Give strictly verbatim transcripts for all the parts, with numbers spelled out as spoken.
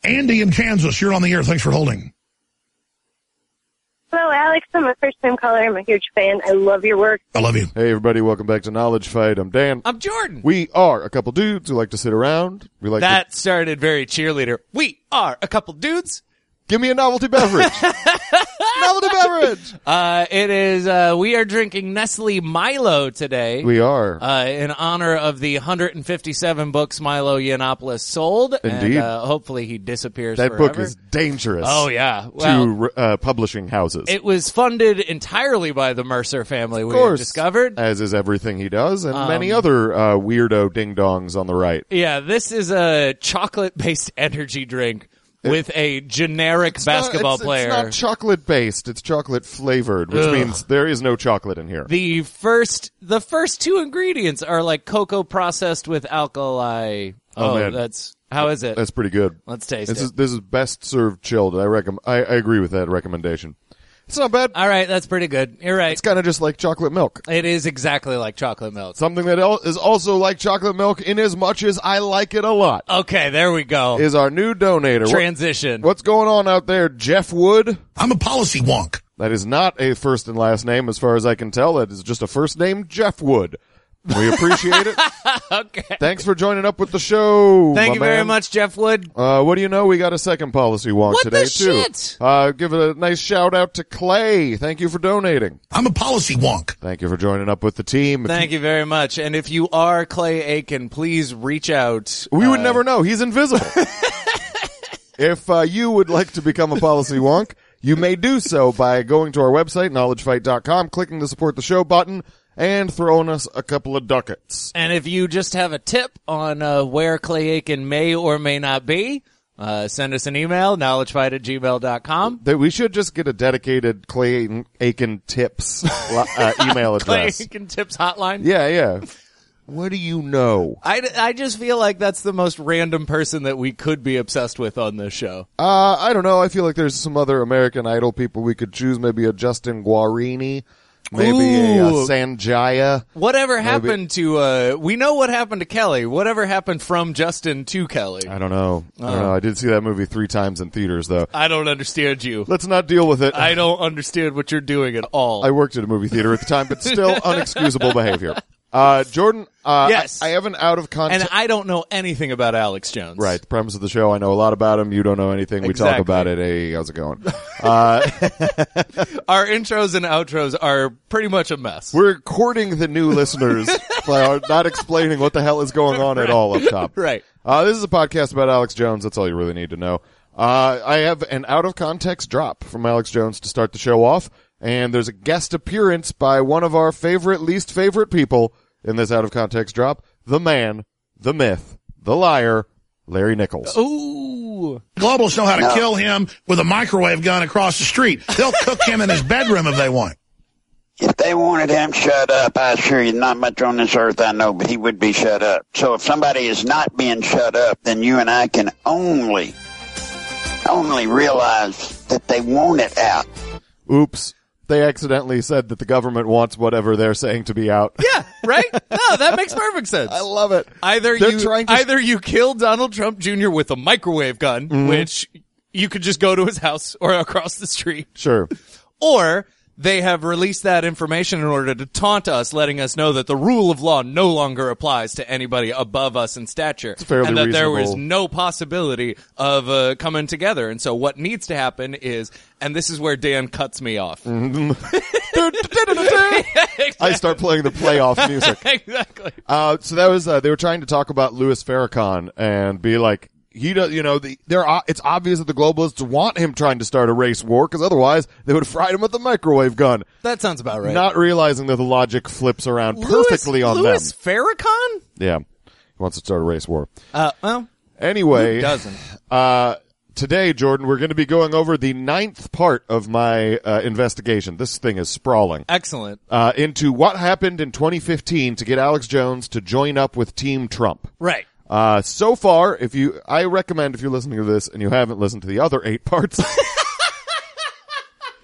Andy in Kansas, you're on the air. Thanks for holding. Hello, Alex. I'm a first-time caller. I'm a huge fan. I love your work. I love you. Hey, everybody. Welcome back to Knowledge Fight. I'm Dan. I'm Jordan. We are a couple dudes who like to sit around. We like that to... started very cheerleader. We are a couple dudes. Give me a novelty beverage. Novelty beverage. Uh, it is, uh, we are drinking Nestle Milo today. We are. Uh, in honor of the one hundred fifty-seven books Milo Yiannopoulos sold. Indeed. And, uh, hopefully he disappears That forever. book is dangerous. Oh, yeah. Well, to uh, publishing houses. it was funded entirely by the Mercer family, we of course, discovered. As is everything he does, and Um, many other uh, weirdo ding-dongs on the right. Yeah, this is a chocolate-based energy drink with a generic It's not- basketball it's, player. It's not chocolate-based. It's chocolate-flavored, which Ugh. means there is no chocolate in here. The first, the first two ingredients are like cocoa processed with alkali. Oh, Oh, man. that's how is it? That's pretty good. Let's taste This it. is this is best served chilled. I recommend. I, I agree with that recommendation. It's not bad. All right, that's pretty good. You're right. It's kind of just like chocolate milk. It is exactly like chocolate milk. Something that al- is also like chocolate milk in as much as I like it a lot. Okay, there we go. Is our new donator. What- Transition. what's going on out there, Jeff Wood? I'm a policy wonk. That is not a first and last name as far as I can tell. That is just a first name, Jeff Wood. We appreciate it. Okay. Thanks for joining up with the show. Thank my you very man. much, Jeff Wood. Uh, what do you know? We got a second policy wonk What today the too. shit? Uh, give a nice shout out to Clay. Thank you for donating. I'm a policy wonk. Thank you for joining up with the team. If Thank you very much. And if you are Clay Aiken, please reach out. We would Uh, never know. He's invisible. If uh, you would like to become a policy wonk, you may do so by going to our website, knowledge fight dot com, clicking the support the show button, and throwing us a couple of ducats. And if you just have a tip on uh, where Clay Aiken may or may not be, uh, send us an email, knowledgefight at gmail dot com. That we should just get a dedicated Clay Aiken, Aiken tips uh, email Clay address. Aiken Tips Hotline. Yeah, yeah. What do you know? I, I just feel like that's the most random person that we could be obsessed with on this show. Uh, I don't know. I feel like there's some other American Idol people we could choose. Maybe a Justin Guarini. Maybe a, uh Ooh. Sanjaya. Whatever happened to, uh, we know what happened to Kelly. Whatever happened from Justin to Kelly? I don't know. I don't know. I did see that movie three times in theaters, though. I don't understand you. Let's not deal with it. I don't understand what you're doing at all. I worked at a movie theater at the time, but still unexcusable behavior. Uh, Jordan, uh, Yes. I, I have an out of and context. I don't know anything about Alex Jones. Right. The premise of the show, I know a lot about him. You don't know anything. We talk Exactly. about it. Hey, how's it going? Uh, Our intros and outros are pretty much a mess. we're courting the new listeners by our not explaining what the hell is going on at all up top. Right. Uh, this is a podcast about Alex Jones. That's all you really need to know. Uh, I have an out of context drop from Alex Jones to start the show off. And there's a guest appearance by one of our favorite, least favorite people in this out of context drop. The man, the myth, the liar, Larry Nichols. Ooh. Globalists know how to kill him with a microwave gun across the street. They'll cook him in his bedroom if they want. If they wanted him shut up, I assure you, not much on this earth I know, but he would be shut up. So if somebody is not being shut up, then you and I can only, only realize that they want it out. Oops. They accidentally said that the government wants whatever they're saying to be out. Yeah, right? No, that makes perfect sense. I love it. Either They're you trying to- either you kill Donald Trump Junior with a microwave gun, Mm-hmm. which you could just go to his house or across the street, Sure. or they have released that information in order to taunt us, letting us know that the rule of law no longer applies to anybody above us in stature, fairly and that there was reasonable. no possibility of uh, coming together. And so what needs to happen is, and this is where Dan cuts me off. I start playing the playoff music. Exactly. Uh, so that was, uh, they were trying to talk about Louis Farrakhan and be like, he does, you know, the, they're, uh, it's obvious that the globalists want him trying to start a race war, because otherwise they would have fried him with a microwave gun. That sounds about right. Not realizing that the logic flips around Louis- perfectly on Louis them. Farrakhan? Yeah. He wants to start a race war. Uh, well, Anyway. who doesn't? Uh, today, Jordan, we're going to be going over the ninth part of my, uh, investigation. This thing is sprawling. Excellent. Uh, into what happened in twenty fifteen to get Alex Jones to join up with Team Trump. Right. Uh, so far, if you, I recommend if you're listening to this and you haven't listened to the other eight parts, uh,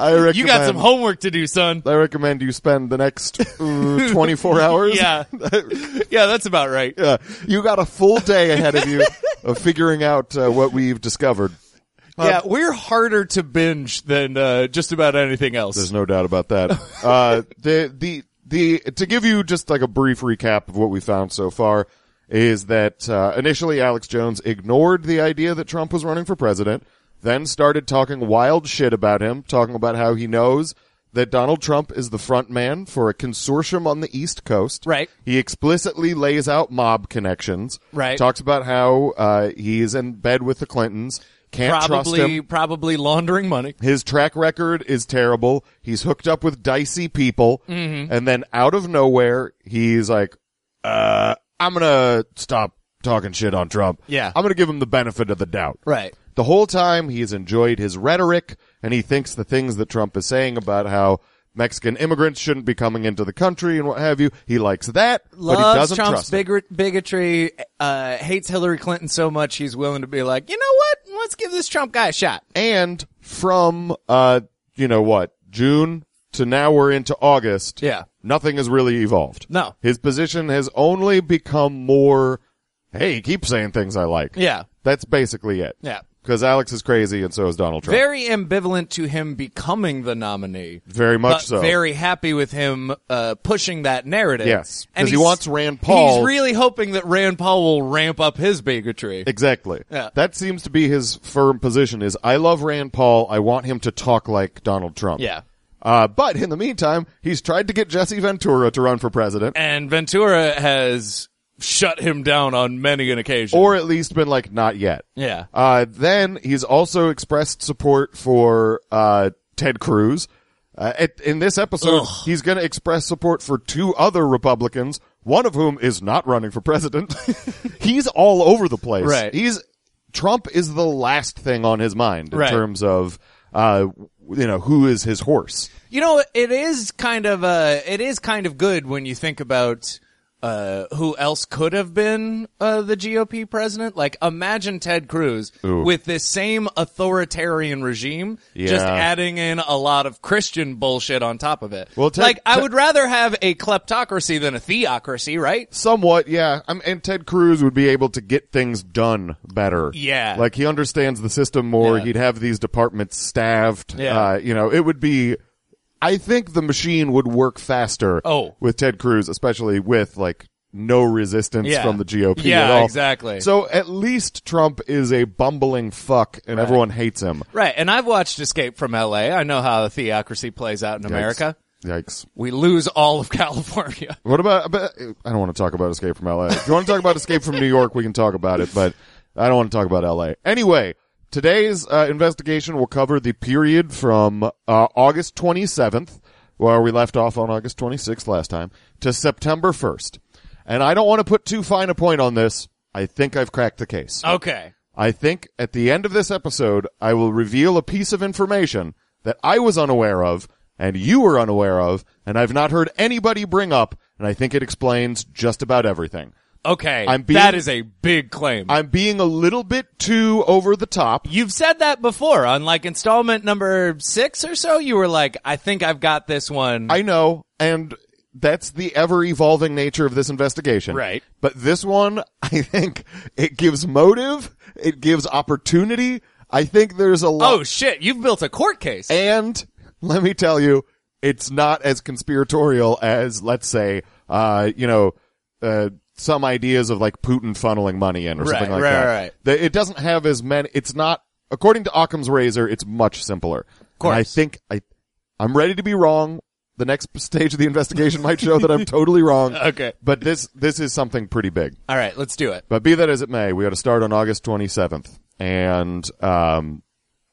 I recommend, You got some homework to do, son. I recommend you spend the next uh, twenty-four hours. Yeah. Yeah, that's about right. Yeah. You got a full day ahead of you of figuring out uh, what we've discovered. Yeah, we're harder to binge than uh, just about anything else. There's no doubt about that. uh, the, the, the, to give you just like a brief recap of what we found so far is that, uh, initially Alex Jones ignored the idea that Trump was running for president, then started talking wild shit about him, talking about how he knows that Donald Trump is the front man for a consortium on the East Coast. Right. He explicitly lays out mob connections. Right. Talks about how, uh, he's in bed with the Clintons. Can't trust Probably, him. probably laundering money. His track record is terrible. He's hooked up with dicey people. Mm-hmm. And then out of nowhere, he's like, uh, I'm gonna stop talking shit on Trump. Yeah. I'm gonna give him the benefit of the doubt. Right. The whole time he's enjoyed his rhetoric, and he thinks the things that Trump is saying about how Mexican immigrants shouldn't be coming into the country and what have you, he likes that, Loves but he doesn't Trump's trust it. bigri- bigotry, uh, hates Hillary Clinton so much he's willing to be like, you know what? Let's give this Trump guy a shot. And from, uh, you know what, June to now we're into August. Yeah. Nothing has really evolved. No. His position has only become more, hey, keep saying things I like. Yeah. That's basically it. Yeah. Because Alex is crazy and so is Donald Trump. Very ambivalent to him becoming the nominee. Very much but so. Very happy with him uh, pushing that narrative. Yes, 'cause And he he's- wants Rand Paul- He's really hoping that Rand Paul will ramp up his bigotry. Exactly. Yeah. That seems to be his firm position is, I love Rand Paul, I want him to talk like Donald Trump. Yeah. Uh, but in the meantime, he's tried to get Jesse Ventura to run for president. And Ventura has shut him down on many an occasion. Or at least been like, not yet. Yeah. Uh, then he's also expressed support for, uh, Ted Cruz. Uh, at, in this episode, Ugh. he's gonna express support for two other Republicans, one of whom is not running for president. He's all over the place. Right. He's, Trump is the last thing on his mind in Right. terms of, uh, you know, who is his horse. You know, it is kind of uh it is kind of good when you think about uh who else could have been uh the G O P president. Like, imagine Ted Cruz Ooh. with this same authoritarian regime, just Yeah. adding in a lot of Christian bullshit on top of it. Well, Ted- like, I Ted- would rather have a kleptocracy than a theocracy, right? Somewhat, yeah. I mean, and Ted Cruz would be able to get things done better. Yeah. Like, he understands the system more. Yeah. He'd have these departments staffed. Yeah. Uh, you know, it would be, I think the machine would work faster Oh. with Ted Cruz, especially with, like, no resistance Yeah. from the G O P Yeah, at all. exactly. So at least Trump is a bumbling fuck and everyone hates him. Right, and I've watched Escape from L A. I know how the theocracy plays out in America. Yikes. We lose all of California. What about, but I don't want to talk about Escape from L A. If you want to talk about Escape from New York, we can talk about it, but I don't want to talk about L A. Anyway, today's uh, investigation will cover the period from uh, August twenty-seventh, where we left off on August twenty-sixth last time, to September first. And I don't want to put too fine a point on this. I think I've cracked the case. Okay. I think at the end of this episode, I will reveal a piece of information that I was unaware of and you were unaware of, and I've not heard anybody bring up, and I think it explains just about everything. Okay. I'm being- that is a big claim. I'm being a little bit too over the top. You've said that before on like installment number six or so. You were like, I think I've got this one. I know, and that's the ever-evolving nature of this investigation. Right. But this one, I think it gives motive, it gives opportunity. I think there's a lot. Oh shit, you've built a court case. And let me tell you, it's not as conspiratorial as, let's say, uh, you know, uh, some ideas of like Putin funneling money in or Right, something like right, that. right. The- It doesn't have as many, it's not, according to Occam's razor, it's much simpler. Of course. And I think I, I'm ready to be wrong. The next stage of the investigation might show that I'm totally wrong. Okay. But this, this is something pretty big. All right, let's do it. But be that as it may, we got to start on August twenty-seventh. And, um,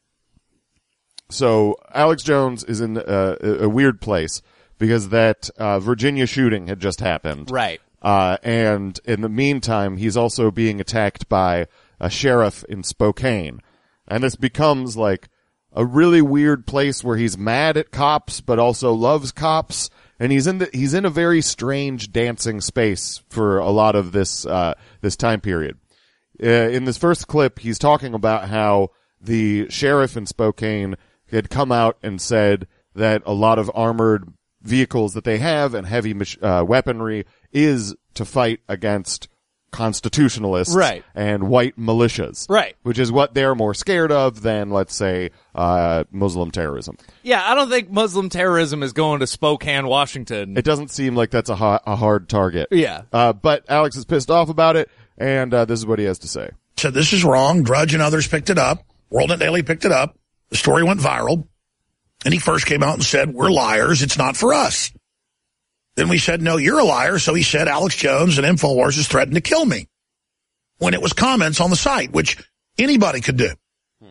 so Alex Jones is in uh, a, a weird place because that, uh, Virginia shooting had just happened. Right. Uh, and in the meantime, he's also being attacked by a sheriff in Spokane. And this becomes like a really weird place where he's mad at cops, but also loves cops. And he's in the, he's in a very strange dancing space for a lot of this, uh, this time period. Uh, in this first clip, he's talking about how the sheriff in Spokane had come out and said that a lot of armored vehicles that they have and heavy mach- uh, weaponry is to fight against constitutionalists Right. and white militias. Right. Which is what they're more scared of than, let's say, uh, Muslim terrorism. Yeah, I don't think Muslim terrorism is going to Spokane, Washington. It doesn't seem like that's a, ha- a hard target. Yeah. Uh, but Alex is pissed off about it, and uh, this is what he has to say. Said this is wrong. Drudge and others picked it up. World Net Daily picked it up. The story went viral. And he first came out and said, we're liars. It's not for us. Then we said, no, you're a liar. So he said, Alex Jones and InfoWars has threatened to kill me. When it was comments on the site, which anybody could do.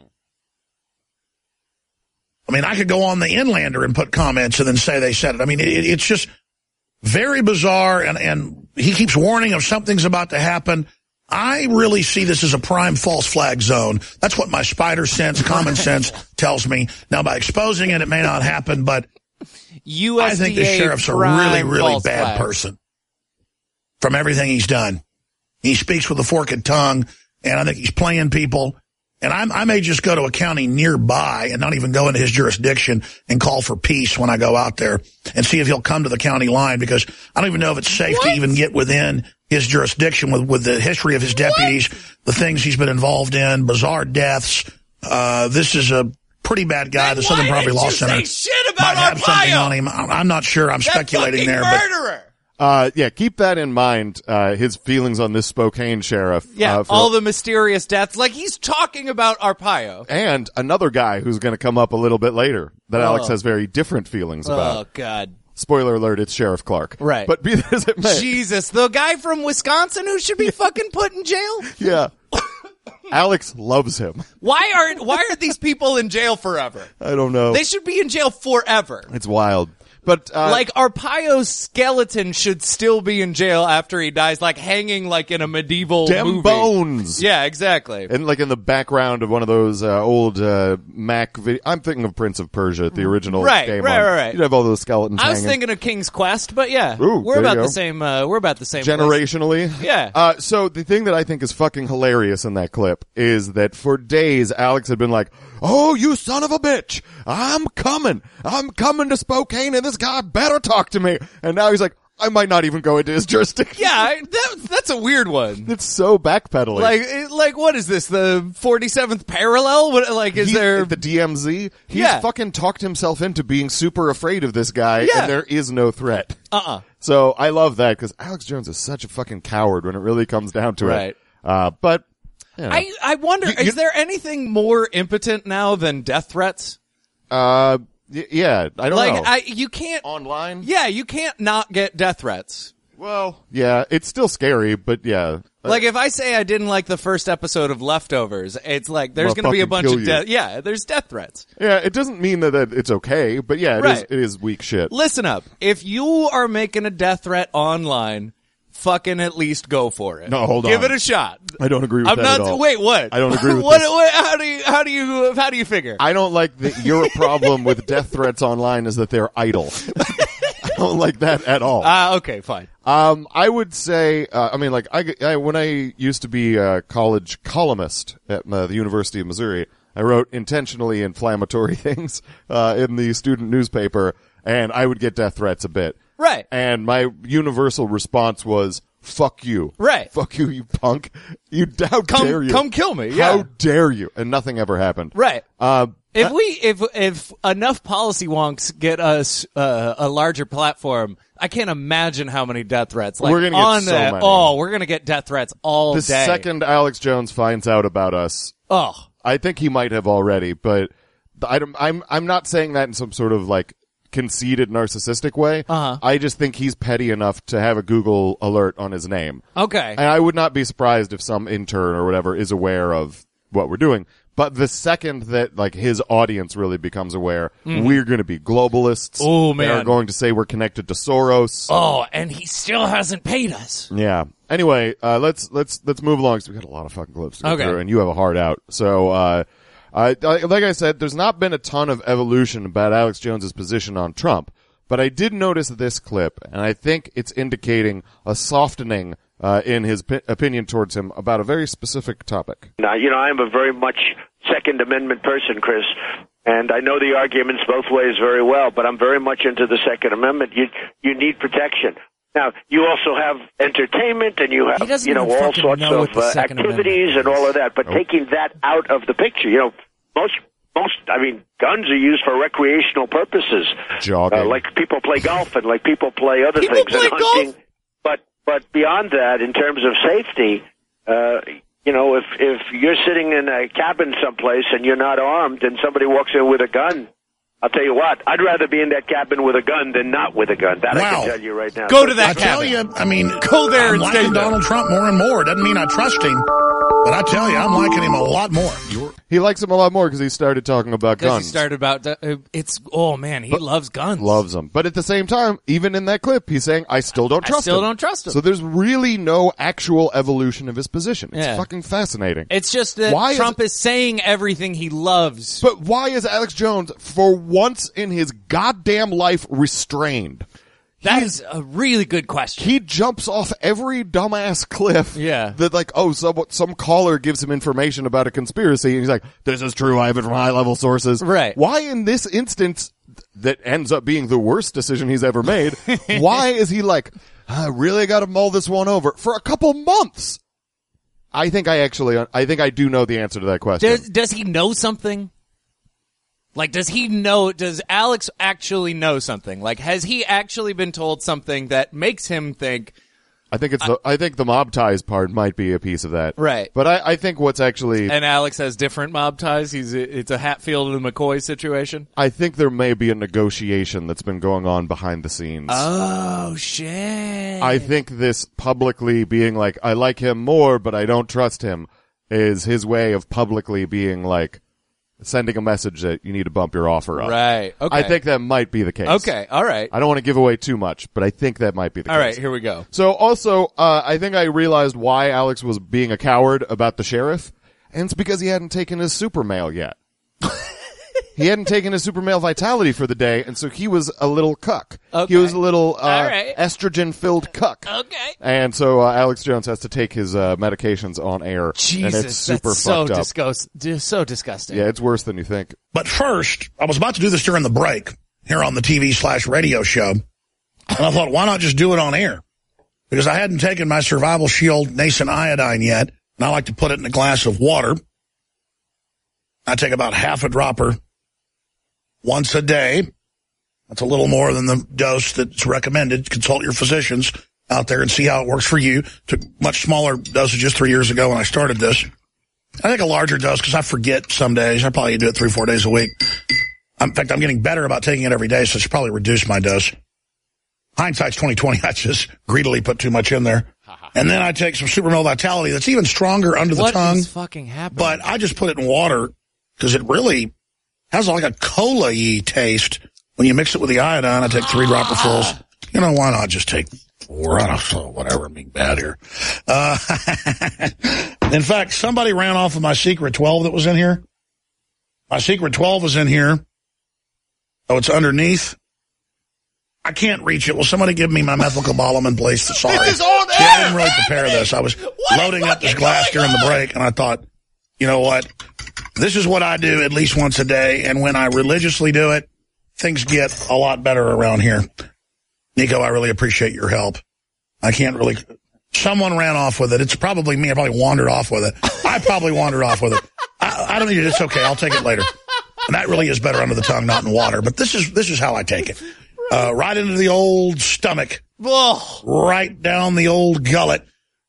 I mean, I could go on the Inlander and put comments and then say they said it. I mean, it, it's just very bizarre. And, and he keeps warning of something's about to happen. I really see this as a prime false flag zone. That's what my spider sense, common sense tells me. Now, by exposing it, it may not happen, but U S D A I think the sheriff's a really, really false bad flag. person from everything he's done. He speaks with a forked tongue, and I think he's playing people. And I'm, I may just go to a county nearby and not even go into his jurisdiction and call for peace when I go out there and see if he'll come to the county line, because I don't even know if it's safe What? to even get within his jurisdiction with, with the history of his deputies, the things he's been involved in, bizarre deaths. Uh, this is a pretty bad guy. Then The Southern why Poverty didn't Law you Center say shit about might have something Arpaio? on him. I'm I'm not sure. I'm That speculating fucking there, but murderer. Uh, yeah, keep that in mind, uh, his feelings on this Spokane sheriff. Yeah, uh, for- all the mysterious deaths. Like, he's talking about Arpaio. and another guy who's going to come up a little bit later that Alex Oh. has very different feelings Oh, about. God. Spoiler alert, it's Sheriff Clark. Right. But be that as it may. Jesus, the guy from Wisconsin who should be fucking put in jail? Yeah. Alex loves him. Why are why are these people in jail forever? I don't know. They should be in jail forever. It's wild. But, uh, Like, Arpaio's skeleton should still be in jail after he dies, like hanging like in a medieval Dem movie. bones. Yeah, exactly. And like in the background of one of those uh, old uh, Mac video. I'm thinking of Prince of Persia, the original Right, game. right, on- right, right. You'd have all those skeletons I was hanging. thinking of King's Quest, but yeah, Ooh, we're there you about go. the same. Uh, we're about the same. place. Generationally. Yeah. Uh, so the thing that I think is fucking hilarious in that clip is that for days Alex had been like, oh, you son of a bitch, I'm coming. I'm coming to Spokane and this guy better talk to me. And now he's like, I might not even go into his jurisdiction. Yeah, I- that, that's a weird one. It's so backpedaling. Like, it- like, what is this? The forty-seventh parallel? What, like, is He- there? the D M Z? He's Yeah. fucking talked himself into being super afraid of this guy, Yeah. and there is no threat. Uh-uh. So I love that because Alex Jones is such a fucking coward when it really comes down to Right. it. Uh, but you know, I I wonder, You- you- is there anything more impotent now than death threats? uh, y- yeah, I don't Like, know. I you can't. Online? Yeah, you can't not get death threats. Well, yeah, it's still scary, but yeah. Like, if I say I didn't like the first episode of Leftovers, it's like there's Well, going to be a fucking bunch kill of you. death. Yeah, there's death threats. Yeah, it doesn't mean that, that it's okay, but yeah, it is. Right. It is weak shit. Listen up. If you are making a death threat online, fucking at least go for it. No, hold Give on. it a shot. I don't agree with I'm that not. at all. Wait, what? I don't agree with what, this. what? How do you? How do you? How do you figure? I don't like that your problem with death threats online is that they're idle. I don't like that at all. Ah, okay, fine. Um, I would say, uh, I mean, like, I, I, when I used to be a college columnist at uh, the University of Missouri, I wrote intentionally inflammatory things, uh, in the student newspaper, and I would get death threats a bit. Right. And my universal response was, fuck you. Right. Fuck you, you punk. You, how Come, dare you? come kill me. How Yeah. dare you? And nothing ever happened. Right. Uh, If we, if if enough policy wonks get us uh, a larger platform, I can't imagine how many death threats. Like, We're gonna get on so that. many. Oh, we're gonna get death threats all the day. second Alex Jones finds out about us, Oh, I think he might have already, but I don't, I'm I'm not saying that in some sort of like conceited narcissistic way. Uh-huh. I just think he's petty enough to have a Google alert on his name. okay. And I would not be surprised if some intern or whatever is aware of what we're doing. But the second that like his audience really becomes aware, we're going to be globalists. Oh, They man. are going to say we're connected to Soros. Oh, and he still hasn't paid us. Yeah. Anyway, uh, let's let's let's move along because we got a lot of fucking clips to go Okay. through, and you have a hard out. So, uh, I, I, like I said, there's not been a ton of evolution about Alex Jones's position on Trump, but I did notice this clip, and I think it's indicating a softening uh, in his p- opinion towards him about a very specific topic. Now, you know, I'm a very much Second Amendment person, Chris, And I know the arguments both ways very well, but I'm very much into the Second Amendment. You you need protection. Now, you also have entertainment, and you He have, doesn't you know, even all fucking sorts know of what the uh, Second activities Amendment and all is. of that. But taking that out of the picture, you know, most, most, I mean, guns are used for recreational purposes. Jogging. Uh, like people play golf and like people play other People things play and hunting. golf? But, but beyond that, in terms of safety, uh, you know, if, if you're sitting in a cabin someplace and you're not armed and somebody walks in with a gun, I'll tell you what, I'd rather be in that cabin with a gun than not with a gun. That I Wow. can tell you right now. Go to that I tell cabin. you, I mean, Go there I'm and liking stay there. Donald Trump more and more. Doesn't mean I trust him, but I tell you, I'm liking him a lot more. He likes him a lot more because he started talking about Because guns. he started about, uh, it's, oh man, he loves guns. Loves them. But at the same time, even in that clip, he's saying, I still don't I trust still him. don't trust him. So there's really no actual evolution of his position. It's Yeah. fucking fascinating. It's just that Why is Trump it- is saying everything he loves. But why is Alex Jones, for once in his goddamn life, restrained? That is a really good question. He jumps off every dumbass cliff. Yeah. That like, oh, some, some caller gives him information about a conspiracy, and he's like, this is true, I have it from high-level sources. Right. Why in this instance, that ends up being the worst decision he's ever made, why is he like, I really gotta mull this one over for a couple months? I think I actually, I think I do know the answer to that question. Does, does he know something? Like, does he know, does Alex actually know something? Like, has he actually been told something that makes him think, I think it's the, I think the mob ties part might be a piece of that. Right. But I, I think what's actually, and Alex has different mob ties? He's a, it's a Hatfield and McCoy situation? I think there may be a negotiation that's been going on behind the scenes. Oh, shit. I think this publicly being like, I like him more, but I don't trust him, is his way of publicly being like, sending a message that you need to bump your offer up. Right. Okay. I think that might be the case. Okay. All right. I don't want to give away too much, but I think that might be the All case. right. Here we go. So also, uh, I think I realized why Alex was being a coward about the sheriff, and it's because he hadn't taken his super mail yet. He hadn't taken his super male vitality for the day, and so he was a little cuck. Okay. He was a little uh, All right. estrogen-filled cuck. Okay. And so uh, Alex Jones has to take his uh, medications on air, Jesus, and it's super that's so fucked up. disgust- dis- so disgusting. Yeah, it's worse than you think. But first, I was about to do this during the break here on the T V slash radio show. And I thought, why not just do it on air? Because I hadn't taken my Survival Shield nascent iodine yet, and I like to put it in a glass of water. I take about half a dropper once a day. That's a little more than the dose that's recommended. Consult your physicians out there and see how it works for you. Took much smaller dosages three years ago when I started this. I think a larger dose because I forget some days. I probably do it three, four days a week. In fact, I'm getting better about taking it every day, so I should probably reduce my dose. Hindsight's twenty twenty. I just greedily put too much in there. And then I take some Super Male Vitality that's even stronger under the What tongue. is fucking happening? But I just put it in water because it really has like a cola-y taste. When you mix it with the iodine, I take three dropperfuls. You know, why not just take four? I don't know, whatever, I'm being bad here. Uh, in fact, somebody ran off of my Secret twelve that was in here. My Secret twelve was in here. Oh, it's underneath. I can't reach it. Will somebody give me my methylcobalamin, please? Sorry. This is on See, I didn't air! really prepare this. I was loading up this glass during the break, and I thought, you know what? This is what I do at least once a day, and when I religiously do it, things get a lot better around here. Nico, I really appreciate your help. I can't really... Someone ran off with it. It's probably me. I probably wandered off with it. I probably wandered off with it. I, I don't need it. It's okay. I'll take it later. And that really is better under the tongue, not in water. But this is this is how I take it. Uh, right into the old stomach. Ugh. Right down the old gullet.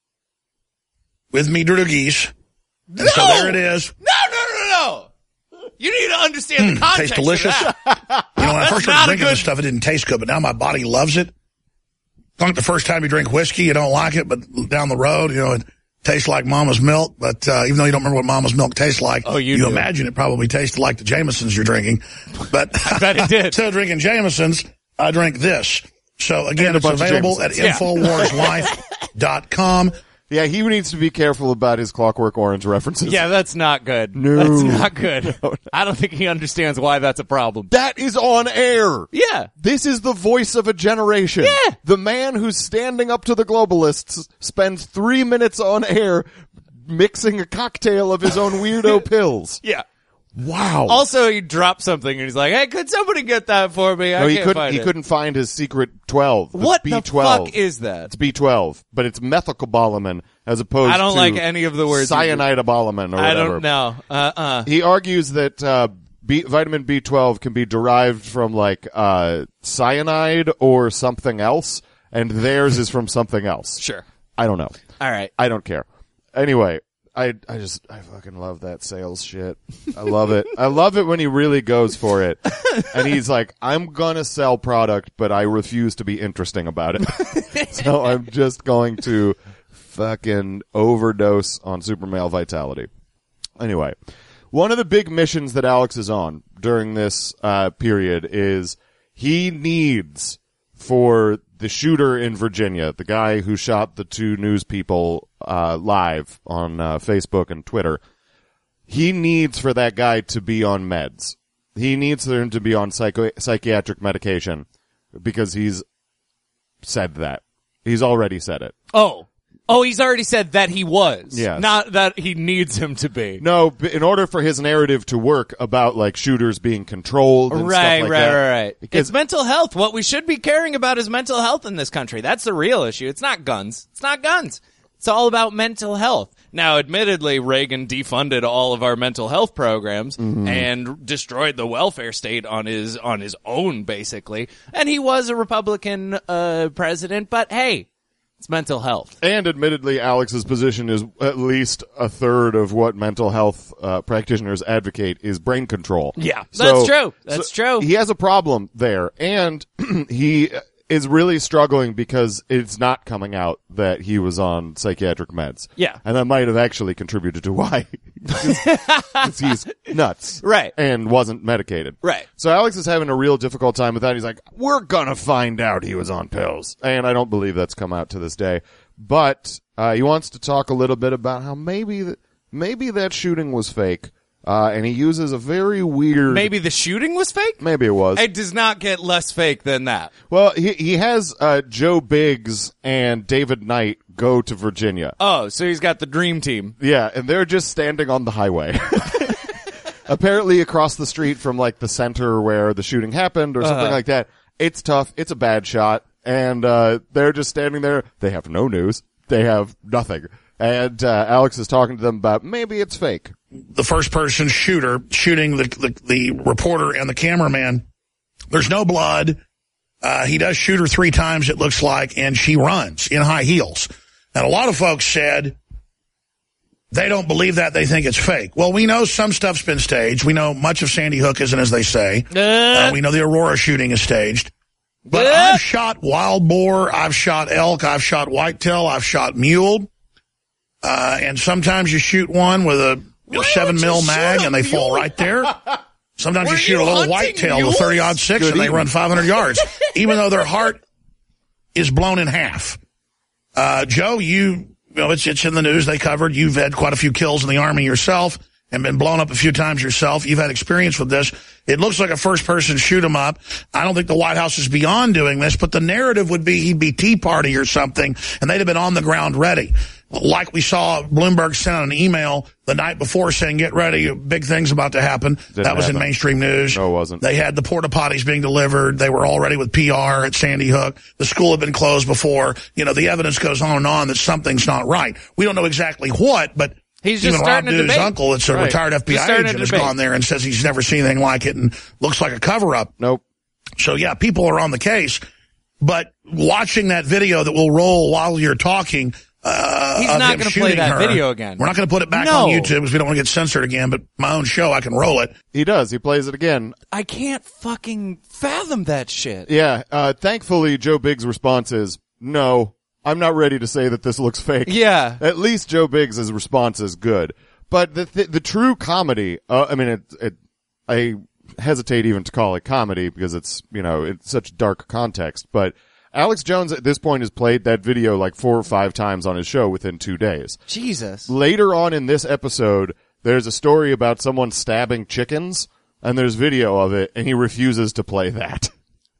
With me droogies. No! So there it is. No, no, no, no. You need to understand the context Tastes delicious. of that. You know, when I That's first not started a drinking good- this stuff, it didn't taste good, but now my body loves it. I think the first time you drink whiskey, you don't like it, but down the road, you know, it tastes like mama's milk. But uh, even though you don't remember what mama's milk tastes like, Oh, you you do. imagine it probably tasted like the Jamesons you're drinking. But I bet it did. instead of drinking Jamesons, I drink this. So again, And a it's bunch of available at Jamesons. infowars life dot com. Yeah, he needs to be careful about his Clockwork Orange references. Yeah, that's not good. No. That's not good. I don't think he understands why that's a problem. That is on air. Yeah. This is the voice of a generation. Yeah. The man who's standing up to the globalists spends three minutes on air mixing a cocktail of his own weirdo pills. Yeah. Wow. Also, he dropped something and he's like, "Hey, could somebody get that for me?" I No, he can't couldn't. find He it. couldn't find his secret twelve. What B the twelve. fuck is that? It's B twelve, but it's methylcobalamin as opposed. I don't to like any of the words. you- cyanidobalamin or I whatever. don't know. Uh uh He argues that uh, B, vitamin B twelve can be derived from like uh, cyanide or something else, and theirs is from something else. Sure. I don't know. All right. I don't care. Anyway, I I just I fucking love that sales shit. I love it. I love it when he really goes for it. And he's like, I'm gonna sell product, but I refuse to be interesting about it. So I'm just going to fucking overdose on super male vitality. Anyway, one of the big missions that Alex is on during this uh period is he needs for the shooter in Virginia, the guy who shot the two news people uh live on uh, Facebook and Twitter, he needs for that guy to be on meds. He needs for him to be on psycho- psychiatric medication because he's said that. He's already said it. Oh. Oh, he's already said that he was. Yes. Not that he needs him to be. No, b- in order for his narrative to work about like shooters being controlled and Right, stuff like right, that. right, right. Because It's mental health. What we should be caring about is mental health in this country. That's the real issue. It's not guns. It's not guns. It's all about mental health. Now, admittedly, Reagan defunded all of our mental health programs Mm-hmm. and destroyed the welfare state on his on his own, basically. And he was a Republican uh, president, but hey, it's mental health. And admittedly, Alex's position is at least a third of what mental health uh, practitioners advocate is brain control. Yeah, So- that's true. That's so true. He has a problem there, and he is really struggling because it's not coming out that he was on psychiatric meds. Yeah. And that might have actually contributed to why. Because he's nuts. Right. And wasn't medicated. Right. So Alex is having a real difficult time with that. He's like, we're gonna find out he was on pills. And I don't believe that's come out to this day. But, uh, he wants to talk a little bit about how maybe, th- maybe that shooting was fake. Uh, and he uses a very weird... Maybe the shooting was fake? Maybe it was. It does not get less fake than that. Well, he, he has, uh, Joe Biggs and David Knight go to Virginia. Oh, so he's got the dream team. Yeah, and they're just standing on the highway. Apparently across the street from like the center where the shooting happened or something Uh-huh. like that. It's tough. It's a bad shot. And, uh, they're just standing there. They have no news. They have nothing. And, uh, Alex is talking to them about maybe it's fake. The first person shooter shooting the, the, the reporter and the cameraman. There's no blood. Uh, he does shoot her three times, it looks like, and she runs in high heels. And a lot of folks said they don't believe that. They think it's fake. Well, we know some stuff's been staged. We know much of Sandy Hook isn't as they say. Uh, we know the Aurora shooting is staged. But Uh. I've shot wild boar. I've shot elk. I've shot whitetail. I've shot mule. Uh, and sometimes you shoot one with a you know, Why seven would you mil shoot mag a and they fall mule? right there. Sometimes Were you shoot you a little hunting whitetail with mules? thirty aught six Good and they evening. run five hundred yards, even though their heart is blown in half. Uh, Joe, you, you know, it's, it's in the news. They covered. You've had quite a few kills in the Army yourself and been blown up a few times yourself. You've had experience with this. It looks like a first person shoot 'em up. I don't think the White House is beyond doing this, but the narrative would be he'd be Tea Party or something and they'd have been on the ground ready. Like we saw Bloomberg sent out an email the night before saying, get ready, big things about to happen. Didn't that was happen. in mainstream news. No, it wasn't. They had the porta potties being delivered. They were already with P R at Sandy Hook. The school had been closed before. You know, the evidence goes on and on that something's not right. We don't know exactly what, but He's just even Rob starting a Dew's debate. uncle, it's a Right. retired F B Just I starting a agent, has debate. gone there and says he's never seen anything like it and looks like a cover-up. Nope. So, yeah, people are on the case. But watching that video that will roll while you're talking, uh, He's of not him gonna play shooting that her, video again. We're not going to put it back No. on YouTube because we don't want to get censored again, but my own show, I can roll it. He does. He plays it again. I can't fucking fathom that shit. Yeah. Uh, thankfully, Joe Biggs' response is, no, I'm not ready to say that this looks fake. Yeah. At least Joe Biggs' response is good. But the th- the true comedy, uh, I mean, it, it, I hesitate even to call it comedy because it's, you know, it's such dark context, but Alex Jones at this point has played that video like four or five times on his show within two days. Jesus. Later on in this episode, there's a story about someone stabbing chickens, and there's video of it, and he refuses to play that.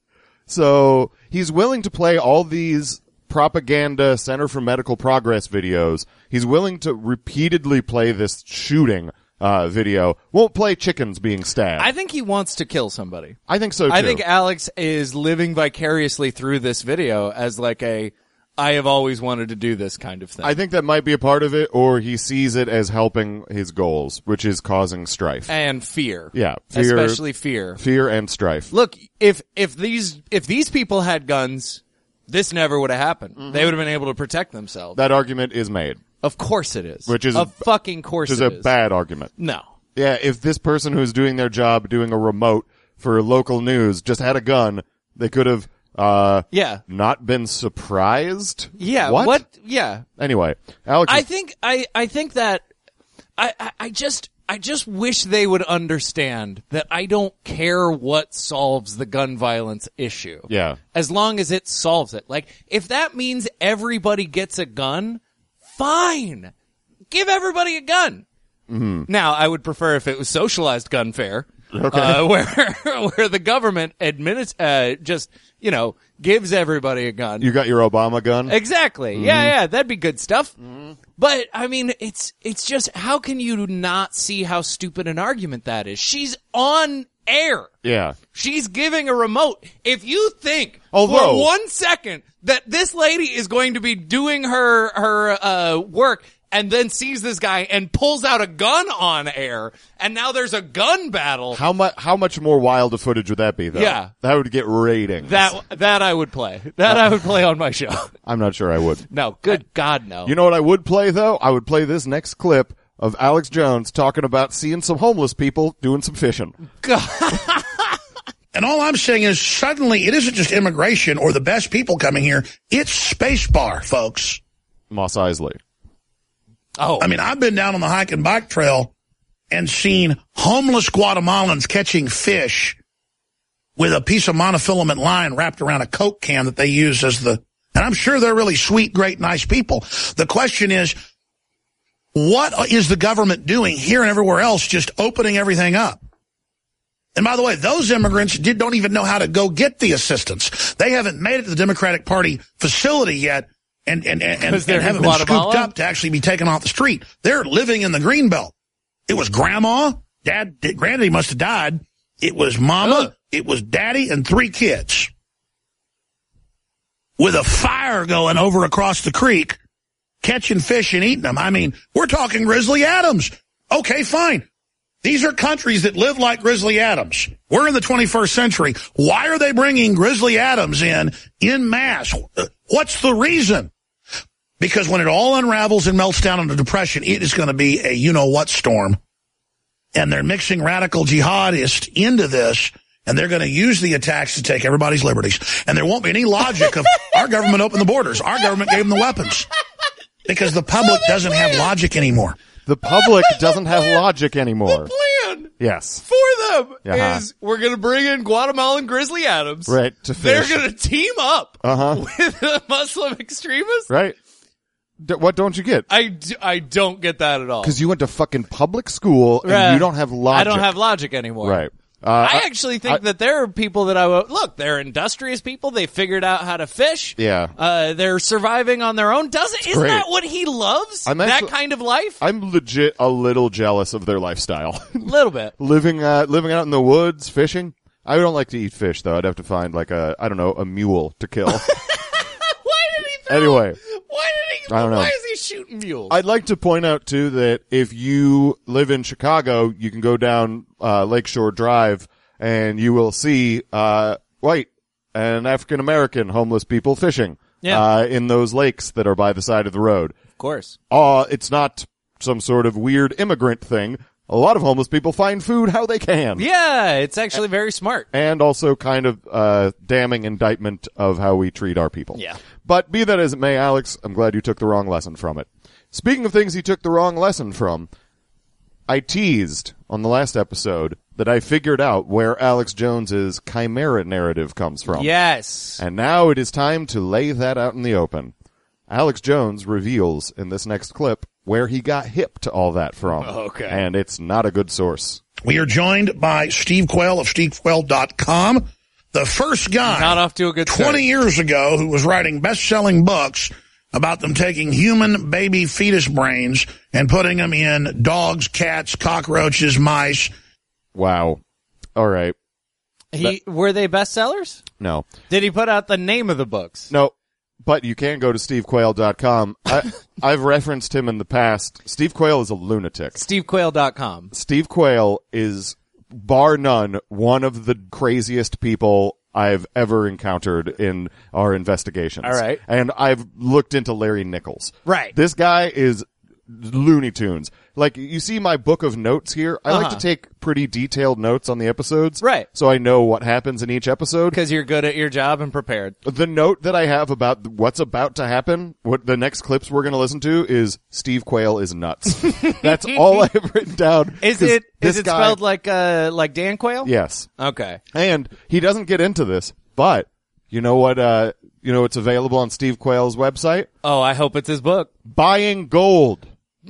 So he's willing to play all these propaganda Center for Medical Progress videos. He's willing to repeatedly play this shooting uh, video. Won't play chickens being stabbed. I think he wants to kill somebody. I think so, too. I think Alex is living vicariously through this video as like a, I have always wanted to do this kind of thing. I think that might be a part of it, or he sees it as helping his goals, which is causing strife. And fear. Yeah. Fear, Especially fear. Fear and strife. Look, if, if these, if these people had guns, this never would have happened. Mm-hmm. They would have been able to protect themselves. That argument is made. Of course it is. Which is a fucking course Which is it a is. bad argument. No. Yeah, if this person who's doing their job, doing a remote for local news, just had a gun, they could have, uh, yeah. not been surprised. Yeah. What? What? Yeah. Anyway, Alex. I think, I, I think that, I, I, I just, I just wish they would understand that I don't care what solves the gun violence issue. Yeah. As long as it solves it. Like, if that means everybody gets a gun, fine. Give everybody a gun. Mm-hmm. Now, I would prefer if it was socialized gunfare, okay. uh, where where the government adminis- uh, just, you know, gives everybody a gun. You got your Obama gun? Exactly. Mm-hmm. Yeah, yeah, that'd be good stuff. Mm-hmm. But, I mean, it's it's just, how can you not see how stupid an argument that is? She's on air. Yeah. She's giving a remote. If you think Although, for one second that this lady is going to be doing her her uh work and then sees this guy and pulls out a gun on air, and now there's a gun battle. How much? How much more wild a footage would that be, though? Yeah. That would get ratings. That that I would play. That I would play on my show. I'm not sure I would. No, good God, no. You know what I would play, though? I would play this next clip of Alex Jones talking about seeing some homeless people doing some fishing. And all I'm saying is suddenly it isn't just immigration or the best people coming here. It's Spacebar, folks. Moss Isley. Oh. I mean, I've been down on the hike and bike trail and seen homeless Guatemalans catching fish with a piece of monofilament line wrapped around a Coke can that they use as the, and I'm sure they're really sweet, great, nice people. The question is, what is the government doing here and everywhere else, just opening everything up? And by the way, those immigrants did, don't even know how to go get the assistance. They haven't made it to the Democratic Party facility yet and, and, and, and, and haven't been scooped up to actually be taken off the street. They're living in the Greenbelt. It was grandma, dad, granddaddy must have died. It was mama, Ugh. It was daddy, and three kids. With a fire going over across the creek, catching fish and eating them. I mean, we're talking Grizzly Adams. Okay, fine. These are countries that live like Grizzly Adams. We're in the twenty-first century. Why are they bringing Grizzly Adams in, in mass? What's the reason? Because when it all unravels and melts down into depression, it is going to be a you-know-what storm. And they're mixing radical jihadists into this, and they're going to use the attacks to take everybody's liberties. And there won't be any logic of our government opened the borders. Our government gave them the weapons. Because the public so doesn't plan. have logic anymore. The public the doesn't plan. have logic anymore. The plan yes. for them uh-huh. is we're going to bring in Guatemalan Grizzly Adams. Right, to fish. They're going to team up uh-huh. with the Muslim extremists. Right. D- what don't you get? I, d- I don't get that at all. Because you went to fucking public school and right. you don't have logic. I don't have logic anymore. Right. Uh, I actually think I, that there are people that I will, look, they're industrious people. They figured out how to fish. Yeah. Uh, they're surviving on their own. Doesn't, isn't great. that what he loves? I'm that actually, kind of life? I'm legit a little jealous of their lifestyle. A little bit. living, uh, living out in the woods, fishing. I don't like to eat fish though. I'd have to find like a, I don't know, a mule to kill. Why did he throw, Anyway. Why did he, I don't know. why is he shooting mules? I'd like to point out too that if you live in Chicago, you can go down, uh, Lakeshore Drive and you will see, uh, white and African American homeless people fishing, yeah. uh, in those lakes that are by the side of the road. Of course. Uh, it's not some sort of weird immigrant thing. A lot of homeless people find food how they can. Yeah, it's actually very smart. And also kind of, uh, damning indictment of how we treat our people. Yeah. But be that as it may, Alex, I'm glad you took the wrong lesson from it. Speaking of things you took the wrong lesson from, I teased on the last episode that I figured out where Alex Jones's chimera narrative comes from. Yes. And now it is time to lay that out in the open. Alex Jones reveals in this next clip where he got hip to all that from. Okay. And it's not a good source. We are joined by Steve Quayle of steve quayle dot com, the first guy Not off to a good twenty start. years ago who was writing best-selling books about them taking human baby fetus brains and putting them in dogs, cats, cockroaches, mice. Wow. All right. He were they bestsellers? No. Did he put out the name of the books? No. But you can go to steve quayle dot com. I, I've referenced him in the past. Steve Quayle is a lunatic. steve quayle dot com. Steve Quayle is, bar none, one of the craziest people I've ever encountered in our investigations. All right. And I've looked into Larry Nichols. Right. This guy is Looney Tunes. Like, you see my book of notes here? I like Uh-huh. to take pretty detailed notes on the episodes. Right. So I know what happens in each episode. Because you're good at your job and prepared. The note that I have about what's about to happen, what the next clips we're going to listen to, is Steve Quayle is nuts. That's all I have written down. Is 'Cause it this is it guy- spelled like uh like Dan Quayle? Yes. Okay. And he doesn't get into this, but you know what, uh, you know what's available on Steve Quayle's website? Oh, I hope it's his book. Buying gold.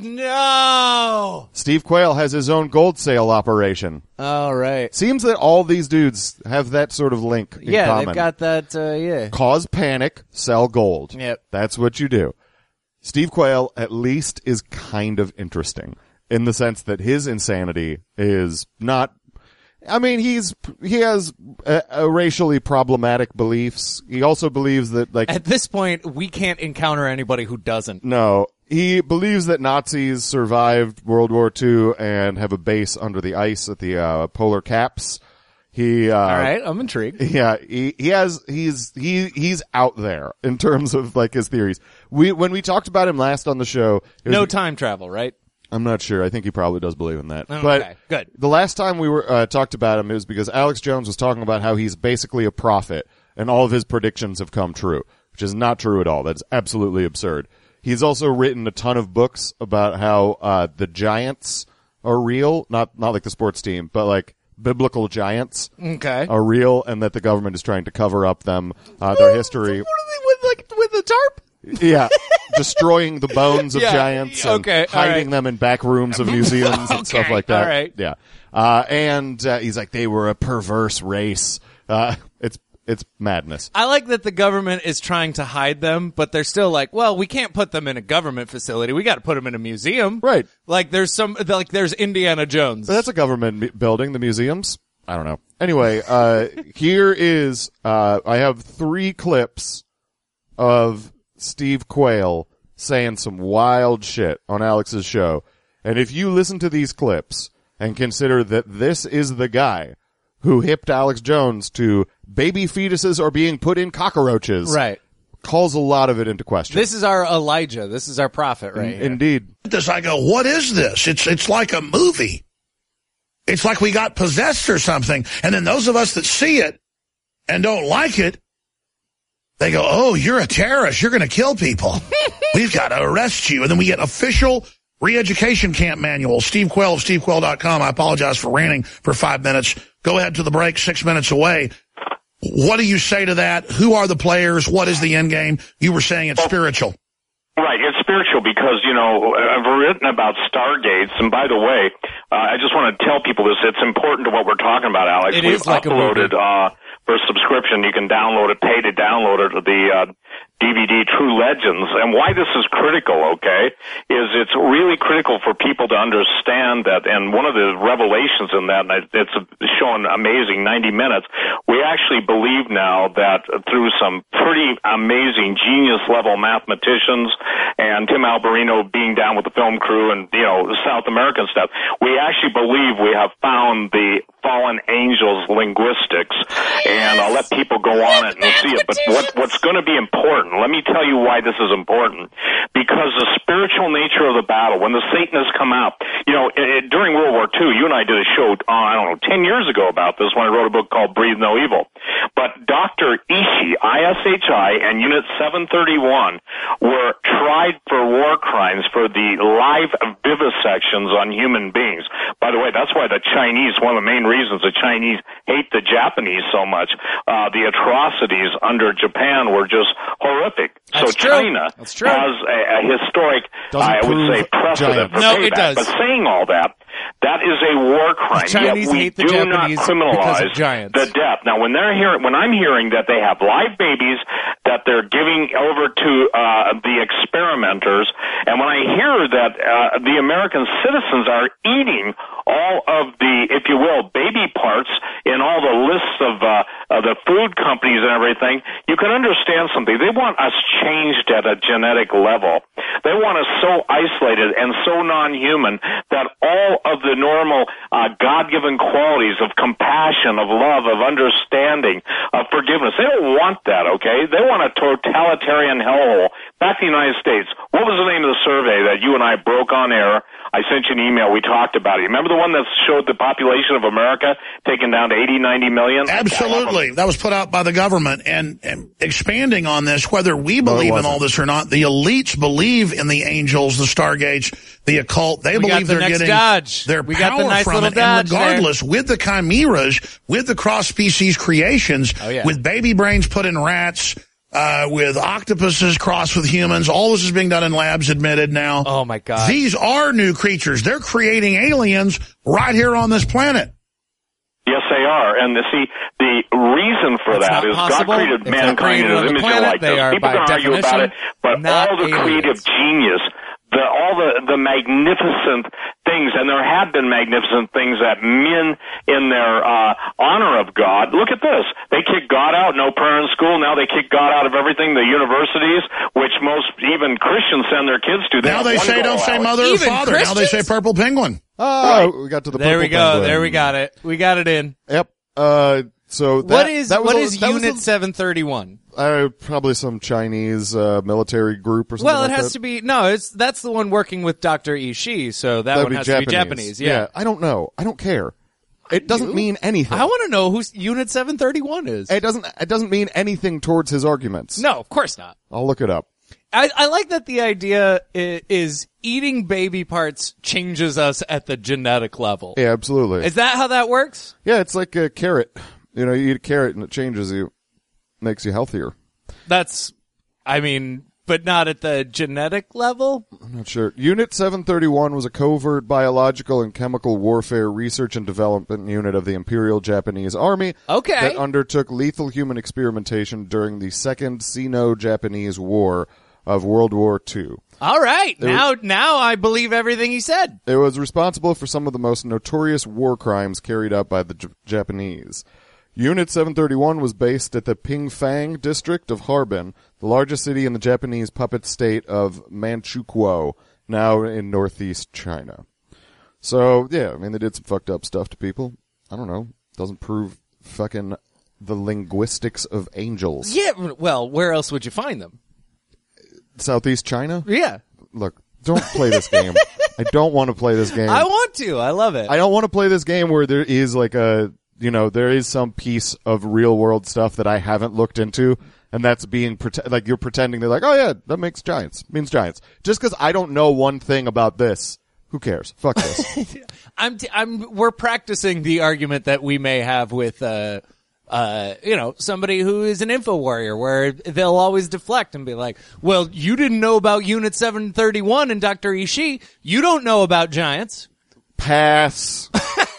No. Steve Quayle has his own gold sale operation. All right. Seems that all these dudes have that sort of link in Yeah, common. they've got that. Uh, yeah. Cause panic, sell gold. Yep. That's what you do. Steve Quayle at least is kind of interesting in the sense that his insanity is not, I mean, he's, he has a, a racially problematic beliefs. He also believes that, like, At this point, we can't encounter anybody who doesn't. no, he believes that Nazis survived World War Two and have a base under the ice at the, uh, polar caps. He, uh, All right, I'm intrigued. yeah, he, he has, he's, he, he's out there in terms of, like, his theories. We, when we talked about him last on the show, it was, No time travel, right? I'm not sure. I think he probably does believe in that. Okay, but good. The last time we were, uh, talked about him, it was because Alex Jones was talking about how he's basically a prophet and all of his predictions have come true, which is not true at all. That's absolutely absurd. He's also written a ton of books about how, uh, the Giants are real, not, not like the sports team, but like, biblical giants Okay. are real and that the government is trying to cover up them, uh, their history. What are they with, like, with the tarp? Yeah. Destroying the bones of Yeah, giants and okay, all hiding right. them in back rooms of museums and stuff Okay, like that. all right. Yeah. Uh, and, uh, he's like, they were a perverse race. Uh, it's, it's madness. I like that the government is trying to hide them, but they're still like, well, we can't put them in a government facility. We got to put them in a museum. Right. Like there's some, like there's Indiana Jones. But that's a government m- building, the museums. I don't know. Anyway, uh, here is, uh, I have three clips of Steve Quayle saying some wild shit on Alex's show. And if you listen to these clips and consider that this is the guy who hipped Alex Jones to baby fetuses are being put in cockroaches, Right. calls a lot of it into question. This is our Elijah. This is our prophet right here. Indeed. This, I go, what is this? It's it's like a movie. It's like we got possessed or something. And then those of us that see it and don't like it, they go, oh, you're a terrorist. You're going to kill people. We've got to arrest you. And then we get official re-education camp manual. Steve Quayle of steve quayle dot com. I apologize for ranting for five minutes. Go ahead to the break, six minutes away. What do you say to that? Who are the players? What is the end game? You were saying it's spiritual. Right, it's spiritual because, you know, I've written about Stargates, and by the way, uh, I just want to tell people this, it's important to what we're talking about, Alex. It We've is like a uploaded, movie. uh, for subscription, you can download it, pay to download it, the, uh, D V D True Legends. And why this is critical, okay, is it's really critical for people to understand that, and one of the revelations in that, and it's shown amazing ninety minutes, we actually believe now that through some pretty amazing genius-level mathematicians and Tim Alberino being down with the film crew and, you know, the South American stuff, we actually believe we have found the fallen angels linguistics, and I'll let people go on it and see it. But what, what's going to be important, let me tell you why this is important. Because the spiritual nature of the battle, when the Satanists come out, you know, it, it, during World War Two, you and I did a show, uh, I don't know, ten years ago about this when I wrote a book called Breathe No Evil. But Doctor Ishi, I S H I, and Unit seven thirty-one were tried for war crimes for the live vivisections on human beings. By the way, that's why the Chinese, one of the main reasons the Chinese hate the Japanese so much, uh, the atrocities under Japan were just horrific. That's so true. China That's true. has a, a historic, Doesn't I would prove say, precedent giant. for No, payback. it does. But saying all that, That is a war crime. The Chinese Yet we hate the do Japanese not because criminalize of giants. the death. Now, when they're hearing, when I'm hearing that they have live babies that they're giving over to uh, the experimenters, and when I hear that uh, the American citizens are eating all of the, if you will, baby parts in all the lists of uh, uh, the food companies and everything, you can understand something. They want us changed at a genetic level. They want us so isolated and so non-human that all of the normal uh, God-given qualities of compassion, of love, of understanding, of forgiveness, they don't want that, okay? They want a totalitarian hellhole. Back to the United States, what was the name of the survey that you and I broke on air? I sent you an email. We talked about it. Remember the one that showed the population of America taken down to eighty, ninety million? Absolutely. That was put out by the government. And, and expanding on this, whether we believe in all this or not, the elites believe in the angels, the stargates, the occult. They We got believe the they're next getting Dodge. their We power got the nice from little it. And Dodge there. regardless, with the chimeras, with the cross-species creations, Oh, yeah. with baby brains put in rats, uh, with octopuses crossed with humans, all this is being done in labs, admitted now. Oh, my God. These are new creatures. They're creating aliens right here on this planet. Yes, they are. And the, see, the reason for That's that not is possible. God created If they're mankind created in on his the image planet, and likeness. they are, People by can argue about it, definition, but not all the aliens. creative genius, the, all the, the magnificent things, and there have been magnificent things that men in their uh, honor of God, look at this. They kick God out, no prayer in school. Now they kick God out of everything, the universities, which most even Christians send their kids to. They Now have they one say goal don't say out. mother or Even father. Now they say Christians? purple penguin. Oh, we got to the There we purple go. penguin. There we got it. We got it in. Yep. Uh, so that, what is that was what a- is that was Unit a- seven thirty-one? Uh, probably some Chinese uh, military group or something. Well, it like has that. to be no. It's that's the one working with Doctor Ishii, so that That'd one be has Japanese. to be Japanese. Yeah, I don't know. I don't care. It doesn't do. mean anything. I want to know who Unit seven thirty-one is. It doesn't. It doesn't mean anything towards his arguments. No, of course not. I'll look it up. I, I like that the idea is, is eating baby parts changes us at the genetic level. Yeah, absolutely. Is that how that works? yeah, it's like a carrot. You know, you eat a carrot and it changes you, makes you healthier. That's, I mean, but not at the genetic level? I'm not sure. Unit seven thirty-one was a covert biological and chemical warfare research and development unit of the Imperial Japanese Army Okay. that undertook lethal human experimentation during the Second Sino-Japanese War of World War Two. All right. Now, now I believe everything he said. It was responsible for some of the most notorious war crimes carried out by the J- Japanese. Unit seven thirty-one was based at the Pingfang district of Harbin, the largest city in the Japanese puppet state of Manchukuo, now in northeast China. So, yeah, I mean, they did some fucked up stuff to people. I don't know. Doesn't prove fucking the linguistics of angels. Yeah. Well, where else would you find them? Southeast China? Yeah. Look, don't play this game. I don't want to play this game. I want to. I love it. I don't want to play this game where there is like a, you know, there is some piece of real world stuff that I haven't looked into, and that's being, prete- like, you're pretending they're like, oh yeah, that makes giants, means giants. Just because I don't know one thing about this, who cares? Fuck this. I'm, t- I'm, we're practicing the argument that we may have with, uh, uh, you know, somebody who is an info warrior where they'll always deflect and be like, well, you didn't know about Unit seven thirty-one and Doctor Ishii. You don't know about giants. Pass.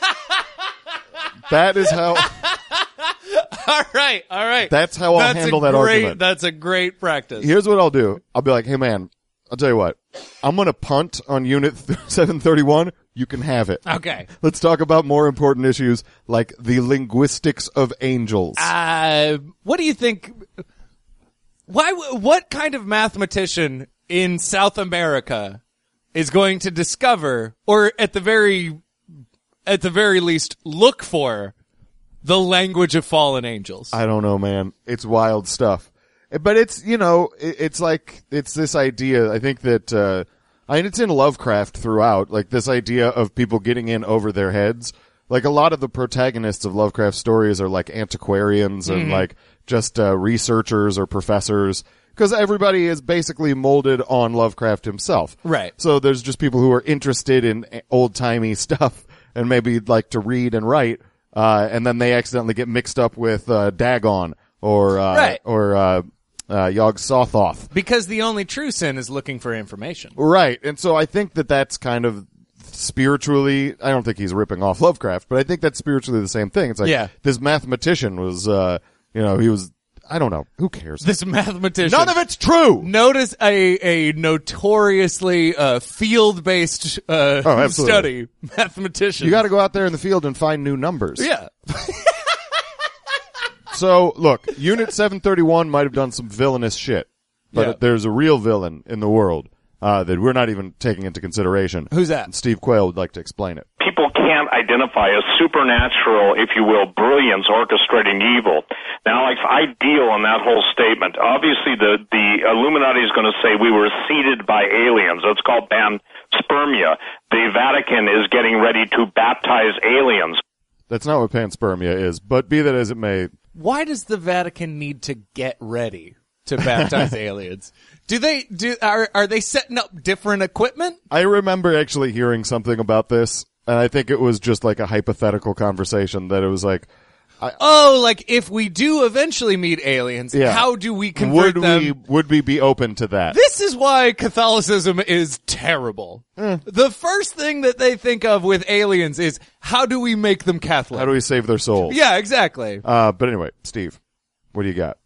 That is how, All right. All right. that's how I'll That's a handle that great, argument. That's a great practice. Here's what I'll do. I'll be like, hey man, I'll tell you what. I'm gonna punt on Unit seven thirty-one. You can have it. Okay. Let's talk about more important issues like the linguistics of angels. Uh, what do you think? Why? What kind of mathematician in South America is going to discover, or at the very, at the very least, look for the language of fallen angels? I don't know, man. It's wild stuff. But it's, you know, it, it's like, it's this idea, I think that, uh, I mean, it's in Lovecraft throughout, like this idea of people getting in over their heads. Like a lot of the protagonists of Lovecraft stories are like antiquarians and Mm-hmm. like just, uh, researchers or professors. Cause everybody is basically molded on Lovecraft himself. Right. So there's just people who are interested in old timey stuff and maybe like to read and write, uh, and then they accidentally get mixed up with, uh, Dagon or, uh, Right. or, uh, uh, Yog-Sothoth. Because the only true sin is looking for information. Right. And so I think that that's kind of spiritually, I don't think he's ripping off Lovecraft, but I think that's spiritually the same thing. It's like Yeah. this mathematician was, uh, you know, he was, I don't know. Who cares? This mathematician. None of it's true. Notice a a notoriously uh, field based uh, Oh, absolutely. study mathematician. You got to go out there in the field and find new numbers. yeah. So, look, Unit seven thirty-one might have done some villainous shit, but Yeah. there's a real villain in the world uh, that we're not even taking into consideration. Who's that? And Steve Quayle would like to explain it. People can't identify a supernatural, if you will, brilliance orchestrating evil. Now, Alex, I deal in that whole statement. Obviously, the, the Illuminati is going to say we were seeded by aliens. It's called panspermia. The Vatican is getting ready to baptize aliens. That's not what panspermia is, but be that as it may, Why does the Vatican need to get ready to baptize aliens? Do they do? Are are they setting up different equipment? I remember actually hearing something about this, and I think it was just like a hypothetical conversation that it was like, Oh, like if we do eventually meet aliens, Yeah. how do we convert would them? we would we be open to that? This is why Catholicism is terrible. Eh. The first thing that they think of with aliens is how do we make them Catholic? How do we save their souls? Yeah, exactly. Uh, but anyway, Steve, what do you got?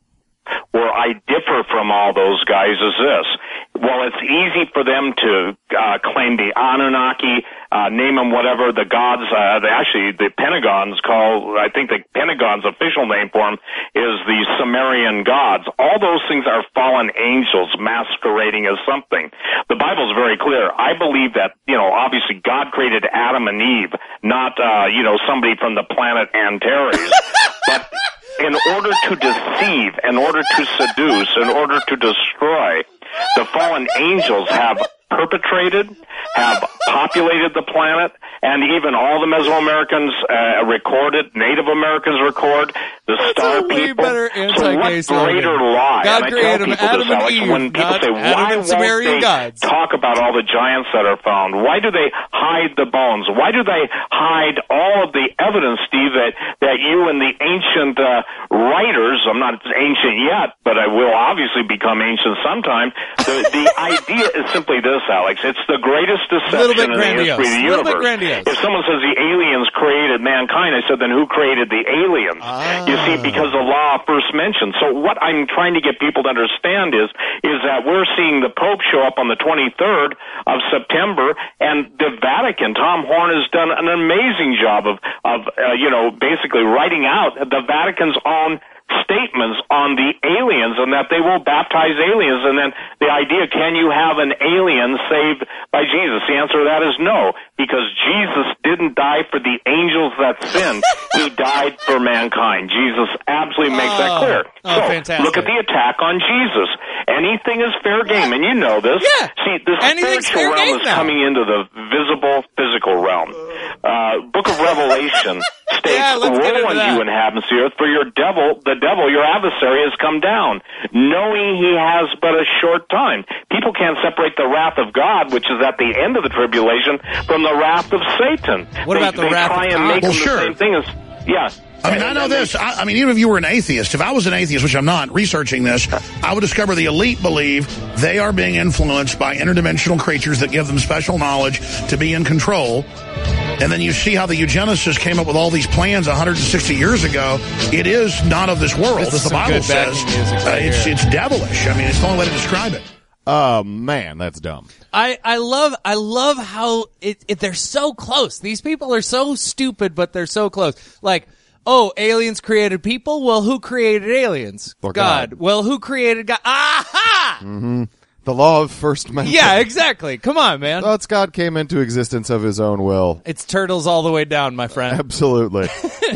Where I differ from all those guys is this. Well, it's easy for them to uh, claim the Anunnaki, uh, name them whatever, the gods, uh, the, actually the Pentagon's call, I think the Pentagon's official name for them is the Sumerian gods. All those things are fallen angels masquerading as something. The Bible's very clear. I believe that, you know, obviously God created Adam and Eve, not, uh, you know, somebody from the planet Antares. But in order to deceive, in order to seduce, in order to destroy, the fallen angels have perpetrated, have populated the planet, and even all the Mesoamericans uh, recorded, Native Americans record, the That's star a way people. better So anti-gay what slogan. greater lie? God And I tell created people Adam this, and Alex, Eve, when people not say, Adam why and won't Sumerian they gods? talk about all the giants that are found? Why do they hide the bones? Why do they hide all of the evidence, Steve, that, that you and the ancient uh, writers, I'm not ancient yet, but I will obviously become ancient sometime. The, the idea is simply this, Alex. It's the greatest Little bit deception in the grandiose. history of the Little bit universe. grandiose. If someone says the aliens created mankind, I said, then who created the aliens? Ah. You see, because the law first mentioned. So what I'm trying to get people to understand is, is that we're seeing the Pope show up on the twenty-third of September, and the Vatican, Tom Horn has done an amazing job of, of uh, you know, basically writing out the Vatican's own statements on the aliens and that they will baptize aliens. And then the idea, can you have an alien saved by Jesus? The answer to that is no, because Jesus didn't die for the angels that sinned. He died for mankind. Jesus absolutely makes that Oh. clear. Oh, so fantastic. look at the attack on Jesus. Anything is fair game, and you know this. Yeah. See, the Anything's spiritual fair realm game is now. coming into the visible, physical realm. Uh, Book of Revelation states, Yeah, let's get woe into unto that. you inhabitants of the earth, for your devil, the devil, your adversary, has come down, knowing he has but a short time. People can't separate the wrath of God, which is at the end of the tribulation, from the wrath of Satan. What they, about the they wrath try of and God? make Well, them sure. the same thing as, yeah. I mean, I know this. I, I mean, even if you were an atheist, if I was an atheist, which I'm not, researching this, I would discover the elite believe they are being influenced by interdimensional creatures that give them special knowledge to be in control. And then you see how the eugenicists came up with all these plans one hundred sixty years ago. It is not of this world, This as is the some Bible good backing says. music Uh, right it's here. it's devilish. I mean, it's the only way to describe it. Oh man, that's dumb. I, I love I love how it, it they're so close. These people are so stupid, but they're so close. Like, oh, aliens created people? Well, who created aliens? Well, God. God. Well, who created God? Aha! Mm-hmm. The law of first mention. Yeah, exactly. Come on, man. Thoughts God came into existence of his own will. It's turtles all the way down, my friend. Absolutely.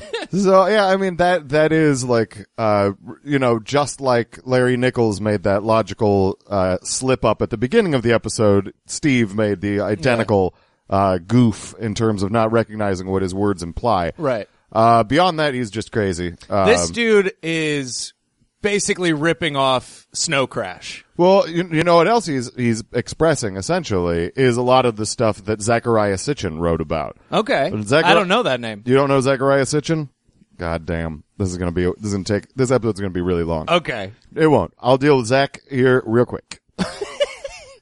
So yeah, I mean that that is like uh you know, just like Larry Nichols made that logical uh slip up at the beginning of the episode, Steve made the identical uh goof in terms of not recognizing what his words imply. Right. Uh beyond that, he's just crazy. Um, This dude is basically ripping off Snow Crash. Well, you, you know what else he's he's expressing essentially is a lot of the stuff that Zechariah Sitchin wrote about. Okay. But Zechari- I don't know that name. You don't know Zechariah Sitchin? God damn. This is gonna be this is gonna take this episode's gonna be really long. Okay. It won't. I'll deal with Zach here real quick.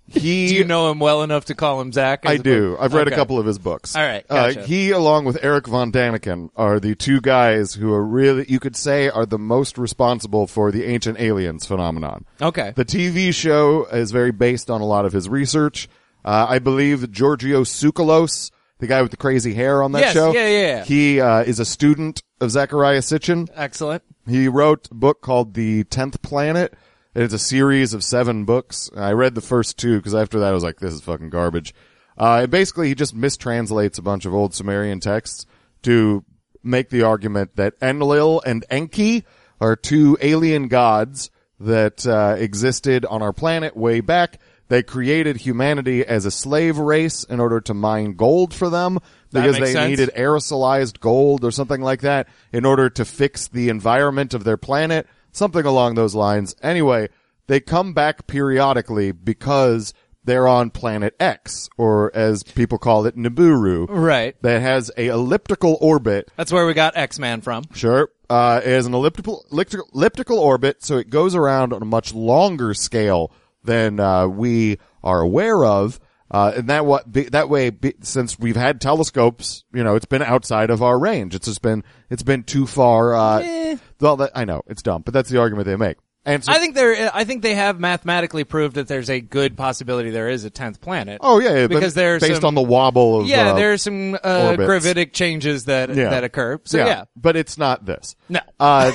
He, Do you know him well enough to call him Zach? I do. I've read Okay. a couple of his books. All right, gotcha. Uh, he, along with Eric Von Daniken, are the two guys who are really, you could say, are the most responsible for the Ancient Aliens phenomenon. Okay. The T V show is very based on a lot of his research. Uh, I believe Giorgio Tsoukalos, the guy with the crazy hair on that Yes, show, yeah, yeah, yeah. he uh, is a student of Zecharia Sitchin. Excellent. He wrote a book called The Tenth Planet. It's a series of seven books. I read the first two because after that I was like, this is fucking garbage. Uh, basically, he just mistranslates a bunch of old Sumerian texts to make the argument that Enlil and Enki are two alien gods that uh, existed on our planet way back. They created humanity as a slave race in order to mine gold for them That because makes they sense. needed aerosolized gold or something like that in order to fix the environment of their planet. Something along those lines. Anyway, they come back periodically because they're on planet X, or as people call it, Nibiru. Right. That has a elliptical orbit. That's where we got X-Man from. Sure. Uh, it has an elliptical, elliptical, elliptical orbit, so it goes around on a much longer scale than, uh, we are aware of. Uh, and that what, be, that way, be, since we've had telescopes, you know, it's been outside of our range. It's just been, it's been too far, uh, Eh. well, that, I know, it's dumb, but that's the argument they make. And so, I think they're. I think they have mathematically proved that there's a good possibility there is a tenth planet. oh yeah, yeah, because but there's based some, on the wobble of, yeah, uh, there are some uh, orbits. gravitic changes that Yeah. that occur. So yeah, but it's not this. no. Uh,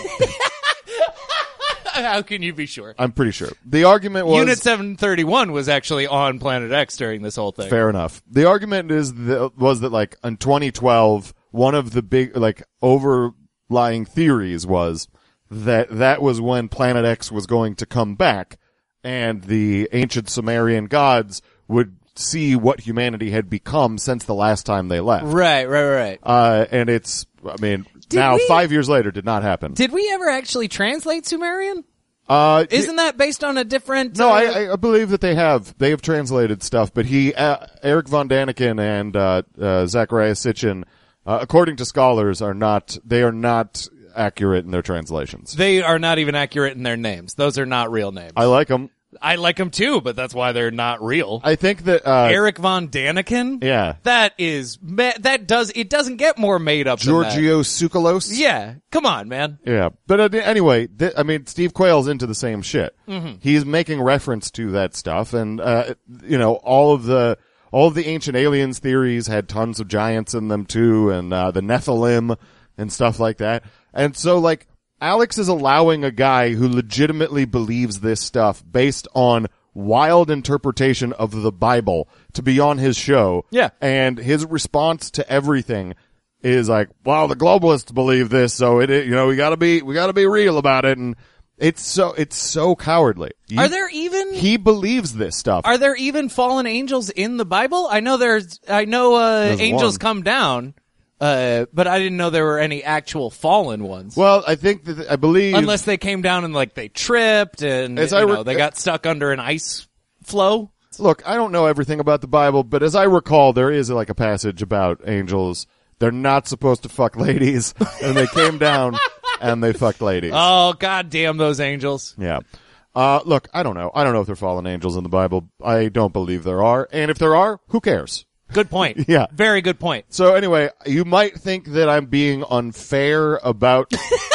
How can you be sure? I'm pretty sure. The argument was Unit seven thirty-one was actually on Planet X during this whole thing. fair enough. The argument is that, was that like in twenty twelve, one of the big like overlying theories was that that was when Planet X was going to come back, and the ancient Sumerian gods would see what humanity had become since the last time they left. Right, right, right. Uh, and it's, I mean, Did now we- five years later, did not happen. Did we ever actually translate Sumerian? Uh, Isn't that based on a different? No, uh, I, I believe that they have. They have translated stuff, but he, uh, Eric Von Daniken and uh, uh, Zecharia Sitchin, uh, according to scholars, are not. They are not accurate in their translations. They are not even accurate in their names. Those are not real names. I like them. I like them too, but that's why they're not real. I think that uh, Eric Von Daniken. yeah, That is ma- that does it doesn't get more made up. Giorgio Tsoukalos. Than that. Yeah, come on, man. Yeah, but uh, anyway, th- I mean, Steve Quayle's into the same shit. Mm-hmm. He's making reference to that stuff, and uh, you know, all of the all of the ancient aliens theories had tons of giants in them too, and uh, the Nephilim and stuff like that. And so, like, Alex is allowing a guy who legitimately believes this stuff based on wild interpretation of the Bible to be on his show. Yeah. And his response to everything is like, well, the globalists believe this, so it, you know, we gotta be, we gotta be real about it. And it's so, it's so cowardly. You- Are there even He believes this stuff. are there even fallen angels in the Bible? I know there's I know uh, There's angels one. come down, uh, but I didn't know there were any actual fallen ones. Well, I think that, I believe. Unless they came down and like they tripped and As you I re- know, they got stuck under an ice flow. Look, I don't know everything about the Bible, but as I recall, there is like a passage about angels. They're not supposed to fuck ladies, and they came down and they fucked ladies. Oh, god damn those angels. Yeah. Uh, look, I don't know. I don't know if there are fallen angels in the Bible. I don't believe there are. And if there are, who cares? Good point. Yeah. Very good point. So anyway, you might think that I'm being unfair about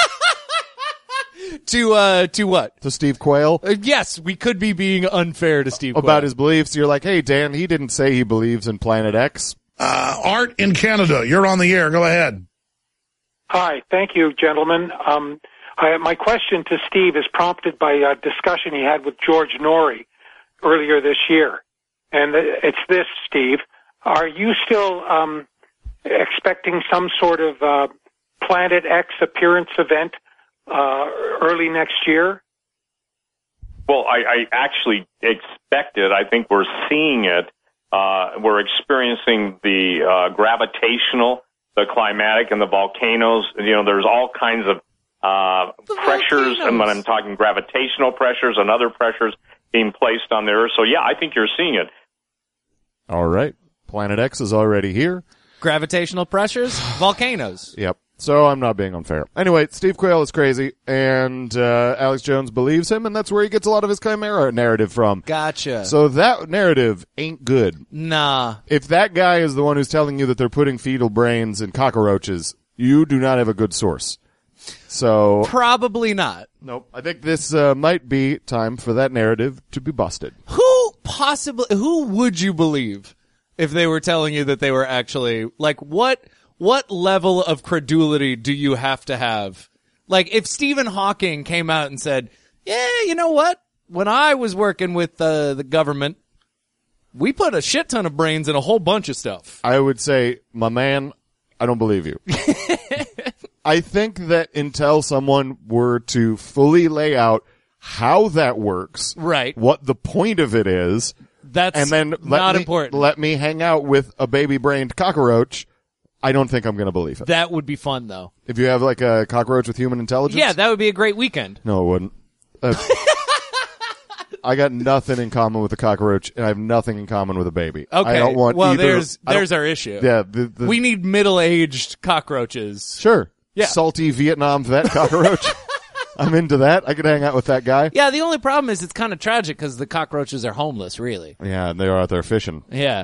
To uh to what? to Steve Quayle Uh, yes, we could be being unfair to Steve about Quayle. his beliefs. You're like, hey, Dan, he didn't say he believes in Planet X. Uh, Art in Canada, you're on the air. Go ahead. Hi, thank you, gentlemen. Um, I, my question to Steve is prompted by a discussion he had with George Norrie earlier this year. And it's this, Steve. Are you still um, expecting some sort of uh, Planet X appearance event uh, early next year? Well, I, I actually expect it. I think we're seeing it. Uh, we're experiencing the uh, gravitational, the climatic, and the volcanoes. You know, there's all kinds of uh, pressures, and when I'm talking gravitational pressures and other pressures being placed on the Earth. So, yeah, I think you're seeing it. All right. Planet X is already here. Gravitational pressures, volcanoes. Yep. So I'm not being unfair. Anyway, Steve Quayle is crazy, and uh, Alex Jones believes him, and that's where he gets a lot of his Chimera narrative from. Gotcha. So that narrative ain't good. Nah. If that guy is the one who's telling you that they're putting fetal brains in cockroaches, you do not have a good source. So Probably not. nope. I think this uh, might be time for that narrative to be busted. Who possibly, who would you believe if they were telling you that they were actually, like, what, what level of credulity do you have to have? Like, if Stephen Hawking came out and said, yeah, you know what? When I was working with uh, the government, we put a shit ton of brains in a whole bunch of stuff. I would say, my man, I don't believe you. I think that until someone were to fully lay out how that works, Right. what the point of it is, That's and then let not me, important. let me hang out with a baby-brained cockroach, I don't think I'm going to believe it. That would be fun, though. If you have like a cockroach with human intelligence? Yeah, that would be a great weekend. No, it wouldn't. Uh, I got nothing in common with a cockroach, and I have nothing in common with a baby. Okay. I don't want well, either. there's I don't- there's our issue. Yeah. The, the, We need middle-aged cockroaches. Sure. Yeah. Salty Vietnam vet cockroach. I'm into that. I could hang out with that guy. Yeah, the only problem is it's kind of tragic because the cockroaches are homeless, really. Yeah, and they're out there fishing. Yeah.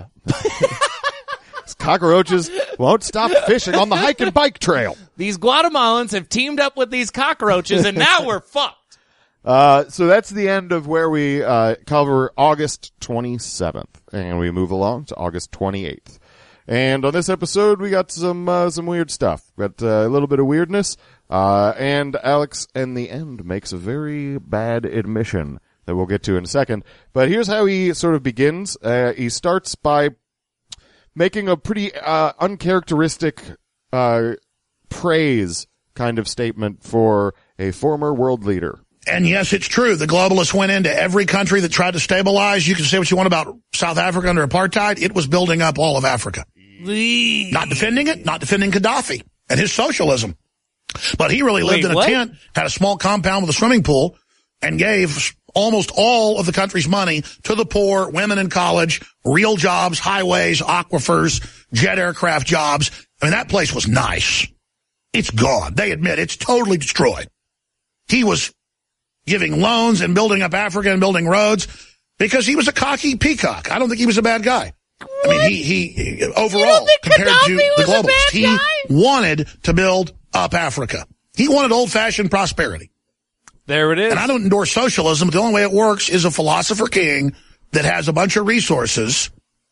Cockroaches won't stop fishing on the hike and bike trail. These Guatemalans have teamed up with these cockroaches, and now we're fucked. Uh, so that's the end of where we uh, cover August twenty-seventh, and we move along to August twenty-eighth. And on this episode, we got some uh, some weird stuff. We got uh, a little bit of weirdness, uh, and Alex, in the end, makes a very bad admission that we'll get to in a second. But here's how he sort of begins. Uh, he starts by making a pretty uh, uncharacteristic uh, praise kind of statement for a former world leader. And yes, it's true. The globalists went into every country that tried to stabilize. You can say what you want about South Africa under apartheid. It was building up all of Africa. Not defending it, not defending Gaddafi and his socialism. But he really lived Wait, in a what? tent, had a small compound with a swimming pool, and gave almost all of the country's money to the poor, women in college, real jobs, highways, aquifers, jet aircraft jobs. I mean, that place was nice. It's gone. They admit it's totally destroyed. He was giving loans and building up Africa and building roads because he was a cocky peacock. I don't think he was a bad guy. I mean, he, he, overall, compared Gaddafi to the was a globalists, bad he guy? wanted to build up Africa. He wanted old-fashioned prosperity. There it is. And I don't endorse socialism, but the only way it works is a philosopher king that has a bunch of resources,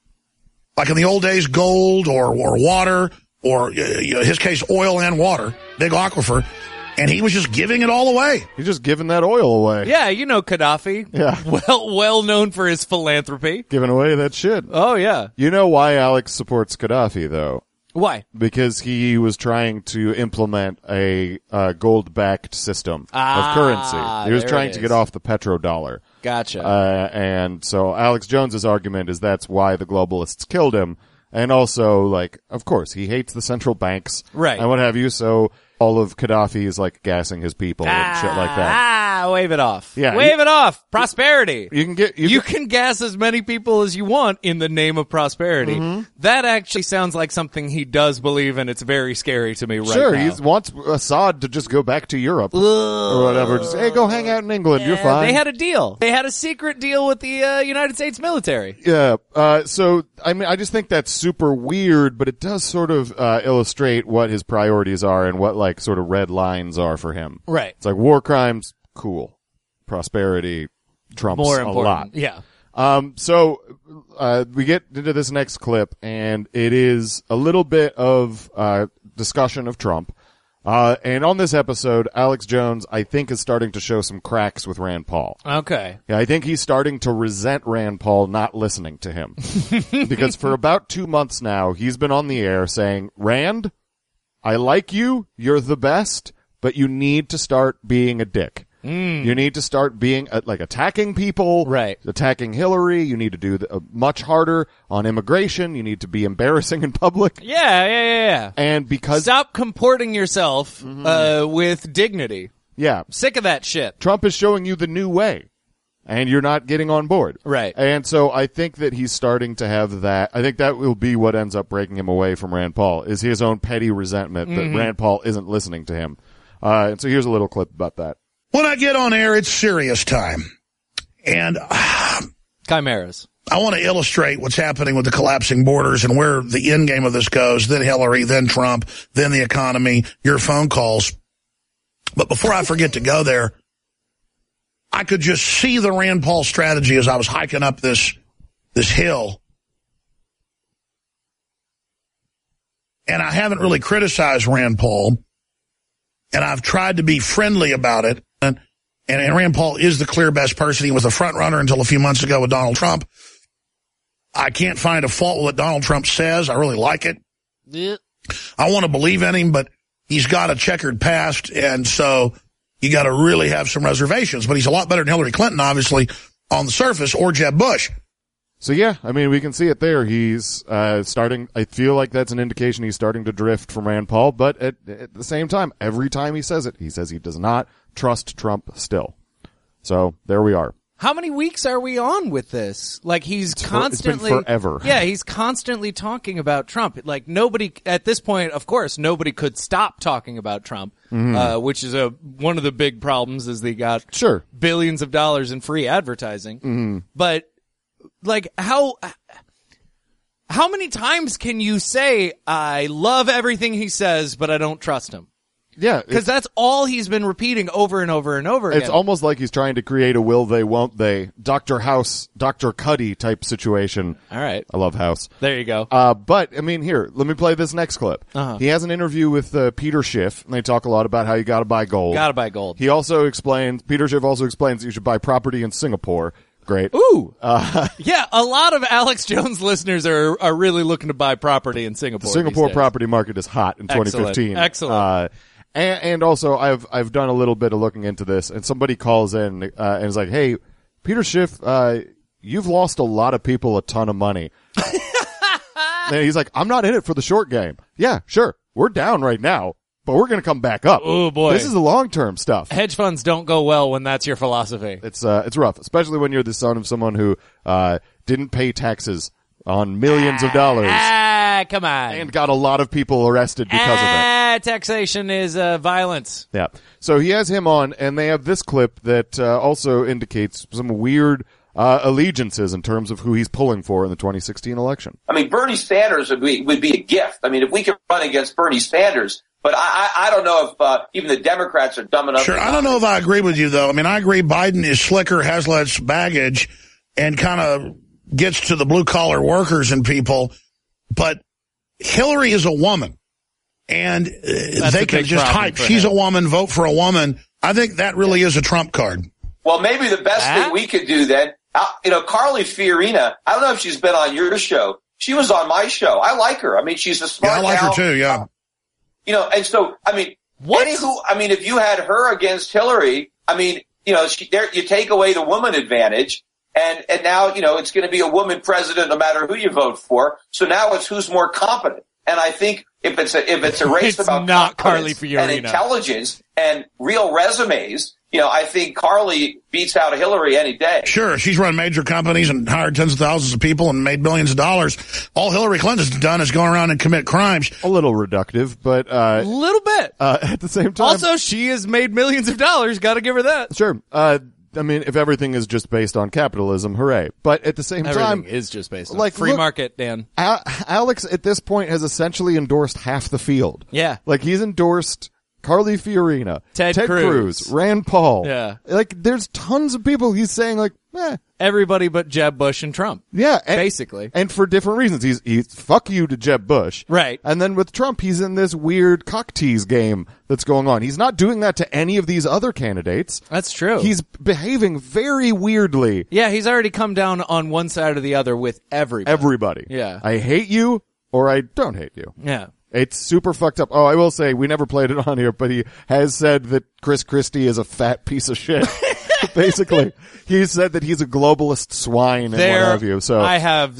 like in the old days, gold or, or water, or in his case, oil and water, big aquifer, and he was just giving it all away. He's just giving that oil away. Yeah, you know Gaddafi. Yeah. Well, well known for his philanthropy. Giving away that shit. Oh, yeah. You know why Alex supports Gaddafi, though? Why? Because he was trying to implement a uh, gold-backed system Ah, of currency. He was there trying it to is. get off the petrodollar. Gotcha. Uh, and so Alex Jones's argument is that's why the globalists killed him. And also, like, of course, he hates the central banks. Right. And what have you, so all of Gaddafi is, like, gassing his people and shit like that. Ah, wave it off. Yeah, Wave you- it off. Prosperity. You can get... You, You can, can gas as many people as you want in the name of prosperity. Mm-hmm. That actually sounds like something he does believe, and it's very scary to me right sure, now. he wants Assad to just go back to Europe or whatever. Just, hey, go hang out in England. You're Yeah, fine. They had a deal. They had a secret deal with the uh, United States military. Yeah. Uh, so, I mean, I just think that's super weird, but it does sort of uh, illustrate what his priorities are and what, like, sort of red lines are for him. Right. It's like war crimes, cool. Prosperity trumps More a important. lot. Yeah. Um, so, uh, we get into this next clip, and it is a little bit of uh, discussion of Trump. Uh, and on this episode, Alex Jones, I think, is starting to show some cracks with Rand Paul. Okay. Yeah, I think he's starting to resent Rand Paul not listening to him. Because for about two months now, he's been on the air saying, Rand, I like you, you're the best, but you need to start being a dick. Mm. You need to start being, uh, like, attacking people. Right. Attacking Hillary. You need to do the, uh, much harder on immigration. You need to be embarrassing in public. Yeah, yeah, yeah, yeah. And because... Stop comporting yourself Mm-hmm. uh, with dignity. Yeah. Sick of that shit. Trump is showing you the new way. and you're not getting on board. Right. And so I think that he's starting to have that. I think that will be what ends up breaking him away from Rand Paul, is his own petty resentment that Mm-hmm. Rand Paul isn't listening to him. Uh, and so here's a little clip about that. When I get on air, it's serious time. And uh, Chimeras. I want to illustrate what's happening with the collapsing borders and where the end game of this goes, then Hillary, then Trump, then the economy, your phone calls. But before I forget to go there, I could just see the Rand Paul strategy as I was hiking up this this hill. And I haven't really criticized Rand Paul, and I've tried to be friendly about it. And, and Rand Paul is the clear best person. He was the front runner until a few months ago with Donald Trump. I can't find a fault with what Donald Trump says. I really like it. Yeah. I want to believe in him, but he's got a checkered past, and so you got to really have some reservations. But he's a lot better than Hillary Clinton, obviously, on the surface, or Jeb Bush. So yeah, I mean, we can see it there. He's uh, starting, I feel like that's an indication he's starting to drift from Rand Paul, but at, at the same time, every time he says it, he says he does not trust Trump still. So there we are. How many weeks are we on with this? Like, he's It's for- constantly... it's been forever. Yeah, he's constantly talking about Trump. Like, nobody, at this point, of course, nobody could stop talking about Trump, Mm-hmm. uh, which is a one of the big problems is they got Sure. billions of dollars in free advertising. Mm-hmm. But, like, how... How many times can you say, I love everything he says, but I don't trust him? Yeah. Because It's, that's all he's been repeating over and over and over again. it's almost like he's trying to create a will they, won't they, Doctor House, Doctor Cuddy type situation. All right. I love House. There you go. Uh, but, I mean, here, let me play this next clip. Uh-huh. He has an interview with uh, Peter Schiff, and they talk a lot about how you gotta buy gold. Gotta buy gold. He also explains, Peter Schiff also explains that you should buy property in Singapore. Great. Ooh. Uh, Yeah, a lot of Alex Jones listeners are are really looking to buy property in Singapore. the Singapore these days. property market is hot in twenty fifteen. Excellent. Uh, and, and also, I've I've done a little bit of looking into this, and somebody calls in uh, and is like, "Hey, Peter Schiff, uh, you've lost a lot of people a ton of money." And he's like, "I'm not in it for the short game." Yeah, sure, we're down right now, but we're going to come back up. Oh, boy. This is the long term stuff. Hedge funds don't go well when that's your philosophy. It's uh, it's rough, especially when you're the son of someone who uh didn't pay taxes on millions of dollars Ah, come on. and got a lot of people arrested because of it. ah, taxation is uh, violence. Yeah. So he has him on, and they have this clip that uh, also indicates some weird uh, allegiances in terms of who he's pulling for in the twenty sixteen election. I mean, Bernie Sanders would be, would be a gift. I mean, if we could run against Bernie Sanders, but I, I, I don't know if uh, even the Democrats are dumb enough. Sure, to I don't know if I agree with you, though. I mean, I agree Biden is slicker, has less baggage, and kind of gets to the blue-collar workers and people, but Hillary is a woman, and uh, they a can big just problem hype, for she's him. a woman, vote for a woman. I think that really is a Trump card. Well, maybe the best Ah? thing we could do then, uh, you know, Carly Fiorina, I don't know if she's been on your show. She was on my show. I like her. I mean, she's a Yeah, smart I like gal. her, too, yeah. You know, and so, I mean, What? anywho, I mean, if you had her against Hillary, I mean, you know, she, there, you take away the woman advantage, and, and now, you know, it's going to be a woman president no matter who you vote for. So now it's who's more competent. And I think if it's a, if it's a race It's about not competence Carly and Fiorina. intelligence and real resumes, you know, I think Carly beats out Hillary any day. Sure, she's run major companies and hired tens of thousands of people and made billions of dollars. All Hillary Clinton's done is go around and commit crimes. A little reductive, but A uh, little bit. uh, at the same time, Also, she has made millions of dollars. Got to give her that. sure. Uh, I mean, if everything is just based on capitalism, hooray! But at the same Everything time, is just based on like, free look- market, Dan. Al- Alex at this point has essentially endorsed half the field. Yeah. Like he's endorsed Carly Fiorina, Ted Ted Cruz. Cruz, Rand Paul. Yeah. Like there's tons of people he's saying like, eh, Everybody but Jeb Bush and Trump. yeah, and, Basically. and for different reasons. He's he's fuck you to Jeb Bush, Right. And then with Trump, he's in this weird cock tease game that's going on. He's not doing that to any of these other candidates. That's true. He's behaving very weirdly. Yeah, he's already come down on one side or the other with everybody. Everybody, Yeah. I hate you or I don't hate you. Yeah. It's super fucked up. Oh, I will say, we never played it on here, but he has said that Chris Christie is a fat piece of shit. Basically, he said that he's a globalist swine and what There, have you. So, I have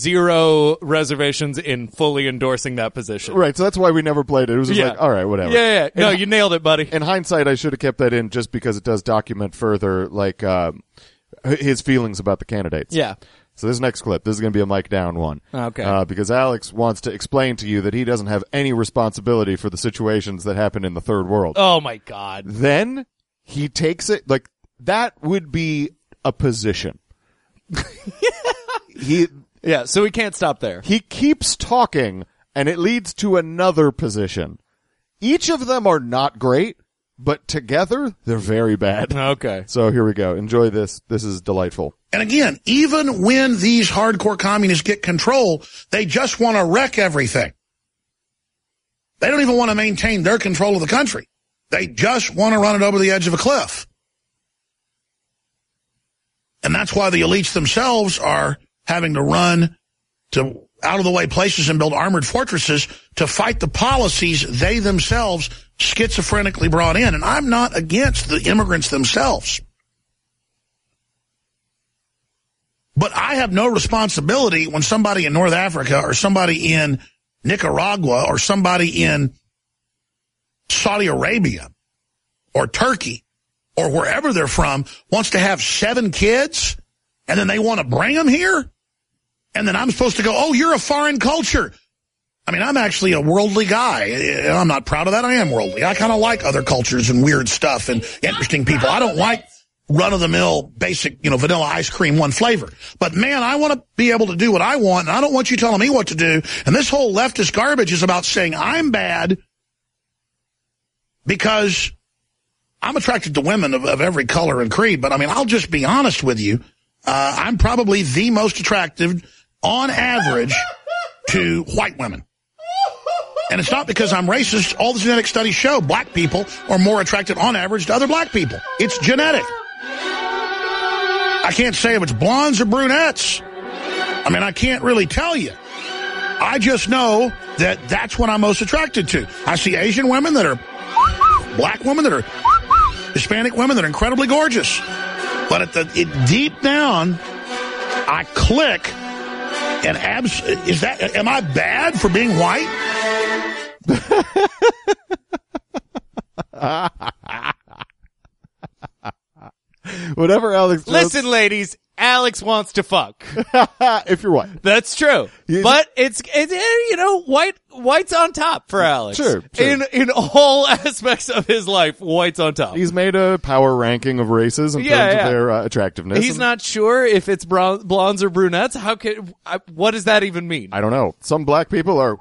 zero reservations in fully endorsing that position. right. So that's why we never played it. It was just Yeah. like, all right, whatever. Yeah, yeah. No, In- you nailed it, buddy. In hindsight, I should have kept that in just because it does document further, like, um, his feelings about the candidates. Yeah. So this next clip, this is going to be a mic down one. Okay. Uh, because Alex wants to explain to you that he doesn't have any responsibility for the situations that happen in the third world. Oh my God. Then he takes it, like, that would be a position. he, Yeah, so we can't stop there. he keeps talking, and it leads to another position. Each of them are not great, but together, they're very bad. Okay. So here we go. Enjoy this. This is delightful. And again, even when these hardcore communists get control, they just want to wreck everything. They don't even want to maintain their control of the country. They just want to run it over the edge of a cliff. And that's why the elites themselves are having to run to out-of-the-way places and build armored fortresses to fight the policies they themselves schizophrenically brought in. And I'm not against the immigrants themselves. But I have no responsibility when somebody in North Africa or somebody in Nicaragua or somebody in Saudi Arabia or Turkey or wherever they're from wants to have seven kids and then they want to bring them here. And then I'm supposed to go, oh, you're a foreign culture. I mean, I'm actually a worldly guy. I'm not proud of that. I am worldly. I kind of like other cultures and weird stuff and interesting people. I don't like run-of-the-mill, basic, you know, vanilla ice cream, one flavor. But, man, I want to be able to do what I want, and I don't want you telling me what to do. And this whole leftist garbage is about saying I'm bad because I'm attracted to women of, of every color and creed. But, I mean, I'll just be honest with you. Uh, I'm probably the most attractive, on average, to white women. And it's not because I'm racist. All the genetic studies show black people are more attracted, on average, to other black people. It's genetic. I can't say if it's blondes or brunettes. I mean, I can't really tell you. I just know that that's what I'm most attracted to. I see Asian women that are black women that are Hispanic women that are incredibly gorgeous. But at the it, deep down, I click and abs. Is that? Am I bad for being white? Whatever Alex Jones, Listen, ladies, Alex wants to fuck. if you're white. That's true. You- But it's, it's, you know, white, white's on top for Alex. Sure, sure. In, in all aspects of his life, white's on top. He's made a power ranking of races in Yeah, terms yeah. of their uh, attractiveness. He's and not sure if it's brown, blondes or brunettes. How can, I, what does that even mean? I don't know. Some black people are.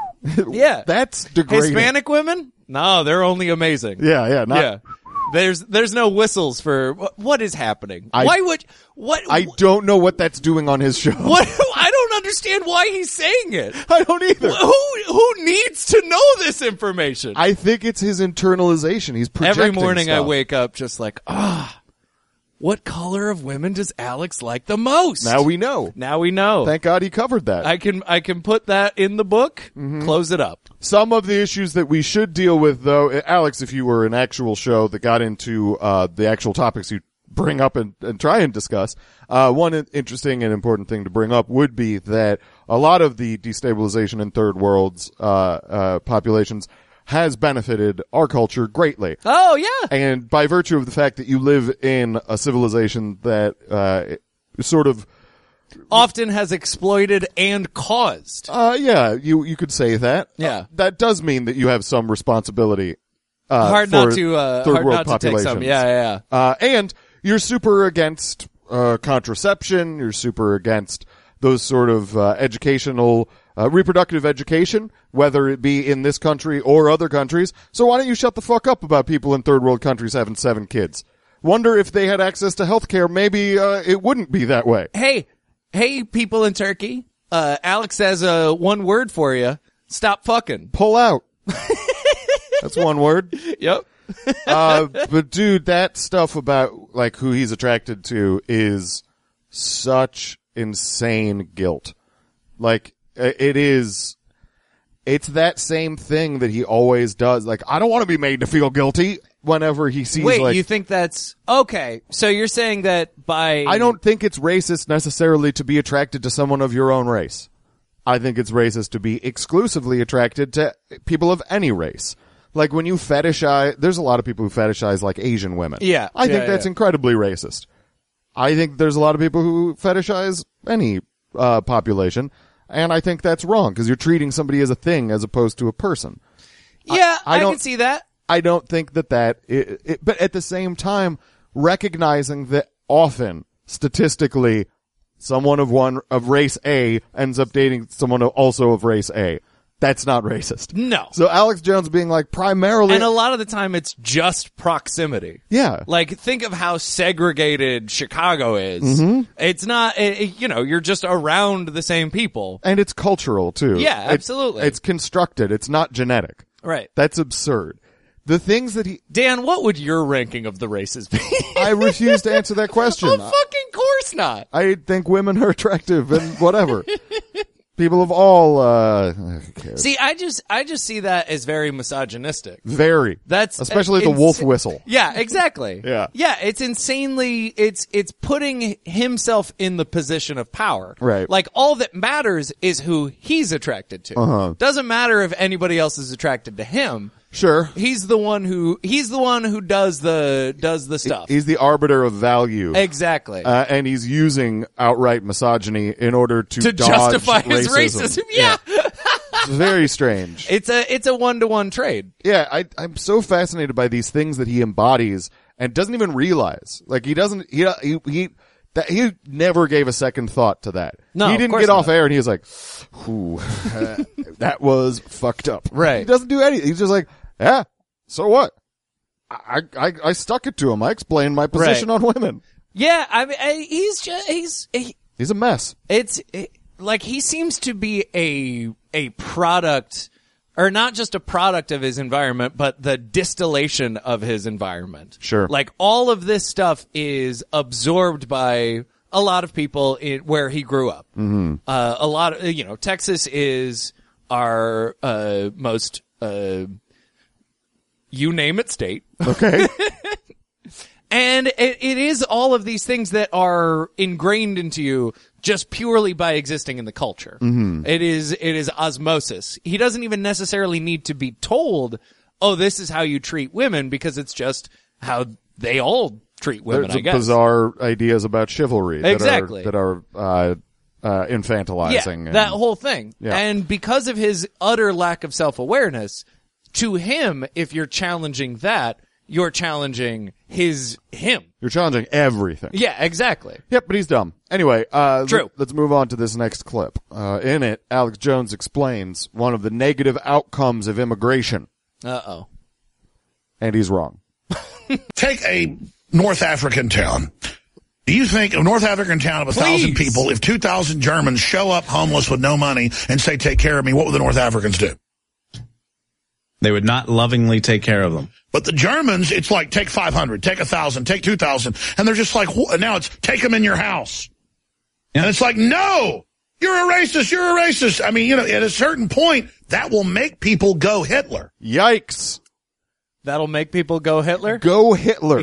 Yeah. That's degrading. Hispanic women? No, they're only amazing. Yeah, yeah. Not, yeah. There's, there's no whistles for, what, what is happening? I- Why would, what, I don't know what that's doing on his show. what, I don't understand why he's saying it. I don't either. Who, who needs to know this information? I think it's his internalization. He's projecting Every morning I stuff. wake up just like, ah, what color of women does Alex like the most? Now we know. Now we know. Thank God he covered that. I can, I can put that in the book, Mm-hmm. close it up. Some of the issues that we should deal with, though, Alex, if you were an actual show that got into uh, the actual topics you bring up and, and try and discuss, uh, one interesting and important thing to bring up would be that a lot of the destabilization in third worlds uh, uh, populations has benefited our culture greatly. Oh, yeah. And by virtue of the fact that you live in a civilization that uh, sort of Often has exploited and caused. Uh, yeah, you you could say that. Yeah. Uh, that does mean that you have some responsibility. Uh, hard for not to, uh, third hard world not to take some. populations. Yeah, yeah, yeah. Uh, and you're super against uh, contraception. You're super against those sort of uh, educational, uh, reproductive education, whether it be in this country or other countries. So why don't you shut the fuck up about people in third world countries having seven kids? Wonder if they had access to health care, maybe uh, it wouldn't be that way. Hey, hey, people in Turkey. Uh, Alex has uh, one word for you. Stop fucking. Pull out. That's one word. Yep. uh, but dude, that stuff about like who he's attracted to is such insane guilt. Like it is, it's that same thing that he always does. Like I don't want to be made to feel guilty whenever he sees. Wait, like, you think that's okay? So you're saying that by I don't think it's racist necessarily to be attracted to someone of your own race. I think it's racist to be exclusively attracted to people of any race. Like when you fetishize, there's a lot of people who fetishize like Asian women. Yeah. I think Yeah, that's yeah. incredibly racist. I think there's a lot of people who fetishize any uh, population, and I think that's wrong because you're treating somebody as a thing as opposed to a person. Yeah, I, I, I can see that. I don't think that that, it, it, but at the same time, recognizing that often, statistically, someone of one, of race A ends up dating someone also of race A. That's not racist. No. So Alex Jones being like primarily, and a lot of the time it's just proximity. Yeah. Like, think of how segregated Chicago is. Mm-hmm. It's not, it, you know, you're just around the same people. And it's cultural too. Yeah, absolutely. It, it's constructed. It's not genetic. Right. That's absurd. The things that he... Dan, what would your ranking of the races be? I refuse to answer that question. Oh, fucking course not. I think women are attractive and whatever. People of all, uh, who cares? See, I just, I just see that as very misogynistic. Very. That's especially uh, the wolf ins- whistle. Yeah, exactly. Yeah. Yeah, it's insanely, it's, it's putting himself in the position of power. Right. Like, all that matters is who he's attracted to. Uh-huh. Doesn't matter if anybody else is attracted to him. Sure. He's the one who, he's the one who does the, does the stuff. He's the arbiter of value. Exactly. Uh, and he's using outright misogyny in order to, to dodge justify his racism. racism. Yeah. yeah. It's very strange. It's a, it's a one-to-one trade. Yeah, I, I'm so fascinated by these things that he embodies and doesn't even realize. Like, he doesn't, he, he, he, that, he never gave a second thought to that. No, he of didn't course get off not. air and he was like, ooh, uh, that was fucked up. Right. He doesn't do anything. He's just like, yeah, so what? I, I, I stuck it to him. I explained my position Right. on women. Yeah, I mean, I, he's just, he's, he, He's a mess. it's, it, like, he seems to be a, a product, or not just a product of his environment, but the distillation of his environment. Sure. Like, all of this stuff is absorbed by a lot of people in, where he grew up. Mm-hmm. Uh, a lot of, you know, Texas is our, uh, most, uh, you name it state. Okay. And it, it is all of these things that are ingrained into you just purely by existing in the culture. Mm-hmm. It is, it is osmosis. He doesn't even necessarily need to be told, oh, this is how you treat women, because it's just how they all treat women, There's I guess. bizarre ideas about chivalry. Exactly. That are, that are uh, uh, infantilizing. Yeah, and, that whole thing. Yeah. And because of his utter lack of self-awareness, to him, if you're challenging that, you're challenging his, him. You're challenging everything. Yeah, exactly. Yep, but he's dumb. Anyway, uh, True. Let, let's move on to this next clip. Uh, in it, Alex Jones explains one of the negative outcomes of immigration. Uh-oh. And he's wrong. Take a North African town. Do you think a North African town of a thousand Please. people, if two thousand Germans show up homeless with no money and say, take care of me, what would the North Africans do? They would not lovingly take care of them. But the Germans, it's like, take five hundred, take one thousand, take two thousand. And they're just like, wh- now it's, take them in your house. Yeah. And it's like, no, you're a racist, you're a racist. I mean, you know, at a certain point, that will make people go Hitler. Yikes. That'll make people go Hitler? Go Hitler.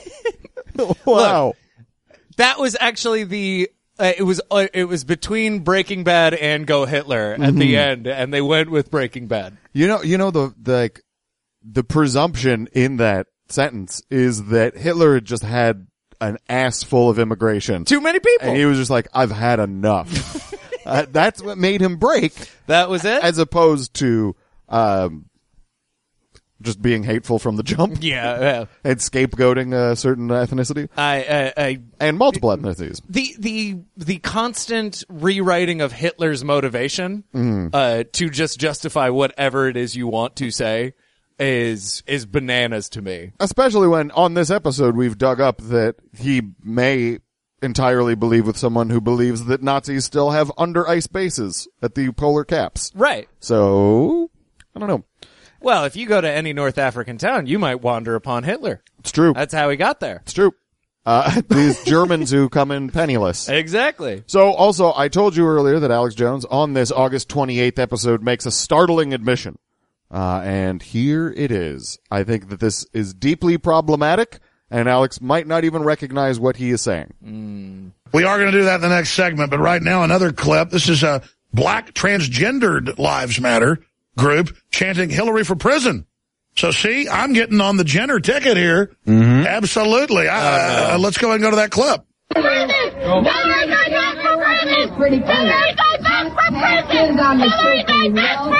Wow. Look, that was actually the, uh, it was, uh, it was between Breaking Bad and Go Hitler at Mm-hmm. the end, and they went with Breaking Bad. You know, you know, the, the, like, the presumption in that sentence is that Hitler had just had an ass full of immigration. Too many people. And he was just like, I've had enough. uh, that's what made him break, That was it? as opposed to, um, just being hateful from the jump. yeah, yeah. And scapegoating a certain ethnicity. I, I, I, And multiple ethnicities. the, the, the constant rewriting of Hitler's motivation, Mm-hmm. uh, to just justify whatever it is you want to say is, is bananas to me. Especially when on this episode we've dug up that he may entirely believe with someone who believes that Nazis still have under ice bases at the polar caps. Right. So, I don't know. Well, if you go to any North African town, you might wander upon Hitler. It's true. That's how he got there. It's true. Uh, these Germans who come in penniless. Exactly. So also, I told you earlier that Alex Jones on this August twenty-eighth episode makes a startling admission. Uh, and here it is. I think that this is deeply problematic, and Alex might not even recognize what he is saying. Mm. We are going to do that in the next segment, but right now another clip. This is a black transgendered Lives Matter group chanting Hillary for prison. So see, I'm getting on the Jenner ticket here. Mm-hmm. Absolutely. I, Oh, no. uh, let's go ahead and go to that clip. Hillary go back for prison! Hillary go back for prison! Hillary go back for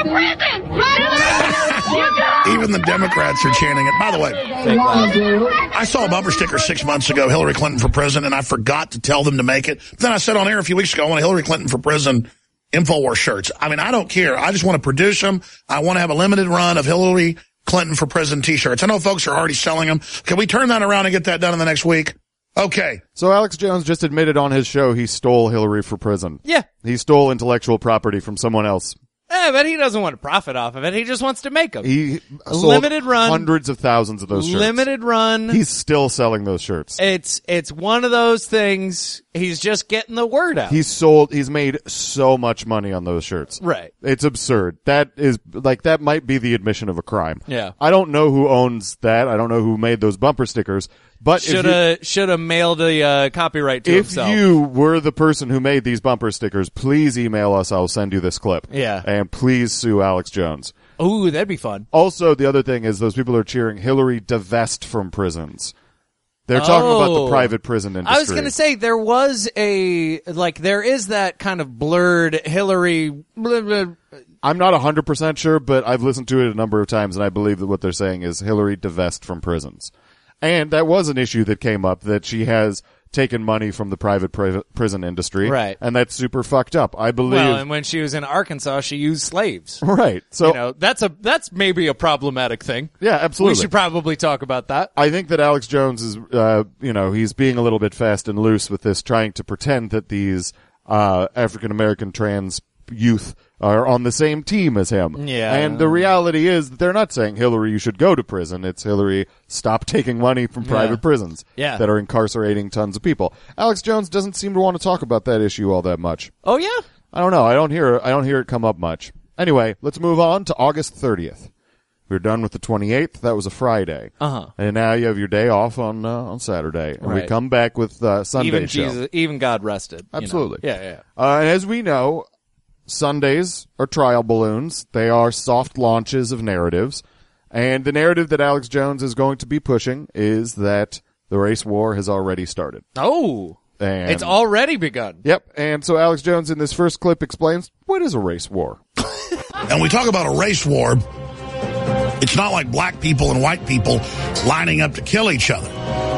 prison! Even the Democrats are chanting it. By the way, I saw a bumper sticker six months ago, Hillary Clinton for president, and I forgot to tell them to make it. Then I said on air a few weeks ago, I want a Hillary Clinton for president InfoWars shirts. I mean, I don't care. I just want to produce them. I want to have a limited run of Hillary Clinton for president T-shirts. I know folks are already selling them. Can we turn that around and get that done in the next week? Okay. So Alex Jones just admitted on his show he stole Hillary for prison. Yeah. He stole intellectual property from someone else. Yeah, but he doesn't want to profit off of it. He just wants to make them. He sold limited run, hundreds of thousands of those shirts. Limited run. He's still selling those shirts. It's it's one of those things. He's just getting the word out. He's sold. He's made so much money on those shirts. Right. It's absurd. That is like that might be the admission of a crime. Yeah. I don't know who owns that. I don't know who made those bumper stickers. But should have should have mailed the uh, copyright to if himself. If you were the person who made these bumper stickers, please email us. I'll send you this clip. Yeah. And please sue Alex Jones. Ooh, that'd be fun. Also, the other thing is those people are cheering Hillary divest from prisons. They're talking oh. about the private prison industry. I was going to say there was a like there is that kind of blurred Hillary. Blah, blah. I'm not one hundred percent sure, but I've listened to it a number of times, and I believe that what they're saying is Hillary divest from prisons. And that was an issue that came up, that she has taken money from the private pri- prison industry. Right. And that's super fucked up. I believe. Well, and when she was in Arkansas, she used slaves. Right. So, you know, that's a, that's maybe a problematic thing. Yeah, absolutely. We should probably talk about that. I think that Alex Jones is, uh, you know, he's being a little bit fast and loose with this, trying to pretend that these, uh, African-American trans youth are on the same team as him. Yeah. And the reality is that they're not saying, Hillary, you should go to prison. It's Hillary, stop taking money from private yeah. prisons yeah. that are incarcerating tons of people. Alex Jones doesn't seem to want to talk about that issue all that much. Oh, yeah? I don't know. I don't hear, I don't hear it come up much. Anyway, let's move on to August thirtieth. We're done with the twenty-eighth. That was a Friday. Uh-huh. And now you have your day off on, uh, on Saturday. And right. we come back with, uh, Sunday even show. Jesus, even God rested. Absolutely. You know? Yeah, yeah. Uh, and as we know, Sundays are trial balloons. They are soft launches of narratives. And the narrative that Alex Jones is going to be pushing is that the race war has already started. Oh, and it's already begun. Yep. And so Alex Jones in this first clip explains, what is a race war? And we talk about a race war. It's not like black people and white people lining up to kill each other.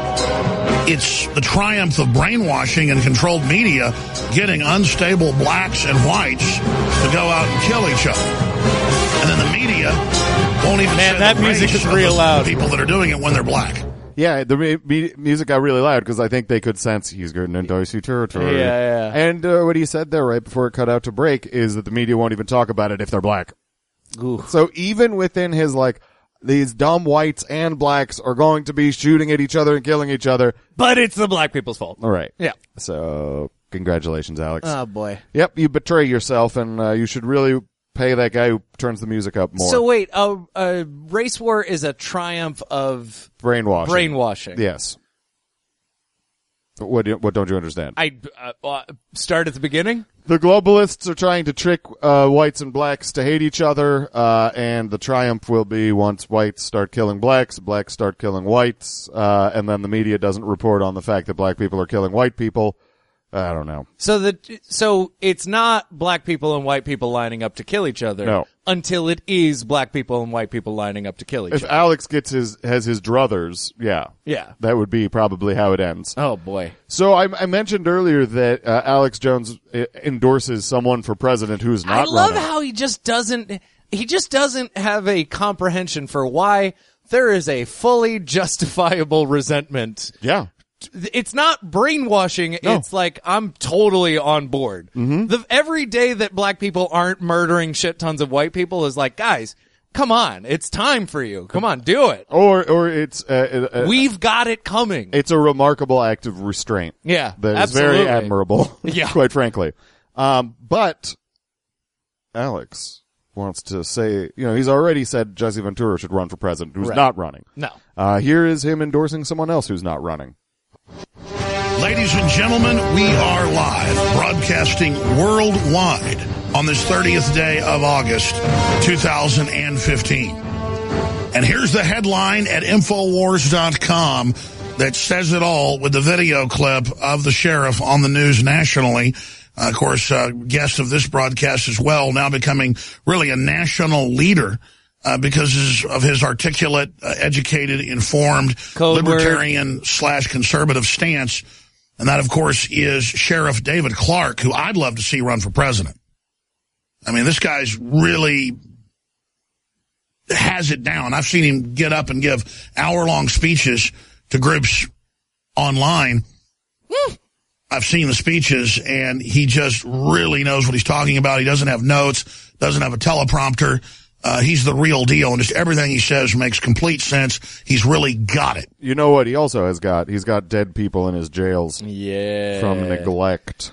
It's the triumph of brainwashing and controlled media getting unstable blacks and whites to go out and kill each other. And then the media won't even Man, say that the music race is of real the loud. people that are doing it when they're black. Yeah, the mu- mu- music got really loud because I think they could sense he's going into dicey territory. Yeah, yeah. And uh, what he said there right before it cut out to break is that the media won't even talk about it if they're black. Ooh. So even within his, like, these dumb whites and blacks are going to be shooting at each other and killing each other. But it's the black people's fault. All right. Yeah. So, congratulations, Alex. Oh, boy. Yep, you betray yourself, and uh, you should really pay that guy who turns the music up more. So wait, a, a race war is a triumph of brainwashing. Brainwashing. Yes. What, do you, what don't you understand? I uh, uh, start at the beginning? The globalists are trying to trick uh, whites and blacks to hate each other, uh, and the triumph will be once whites start killing blacks, blacks start killing whites, uh, and then the media doesn't report on the fact that black people are killing white people. I don't know. So the so it's not black people and white people lining up to kill each other. No. Until it is black people and white people lining up to kill each If other. Alex gets his has his druthers, yeah, Yeah. that would be probably how it ends. Oh boy. So I, I mentioned earlier that uh, Alex Jones uh, endorses someone for president who's not I love running. how he just doesn't he just doesn't have a comprehension for why there is a fully justifiable resentment. Yeah. It's not brainwashing. No. It's like, I'm totally on board. Mm-hmm. The, every day that black people aren't murdering shit tons of white people is like, guys, come on. It's time for you. Come on, do it. Or or it's uh, uh, We've got it coming. it's a remarkable act of restraint. Yeah, That is absolutely. very admirable. Yeah. Quite frankly. Um, but Alex wants to say, you know, he's already said Jesse Ventura should run for president, who's Right. not running. No. Uh, here is him endorsing someone else who's not running. Ladies and gentlemen, we are live, broadcasting worldwide on this thirtieth day of August, two thousand fifteen. And here's the headline at Infowars dot com. that says it all with the video clip of the sheriff on the news nationally. Uh, of course, uh, guest of this broadcast as well, now becoming really a national leader uh, because his, of his articulate, uh, educated, informed, Code libertarian word. slash conservative stance. And that, of course, is Sheriff David Clarke, who I'd love to see run for president. I mean, this guy's really has it down. I've seen him get up and give hour-long speeches to groups online. Mm. I've seen the speeches, and he just really knows what he's talking about. He doesn't have notes, doesn't have a teleprompter. Uh, he's the real deal, and just everything he says makes complete sense. He's really got it. You know what he also has got? He's got dead people in his jails. Yeah. From neglect.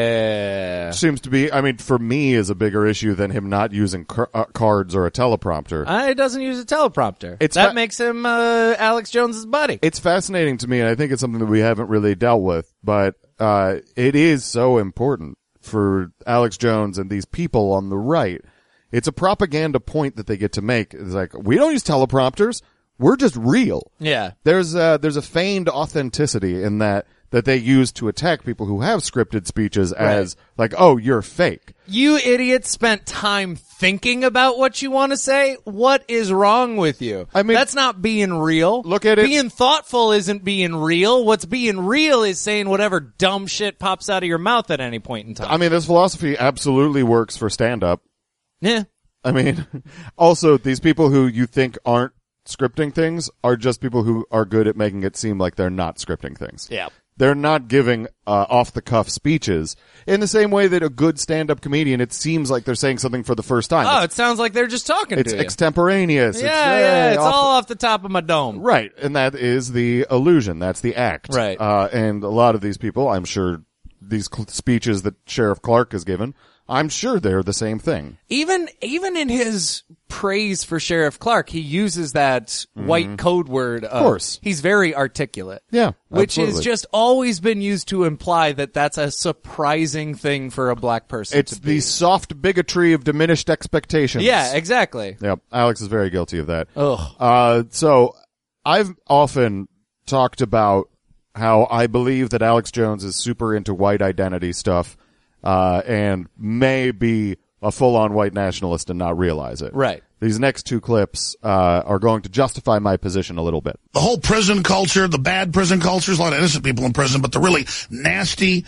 Yeah. Seems to be, I mean, for me, is a bigger issue than him not using car- uh, cards or a teleprompter. Uh, he doesn't use a teleprompter. It's that fa- makes him uh, Alex Jones's buddy. It's fascinating to me, and I think it's something that we haven't really dealt with, but uh, it is so important for Alex Jones and these people on the right. It's a propaganda point that they get to make. It's like, we don't use teleprompters. We're just real. Yeah. There's a, there's a feigned authenticity in that that they use to attack people who have scripted speeches as like, oh, you're fake. You idiots spent time thinking about what you want to say. What is wrong with you? I mean, that's not being real. Look at it. Being thoughtful isn't being real. What's being real is saying whatever dumb shit pops out of your mouth at any point in time. I mean, this philosophy absolutely works for stand-up. Yeah. I mean, also, these people who you think aren't scripting things are just people who are good at making it seem like they're not scripting things. Yeah. They're not giving uh, off-the-cuff speeches in the same way that a good stand-up comedian, it seems like they're saying something for the first time. Oh, it's, it sounds like they're just talking it's to you. extemporaneous. Yeah, it's, yeah, hey, it's off all off the top of my dome. Right, and that is the illusion. That's the act. Right. Uh, and a lot of these people, I'm sure, these cl- speeches that Sheriff Clarke has given, I'm sure they're the same thing. Even even in his praise for Sheriff Clarke, he uses that mm-hmm. white code word. Of, of course. He's very articulate. Yeah, Which absolutely. has just always been used to imply that that's a surprising thing for a black person It's to be. the soft bigotry of diminished expectations. Yeah, exactly. Yep, Alex is very guilty of that. Ugh. Uh, so, I've often talked about how I believe that Alex Jones is super into white identity stuff. Uh, and may be a full-on white nationalist and not realize it. Right. These next two clips, uh, are going to justify my position a little bit. The whole prison culture, the bad prison culture, there's a lot of innocent people in prison, but the really nasty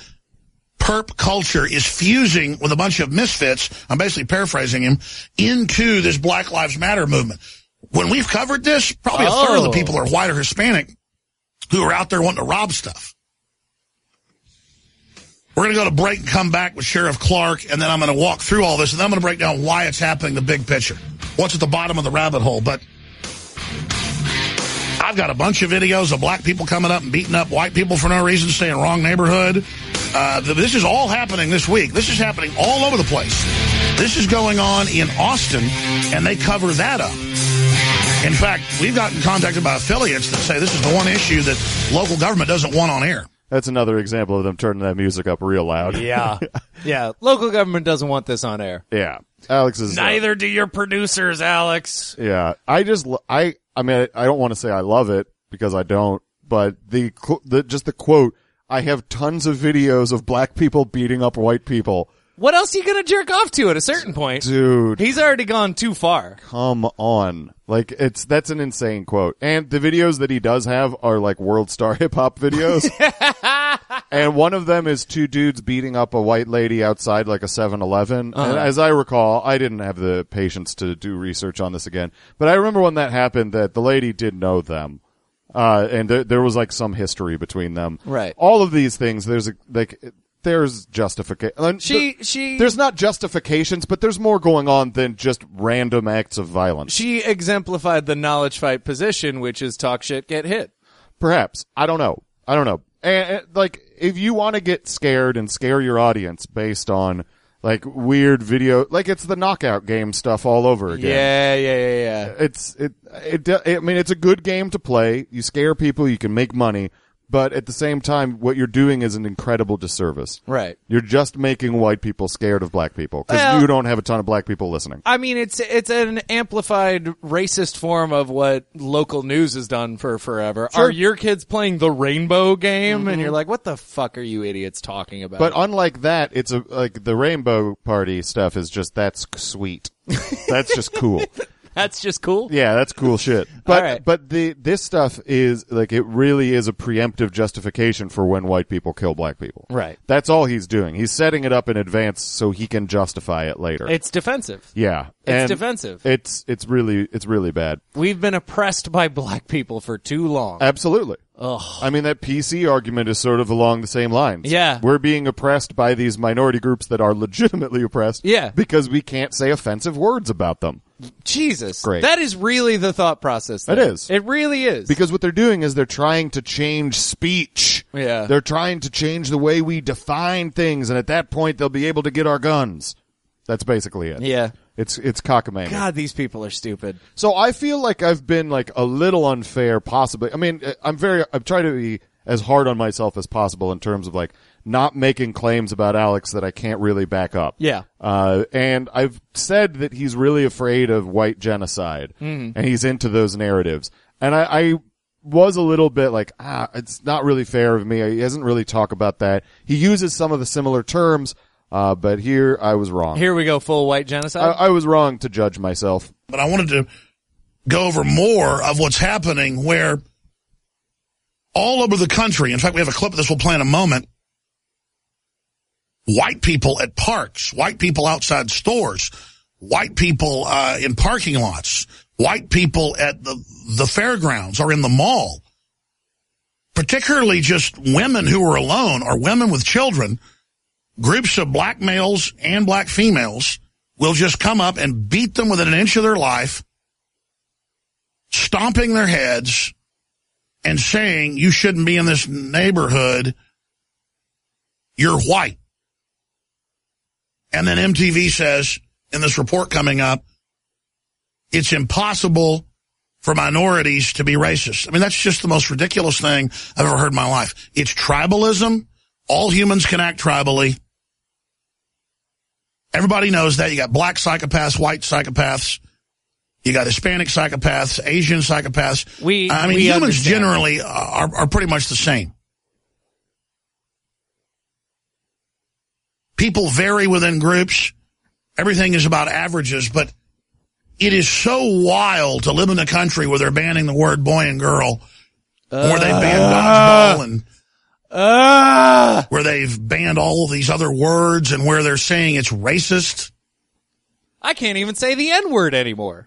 perp culture is fusing with a bunch of misfits, I'm basically paraphrasing him, into this Black Lives Matter movement. When we've covered this, probably oh. a third of the people are white or Hispanic who are out there wanting to rob stuff. We're going to go to break and come back with Sheriff Clarke, and then I'm going to walk through all this, and then I'm going to break down why it's happening, the big picture. What's at the bottom of the rabbit hole. But I've got a bunch of videos of black people coming up and beating up white people for no reason, staying wrong neighborhood. Uh, this is all happening this week. This is happening all over the place. This is going on in Austin, and they cover that up. In fact, we've gotten contacted by affiliates that say this is the one issue that local government doesn't want on air. That's another example of them turning that music up real loud. Yeah. Yeah. Local government doesn't want this on air. Yeah. Alex is... Neither uh, do your producers, Alex. Yeah. I just... I I mean, I don't want to say I love it, because I don't, but the, the just the quote, I have tons of videos of black people beating up white people. What else are you going to jerk off to at a certain point? Dude. He's already gone too far. Come on. Like, it's, that's an insane quote. And the videos that he does have are like World Star Hip Hop videos. And one of them is two dudes beating up a white lady outside like a seven eleven. Uh-huh. And as I recall, I didn't have the patience to do research on this again, but I remember when that happened that the lady did know them. Uh, and there, there was like some history between them. Right. All All of these things, there's a, like, there's justification. She, she, There's not justifications, but there's more going on than just random acts of violence. she exemplified the knowledge fight position, which is talk shit, get hit. Perhaps. I don't know. I don't know. And, and like, if you want to get scared and scare your audience based on, like, weird video, like, it's the knockout game stuff all over again. Yeah, yeah, yeah, yeah. It's, it, it, I mean, it's a good game to play. You scare people, you can make money. but at the same time, what you're doing is an incredible disservice. Right. You're just making white people scared of black people because Well- you don't have a ton of black people listening. I mean, it's it's an amplified racist form of what local news has done for forever. Sure. Are your kids playing the rainbow game? And you're like, what the fuck are you idiots talking about? But unlike that, it's a like the rainbow party stuff is just that's sweet. That's just cool. That's just cool. Yeah, that's cool shit. But All right. but the this stuff is like it really is a preemptive justification for when white people kill black people. Right. That's all he's doing. He's setting it up in advance so he can justify it later. It's defensive. yeah. It's And defensive. It's it's really it's really bad. We've been oppressed by black people for too long. Absolutely. Ugh. I mean, that P C argument is sort of along the same lines. Yeah. We're being oppressed by these minority groups that are legitimately oppressed. Yeah. Because we can't say offensive words about them. Jesus. Great. That is really the thought process. It there. is. It really is. Because what they're doing is they're trying to change speech. Yeah. They're trying to change the way we define things, and at that point they'll be able to get our guns. That's basically it. Yeah. It's it's cockamamie. God, these people are stupid. So I feel like I've been like a little unfair, possibly. I mean, I'm very, I'm trying to be as hard on myself as possible in terms of like not making claims about Alex that I can't really back up. Yeah. Uh, and I've said that he's really afraid of white genocide, Mhm. and he's into those narratives. And I, I was a little bit like, ah, it's not really fair of me. He doesn't really talk about that. He uses some of the similar terms. Uh, but here I was wrong. Here we go, full white genocide. I, I was wrong to judge myself. But I wanted to go over more of what's happening where all over the country, in fact, we have a clip of this we'll play in a moment, white people at parks, white people outside stores, white people uh, in parking lots, white people at the, the fairgrounds or in the mall, particularly just women who are alone or women with children. Groups of black males and black females will just come up and beat them within an inch of their life, stomping their heads and saying, you shouldn't be in this neighborhood, you're white. And then M T V says, in this report coming up, it's impossible for minorities to be racist. I mean, that's just the most ridiculous thing I've ever heard in my life. It's tribalism. All humans can act tribally. Everybody knows that. You got black psychopaths, white psychopaths. You got Hispanic psychopaths, Asian psychopaths. We, I mean, we humans understand. generally are, are pretty much the same. People vary within groups. Everything is about averages, but it is so wild to live in a country where they're banning the word boy and girl, uh, where they banned dodgeball and Uh, where they've banned all of these other words and where they're saying it's racist. I can't even say the N-word anymore.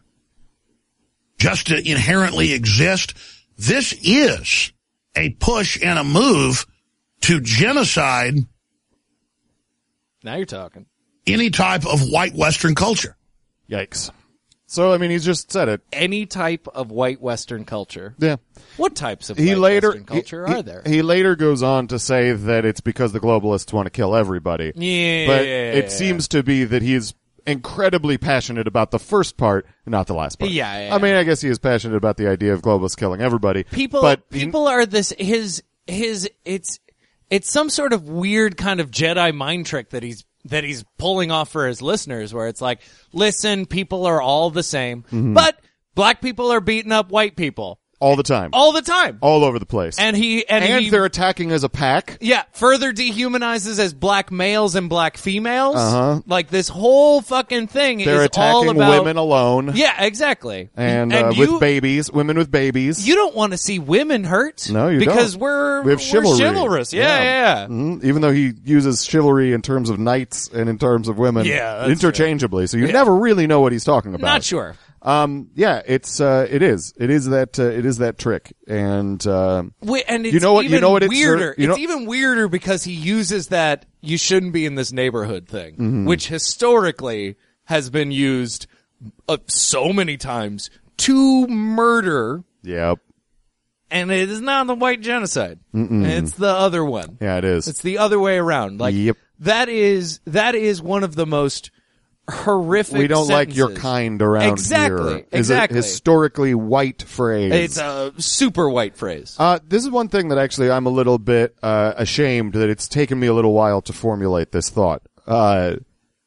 Just to inherently exist. This is a push and a move to genocide Now you're talking. any type of white Western culture. Yikes. So, I mean, he's just said it. Any type of white Western culture. Yeah. What types of He white later, Western culture he, are there? He later goes on to say that it's because the globalists want to kill everybody. Yeah. But it seems to be that he's incredibly passionate about the first part, not the last part. Yeah, yeah, I mean, I guess he is passionate about the idea of globalists killing everybody. People, but people are this, his, his, it's, it's some sort of weird kind of Jedi mind trick that he's, that he's pulling off for his listeners where it's like, listen, people are all the same, Mhm. but black people are beating up white people. all the time. All the time. All over the place. And he, and, and he, they're attacking as a pack. yeah, further dehumanizes as black males and black females. Uh-huh. Like this whole fucking thing They're is all attacking about women alone. Yeah, exactly. And, And uh, you- with babies, women with babies. You don't want to see women hurt. No, you because don't. we're We have chivalry. we're chivalrous. Yeah, yeah. Mhm. Even though he uses chivalry in terms of knights and in terms of women Yeah, that's interchangeably, so you Yeah. never really know what he's talking about. Not sure. Um, yeah, it's uh, it is it is that uh, it is that trick, and uh, Wait, and it's you know what even you know what it's weirder. you know, it's even weirder because he uses that "you shouldn't be in this neighborhood" thing, Mhm. which historically has been used uh, so many times to murder. Yep. And it is not the white genocide. Mm-mm. It's the other one. Yeah, it is. It's the other way around. Like Yep. that is that is one of the most horrific We don't like your sentences. kind around exactly, here. Is Exactly. a historically white phrase. It's a super white phrase. Uh, this is one thing that actually I'm a little bit uh, ashamed that it's taken me a little while to formulate this thought. Uh,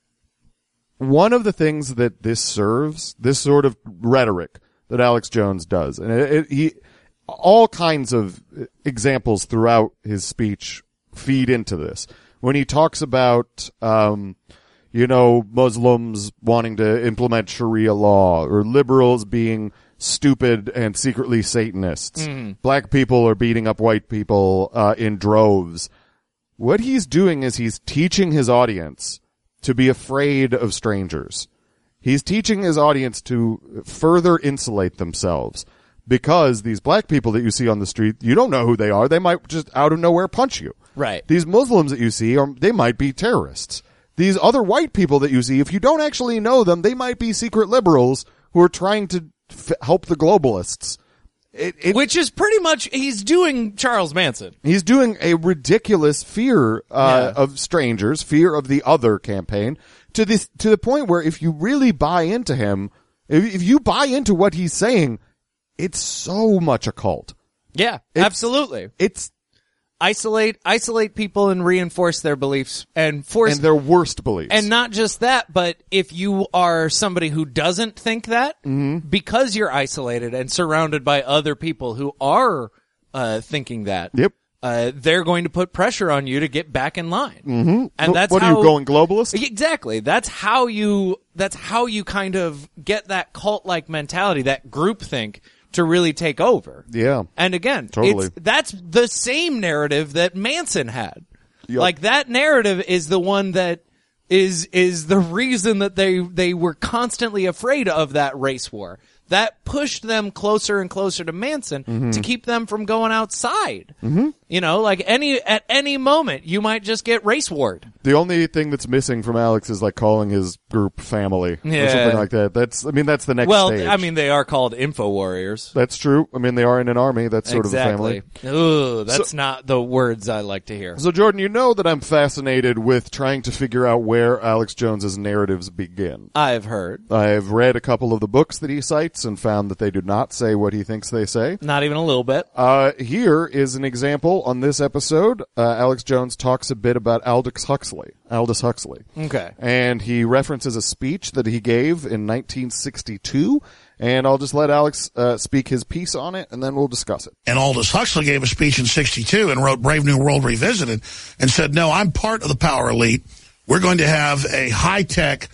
one of the things that this serves, this sort of rhetoric that Alex Jones does, and it, it, he, all kinds of examples throughout his speech feed into this. When he talks about, um, you know, Muslims wanting to implement Sharia law, or liberals being stupid and secretly Satanists. Mm. Black people are beating up white people uh, in droves. What he's doing is he's teaching his audience to be afraid of strangers. He's teaching his audience to further insulate themselves, because these black people that you see on the street, you don't know who they are. They might just out of nowhere punch you. Right. These Muslims that you see, are, they might be terrorists. These other white people that you see, if you don't actually know them, they might be secret liberals who are trying to f- help the globalists. It, it, Which is pretty much, he's doing Charles Manson. He's doing a ridiculous fear uh, Yeah. of strangers, fear of the other campaign, to this to the point where if you really buy into him, if, if you buy into what he's saying, it's so much a cult. Yeah, It's- absolutely. It's Isolate, isolate people and reinforce their beliefs and force and their worst beliefs. And not just that, but if you are somebody who doesn't think that, Mm-hmm. because you're isolated and surrounded by other people who are uh, thinking that, Yep. uh, they're going to put pressure on you to get back in line. Mm-hmm. And that's what how, are you going globalist? Exactly. That's how you. That's how you kind of get that cult-like mentality, that groupthink, to really take over. Yeah. And again, Totally. it's, that's the same narrative that Manson had. Yep. Like, that narrative is the one that is is the reason that they they were constantly afraid of that race war. That pushed them closer and closer to Manson Mm-hmm. to keep them from going outside. Mm-hmm. You know, like any at any moment you might just get race warred. The only thing that's missing from Alex is like calling his group family Yeah. or something like that. That's, I mean, that's the next Well, stage. I mean, they are called info warriors. That's true. I mean, they are in an army. That's sort exactly. of a family. Ooh, that's not the words I like to hear. So, Jordan, you know that I'm fascinated with trying to figure out where Alex Jones's narratives begin. I've heard. I've read a couple of the books that he cites and found that they do not say what he thinks they say. Not even a little bit. Uh, here is an example on this episode. Uh, Alex Jones talks a bit about Aldous Huxley. Aldous Huxley. Okay. And he references a speech that he gave in nineteen sixty-two. And I'll just let Alex uh, speak his piece on it, and then we'll discuss it. And Aldous Huxley gave a speech in sixty-two and wrote Brave New World Revisited and said, no, I'm part of the power elite. We're going to have a high-tech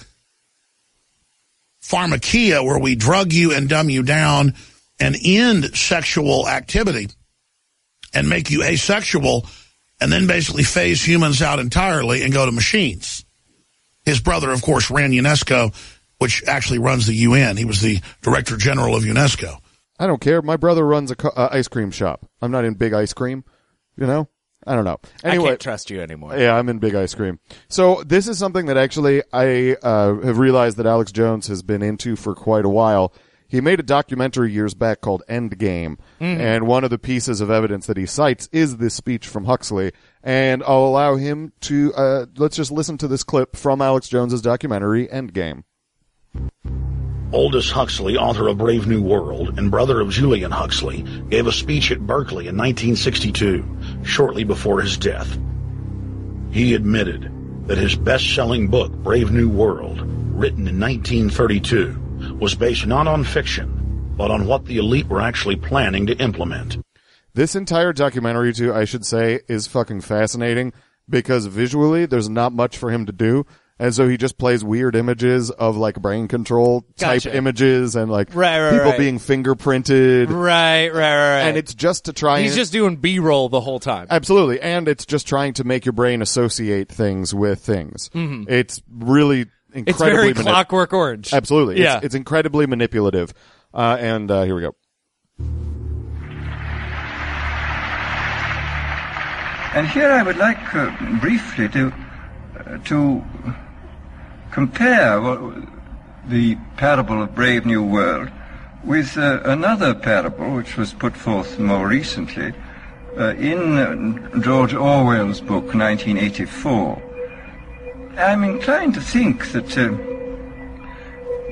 pharmakia where we drug you and dumb you down and end sexual activity and make you asexual and then basically phase humans out entirely and go to machines. His brother, of course, ran UNESCO, which actually runs the U N. He was the Director General of UNESCO. I don't care. My brother runs a co- uh, ice cream shop. I'm not in Big Ice Cream, you know? I don't know. Anyway, I can't trust you anymore. Yeah, I'm in Big Ice Cream. So this is something that actually I uh, have realized that Alex Jones has been into for quite a while. He made a documentary years back called Endgame, Mm-hmm. and one of the pieces of evidence that he cites is this speech from Huxley. And I'll allow him to, uh, let's just listen to this clip from Alex Jones's documentary Endgame. Aldous Huxley, author of Brave New World and brother of Julian Huxley, gave a speech at Berkeley in nineteen sixty-two, shortly before his death. He admitted that his best-selling book, Brave New World, written in nineteen thirty-two, was based not on fiction, but on what the elite were actually planning to implement. This entire documentary, too, I should say, is fucking fascinating because visually there's not much for him to do. And so he just plays weird images of like brain control type Gotcha. images and like Right, right, people right. being fingerprinted. Right, right, right, right. And it's just to try He's and just doing B-roll the whole time. absolutely, and it's just trying to make your brain associate things with things. Mm-hmm. It's really incredibly It's very manip- Clockwork Orange. Absolutely, Yeah. It's, it's incredibly manipulative. Uh, and uh, here we go. And here I would like uh, briefly to uh, to compare what, the parable of Brave New World with uh, another parable which was put forth more recently uh, in uh, George Orwell's book nineteen eighty-four. I'm inclined to think that uh,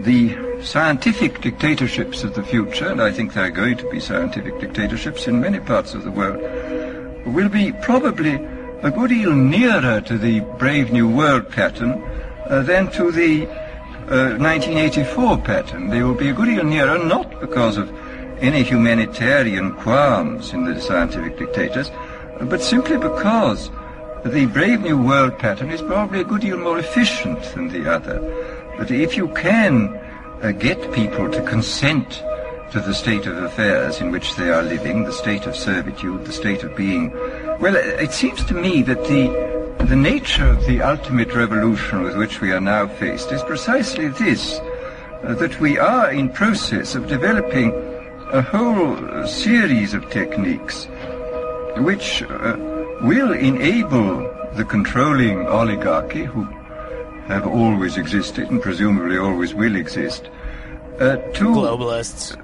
the scientific dictatorships of the future, and I think there are going to be scientific dictatorships in many parts of the world, will be probably a good deal nearer to the Brave New World pattern uh, than to the uh, nineteen eighty-four pattern. They will be a good deal nearer, not because of any humanitarian qualms in the scientific dictators, but simply because the Brave New World pattern is probably a good deal more efficient than the other. But if you can uh, get people to consent to the state of affairs in which they are living, the state of servitude, the state of being, well, it seems to me that the, the nature of the ultimate revolution with which we are now faced is precisely this, uh, that we are in process of developing a whole series of techniques which uh, will enable the controlling oligarchy, who have always existed and presumably always will exist, uh, to globalists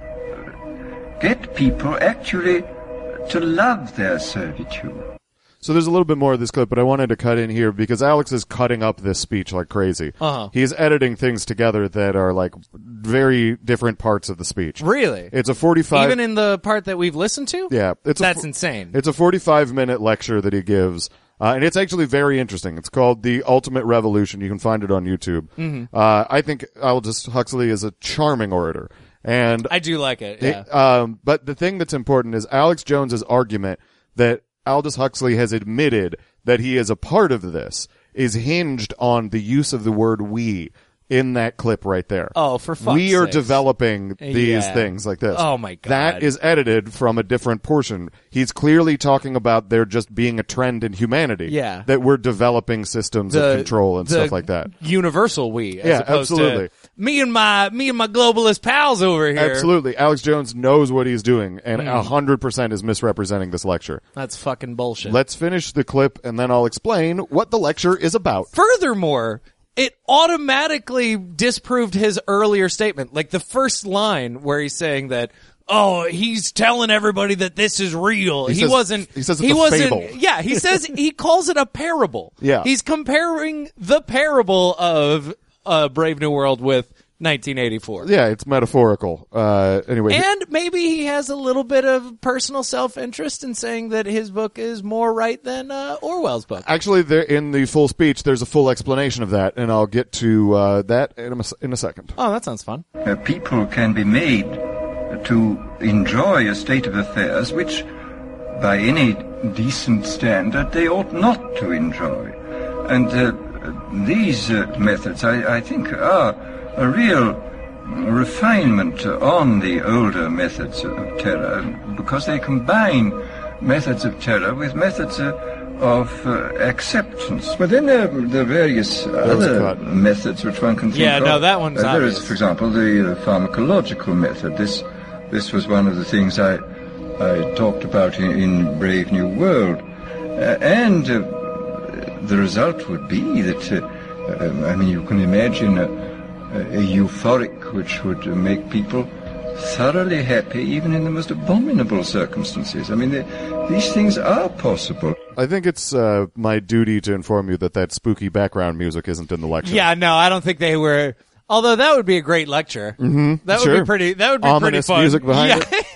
get people actually to love their servitude. So there's a little bit more of this clip, but I wanted to cut in here because Alex is cutting up this speech like crazy. Uh-huh. He's editing things together that are like very different parts of the speech. Really? It's a forty-five... Even in the part that we've listened to? Yeah. It's That's a, insane. It's a forty-five minute lecture that he gives, uh, and it's actually very interesting. It's called The Ultimate Revolution. You can find it on YouTube. Mm-hmm. Uh, I think Aldous Huxley is a charming orator. And I do like it, yeah. It, um, but the thing that's important is Alex Jones's argument that Aldous Huxley has admitted that he is a part of this is hinged on the use of the word we in that clip right there. Oh, for fuck's We are sakes. developing these Yeah. things like this. Oh my God. That is edited from a different portion. He's clearly talking about there just being a trend in humanity. Yeah. That we're developing systems The- of control and the stuff like that. Universal we, as Yeah, opposed absolutely. to me and my me and my globalist pals over here. Absolutely. Alex Jones knows what he's doing and Mm. a hundred percent is misrepresenting this lecture. That's fucking bullshit. Let's finish the clip and then I'll explain what the lecture is about. Furthermore, it automatically disproved his earlier statement. Like the first line where he's saying that, oh, he's telling everybody that this is real. He He, says- wasn't. he says it's he a wasn't. fable. Yeah, he says he calls it a parable. Yeah. he's comparing the parable of uh, Brave New World with nineteen eighty-four. Yeah, it's metaphorical. Uh, anyway. And maybe he has a little bit of personal self-interest in saying that his book is more right than uh, Orwell's book. Actually, there in the full speech, there's a full explanation of that, and I'll get to uh, that in a, in a second. Oh, that sounds fun. Uh, people can be made to enjoy a state of affairs which, by any decent standard, they ought not to enjoy. And uh, these uh, methods, I, I think, are a real refinement on the older methods of terror, because they combine methods of terror with methods uh, of uh, acceptance. But then there are the various other methods which one can think Yeah, of. no, that one's uh, There is, obvious. for example, the uh, pharmacological method. This this was one of the things I I talked about in, in Brave New World, uh, and uh, the result would be that uh, um, I mean, you can imagine a, a euphoric which would uh, make people thoroughly happy even in the most abominable circumstances. I mean, the, these things are possible. I think it's uh, my duty to inform you that that spooky background music isn't in the lecture. Yeah, no, I don't think they were. Although that would be a great lecture. Mm-hmm. That would Sure. be pretty. That would be Ominous pretty fun. music behind yeah. it.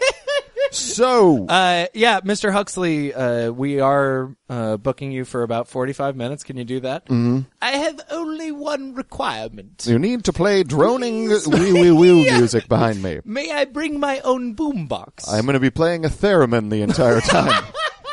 So, uh, yeah, Mister Huxley, uh, we are uh, booking you for about forty-five minutes. Can you do that? Mm-hmm. I have only one requirement. you need to play droning wee wee wee Yeah. music behind me. May I bring my own boombox? I'm going to be playing a theremin the entire time.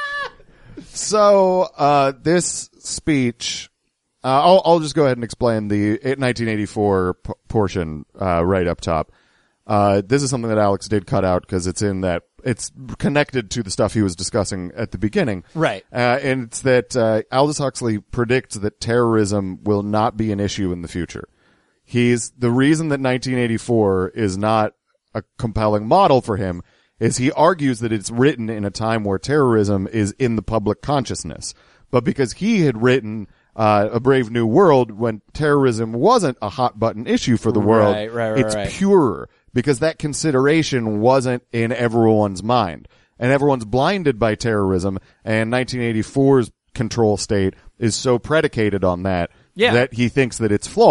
So, uh, this speech, uh, I'll, I'll just go ahead and explain the nineteen eighty-four p- portion, uh, right up top. Uh, this is something that Alex did cut out because it's in that, it's connected to the stuff he was discussing at the beginning. Right. Uh, and it's that, uh, Aldous Huxley predicts that terrorism will not be an issue in the future. He's, the reason that nineteen eighty-four is not a compelling model for him is he argues that it's written in a time where terrorism is in the public consciousness. But because he had written uh, A Brave New World when terrorism wasn't a hot button issue for the world, Right, right, right, it's right. purer because that consideration wasn't in everyone's mind. And everyone's blinded by terrorism, and nineteen eighty-four's control state is so predicated on that Yeah. that he thinks that it's flawed.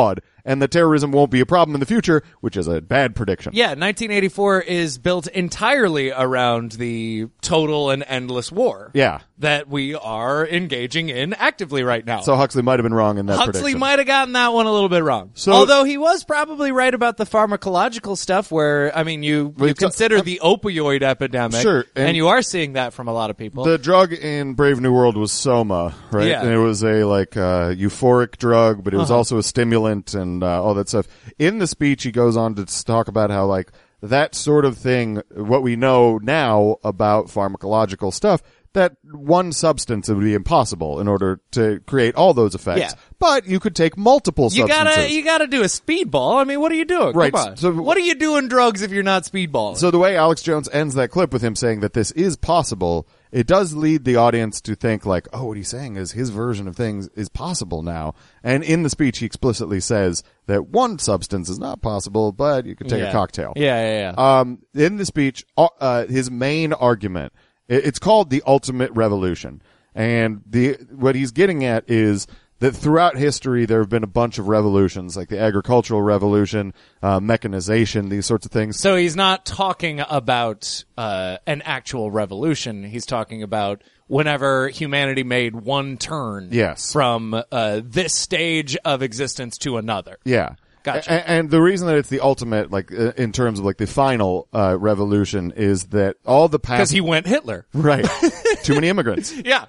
and that terrorism won't be a problem in the future, which is a bad prediction. Yeah, nineteen eighty-four is built entirely around the total and endless war. Yeah. That we are engaging in actively right now. So Huxley might have been wrong in that Huxley prediction. might have gotten that one a little bit wrong. So- Although he was probably right about the pharmacological stuff where, I mean, you, you consider the opioid epidemic. Sure, And, and you are seeing that from a lot of people. The drug in Brave New World was Soma, right? Yeah. And it was a like uh, euphoric drug, but it was Uh-huh. also a stimulant and uh, all that stuff. In the speech, he goes on to s- talk about how like that sort of thing, what we know now about pharmacological stuff, that one substance would be impossible in order to create all those effects. Yeah. But you could take multiple you substances. gotta, you gotta do a speedball. I mean, what are you doing? Right, Come on. so- what are you doing drugs if you're not speedballing? So the way Alex Jones ends that clip with him saying that this is possible, it does lead the audience to think like, oh, what he's saying is his version of things is possible now. And in the speech, he explicitly says that one substance is not possible, but you could take Yeah. a cocktail. Yeah, yeah, yeah. Um, in the speech, uh, uh, his main argument, it, it's called the ultimate revolution. And the, what he's getting at is that throughout history, there have been a bunch of revolutions, like the agricultural revolution, uh, mechanization, these sorts of things. So he's not talking about uh, an actual revolution. He's talking about whenever humanity made one turn Yes. from uh, this stage of existence to another. Yeah. Gotcha. A- and the reason that it's the ultimate, like, uh, in terms of, like, the final, uh, revolution is that all the past... Because he went Hitler. Right. Too many immigrants. Yeah.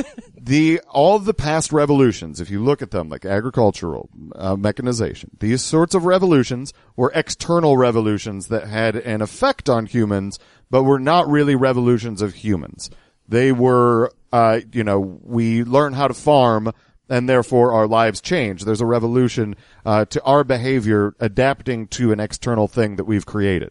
The, all of the past revolutions, if you look at them, like agricultural, uh, mechanization, these sorts of revolutions were external revolutions that had an effect on humans, but were not really revolutions of humans. They were, uh, you know, we learn how to farm, and therefore our lives change. There's a revolution uh, to our behavior adapting to an external thing that we've created.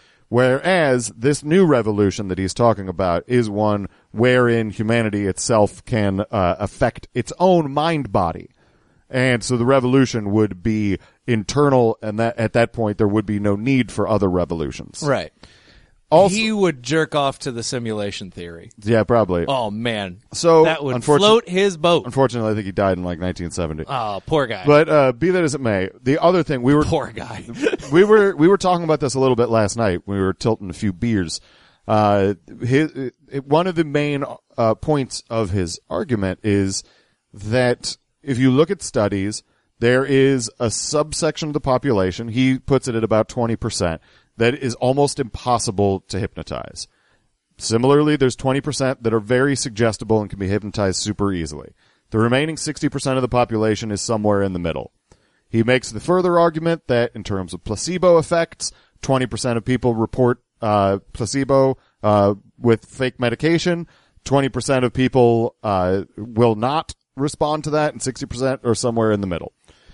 Whereas this new revolution that he's talking about is one wherein humanity itself can uh, affect its own mind body. And so the revolution would be internal, and that at that point there would be no need for other revolutions. Right. Also, he would jerk off to the simulation theory. Yeah, probably. Oh, man. So that would unfortunate- float his boat. Unfortunately, I think he died in like nineteen seventy. Oh, poor guy. But uh, be that as it may, the other thing we were poor guy. we were we were talking about this a little bit last night. We were tilting a few beers. Uh, his, it, one of the main uh, points of his argument is that if you look at studies, there is a subsection of the population. He puts it at about twenty percent. That is almost impossible to hypnotize. Similarly, there's twenty percent that are very suggestible and can be hypnotized super easily. The remaining sixty percent of the population is somewhere in the middle. He makes the further argument that in terms of placebo effects, twenty percent of people report uh, placebo uh, with fake medication, twenty percent of people uh, will not respond to that, and sixty percent are somewhere in the middle.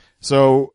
So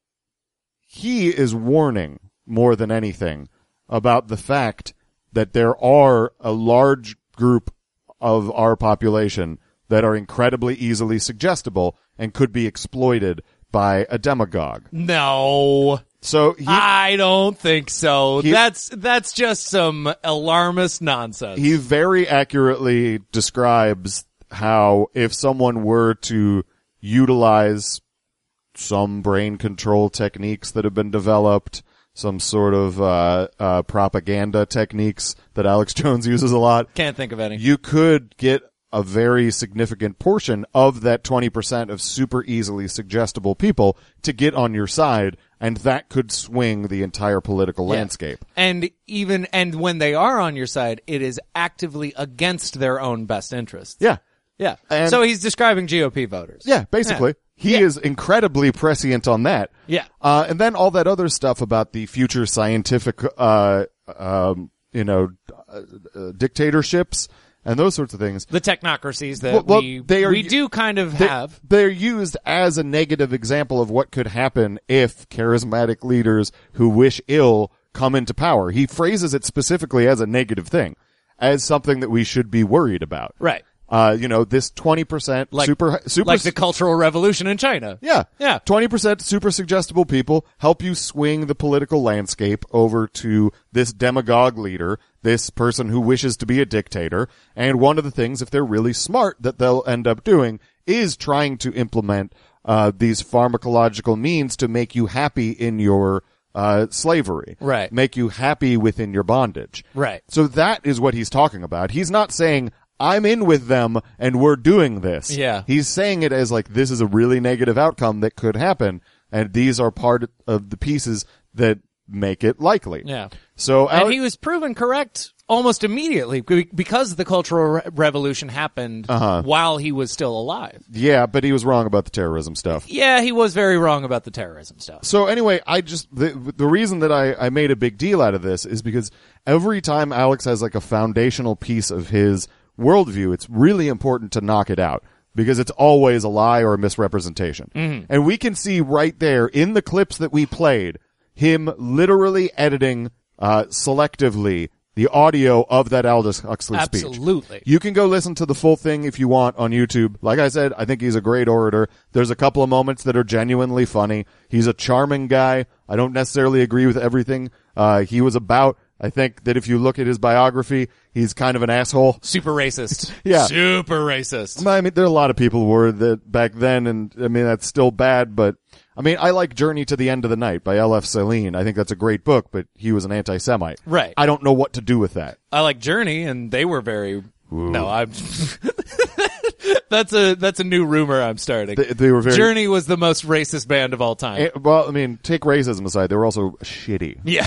he is warning more than anything about the fact that there are a large group of our population that are incredibly easily suggestible and could be exploited by a demagogue. No. So he, I don't think so. He- that's that's just some alarmist nonsense. he very accurately describes how if someone were to utilize some brain control techniques that have been developed, some sort of uh, uh, propaganda techniques that Alex Jones uses a lot, Can't think of any. you could get a very significant portion of that twenty percent of super easily suggestible people to get on your side, and that could swing the entire political Yeah. landscape. And even and when they are on your side, it is actively against their own best interests. Yeah. Yeah. And- so he's describing G O P voters. Yeah, basically. He is incredibly prescient on that. Yeah. Uh, and then all that other stuff about the future scientific, uh, um, you know, uh, uh, dictatorships and those sorts of things. The technocracies that Well, well, we they are- we do kind of They- have. They're used as a negative example of what could happen if charismatic leaders who wish ill come into power. He phrases it specifically as a negative thing, as something that we should be worried about. Right. Uh, you know, this twenty percent Like, super, super, like the Cultural Revolution in China. yeah. Yeah. twenty percent super suggestible people help you swing the political landscape over to this demagogue leader, this person who wishes to be a dictator. And one of the things, if they're really smart, that they'll end up doing is trying to implement uh, these pharmacological means to make you happy in your uh, slavery. Right. Make you happy within your bondage. Right. So that is what he's talking about. He's not saying, I'm in with them and we're doing this. Yeah. He's saying it as like, this is a really negative outcome that could happen, and these are part of the pieces that make it likely. Yeah. So, and Alec- he was proven correct almost immediately be- because the Cultural Re- Revolution happened Uh-huh. while he was still alive. yeah, but he was wrong about the terrorism stuff. Yeah, he was very wrong about the terrorism stuff. So anyway, I just, the, the reason that I, I made a big deal out of this is because every time Alex has like a foundational piece of his worldview, it's really important to knock it out because it's always a lie or a misrepresentation. Mhm. And we can see right there in the clips that we played him literally editing uh selectively the audio of that Aldous Huxley speech. Absolutely. You can go listen to the full thing if you want on YouTube. Like I said, I think he's a great orator. There's a couple of moments that are genuinely funny. He's a charming guy. I don't necessarily agree with everything uh he was about. I think that if you look at his biography, he's kind of an asshole. Super racist. Yeah. Super racist. I mean, there are a lot of people who were that back then, and I mean, that's still bad, but I mean, I like Journey to the End of the Night by L F Celine. I think that's a great book, but he was an anti-Semite. Right. I don't know what to do with that. I like Journey, and they were very... No, I'm... that's a that's a new rumor I'm starting. They, they were very... Journey was the most racist band of all time. Eh, well, I mean, take racism aside, they were also shitty. Yeah.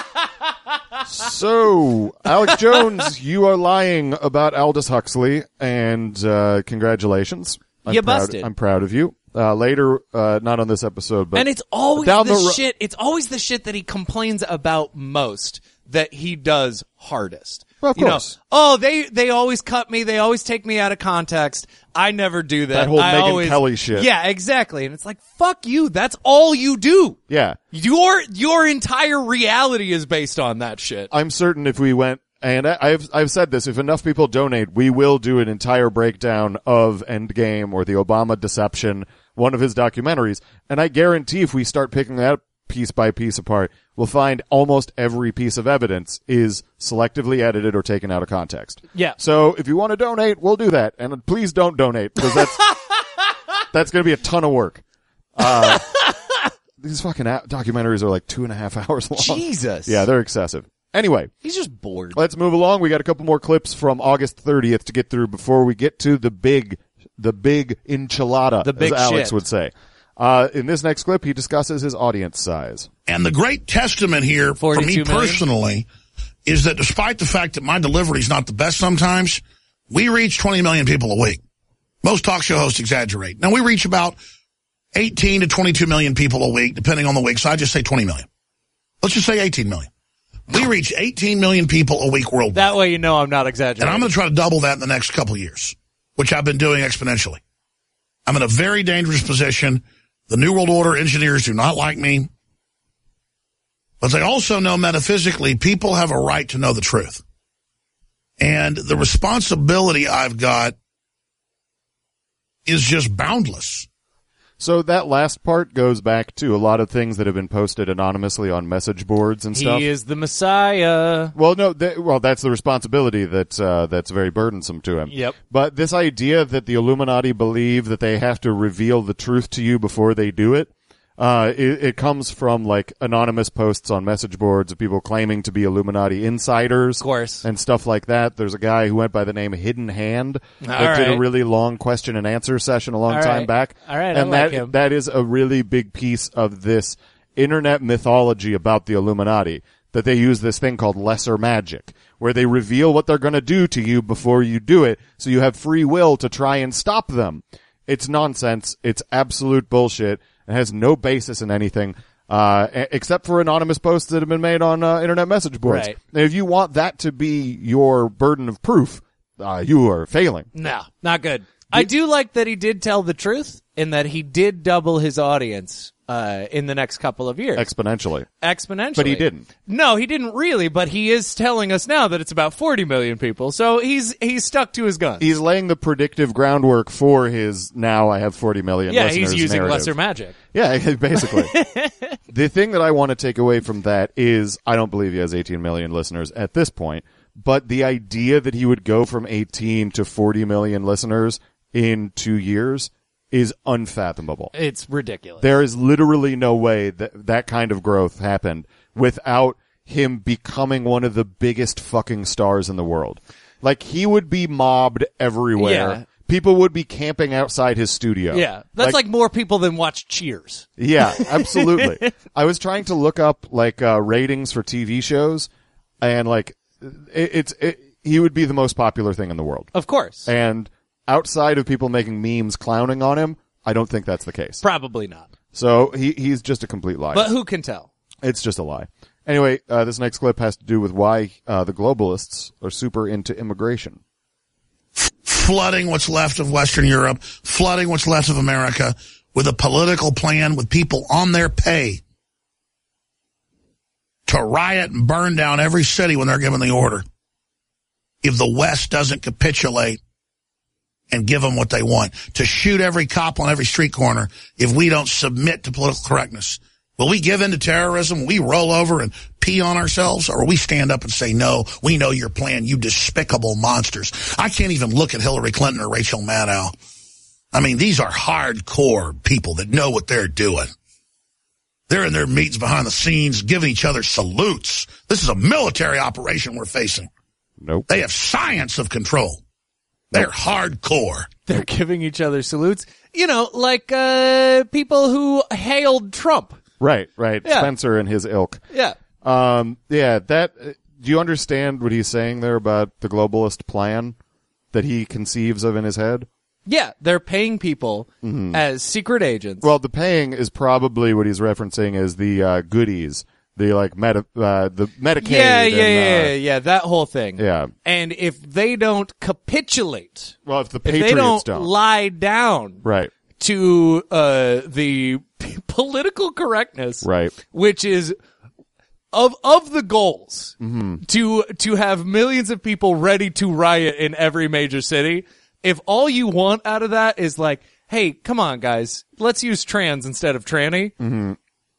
So, Alex Jones, you are lying about Aldous Huxley, and uh congratulations. I'm You proud, busted. I'm proud of you. Uh later, uh not on this episode, but and it's always down the, the ro- shit. It's always the shit that he complains about most that he does hardest. Well, of you course. know, oh, they they always cut me. They always take me out of context. I never do that. That whole I Megyn always, Kelly shit. Yeah, exactly. And it's like, fuck you. That's all you do. Yeah. Your your entire reality is based on that shit. I'm certain if we went, and I- I've I've said this, if enough people donate, we will do an entire breakdown of Endgame or the Obama Deception, one of his documentaries, and I guarantee if we start picking that piece by piece apart, we'll find almost every piece of evidence is selectively edited or taken out of context. Yeah. So if you want to donate, we'll do that, and please don't donate because that's that's going to be a ton of work. Uh, these fucking a- documentaries are like two and a half hours long. Jesus. Yeah, they're excessive. Anyway. He's just bored. Let's move along. We got a couple more clips from August thirtieth to get through before we get to the big, the big enchilada, The big as Alex shit. would say. Uh, in this next clip, he discusses his audience size. And the great testament here for me forty-two million? personally is that despite the fact that my delivery is not the best sometimes, we reach twenty million people a week. Most talk show hosts exaggerate. Now, we reach about eighteen to twenty-two million people a week, depending on the week, so I just say twenty million. Let's just say eighteen million. We reach eighteen million people a week worldwide. That way you know I'm not exaggerating. And I'm going to try to double that in the next couple of years, which I've been doing exponentially. I'm in a very dangerous position. The New World Order engineers do not like me. But they also know metaphysically people have a right to know the truth. And the responsibility I've got is just boundless. So that last part goes back to a lot of things that have been posted anonymously on message boards and stuff. He is the Messiah. Well, no, th- well, that's the responsibility that uh, that's very burdensome to him. Yep. But this idea that the Illuminati believe that they have to reveal the truth to you before they do it, uh, it, it comes from like anonymous posts on message boards of people claiming to be Illuminati insiders, Of course. and stuff like that. There's a guy who went by the name Hidden Hand that All did a right. really long question and answer session a long All time right. back. All right, I and like that him. that is a really big piece of this internet mythology about the Illuminati, that they use this thing called lesser magic, where they reveal what they're going to do to you before you do it, so you have free will to try and stop them. It's nonsense. It's absolute bullshit. It has no basis in anything, uh, a- except for anonymous posts that have been made on uh, internet message boards. Right. And if you want that to be your burden of proof, uh, you are failing. No, not good. I do like that he did tell the truth in that he did double his audience uh in the next couple of years. Exponentially. Exponentially. But he didn't. No, he didn't really, but he is telling us now that it's about forty million people. So he's he's stuck to his guns. He's laying the predictive groundwork for his now I have forty million yeah, listeners he's using narrative. lesser magic. Yeah, basically. The thing that I want to take away from that is I don't believe he has eighteen million listeners at this point, but the idea that he would go from eighteen to forty million listeners in two years is unfathomable. It's ridiculous. There is literally no way that that kind of growth happened without him becoming one of the biggest fucking stars in the world. Like, he would be mobbed everywhere. Yeah. People would be camping outside his studio. Yeah, that's like, like more people than watch Cheers. Yeah, absolutely. I was trying to look up like uh, ratings for T V shows, and like it, it's it, he would be the most popular thing in the world, of course. And outside of people making memes clowning on him, I don't think that's the case. Probably not. So he he's just a complete liar. But who can tell? It's just a lie. Anyway, uh, this next clip has to do with why uh, the globalists are super into immigration. Flooding what's left of Western Europe, flooding what's left of America with a political plan with people on their pay to riot and burn down every city when they're given the order. If the West doesn't capitulate and give them what they want, to shoot every cop on every street corner if we don't submit to political correctness. Will we give in to terrorism? Will we roll over and pee on ourselves? Or will we stand up and say, no, we know your plan, you despicable monsters? I can't even look at Hillary Clinton or Rachel Maddow. I mean, these are hardcore people that know what they're doing. They're in their meetings behind the scenes, giving each other salutes. This is a military operation we're facing. Nope. They have science of control. They're nope. hardcore. They're giving each other salutes. You know, like uh, people who hailed Trump. Right, right. Yeah. Spencer and his ilk. Yeah. Um, yeah, that, uh, do you understand what he's saying there about the globalist plan that he conceives of in his head? Yeah, they're paying people mm-hmm. as secret agents. Well, the paying is probably what he's referencing as the, uh, goodies. The, like, meta, uh, the Medicaid. Yeah, yeah, and, uh, yeah, yeah, that whole thing. Yeah. And if they don't capitulate. Well, if the if Patriots they don't, don't lie down. Right. To, uh, the political correctness. Right. Which is, of, of the goals. Mm-hmm. To, to have millions of people ready to riot in every major city. If all you want out of that is like, hey, come on, guys, let's use trans instead of tranny. Mm-hmm.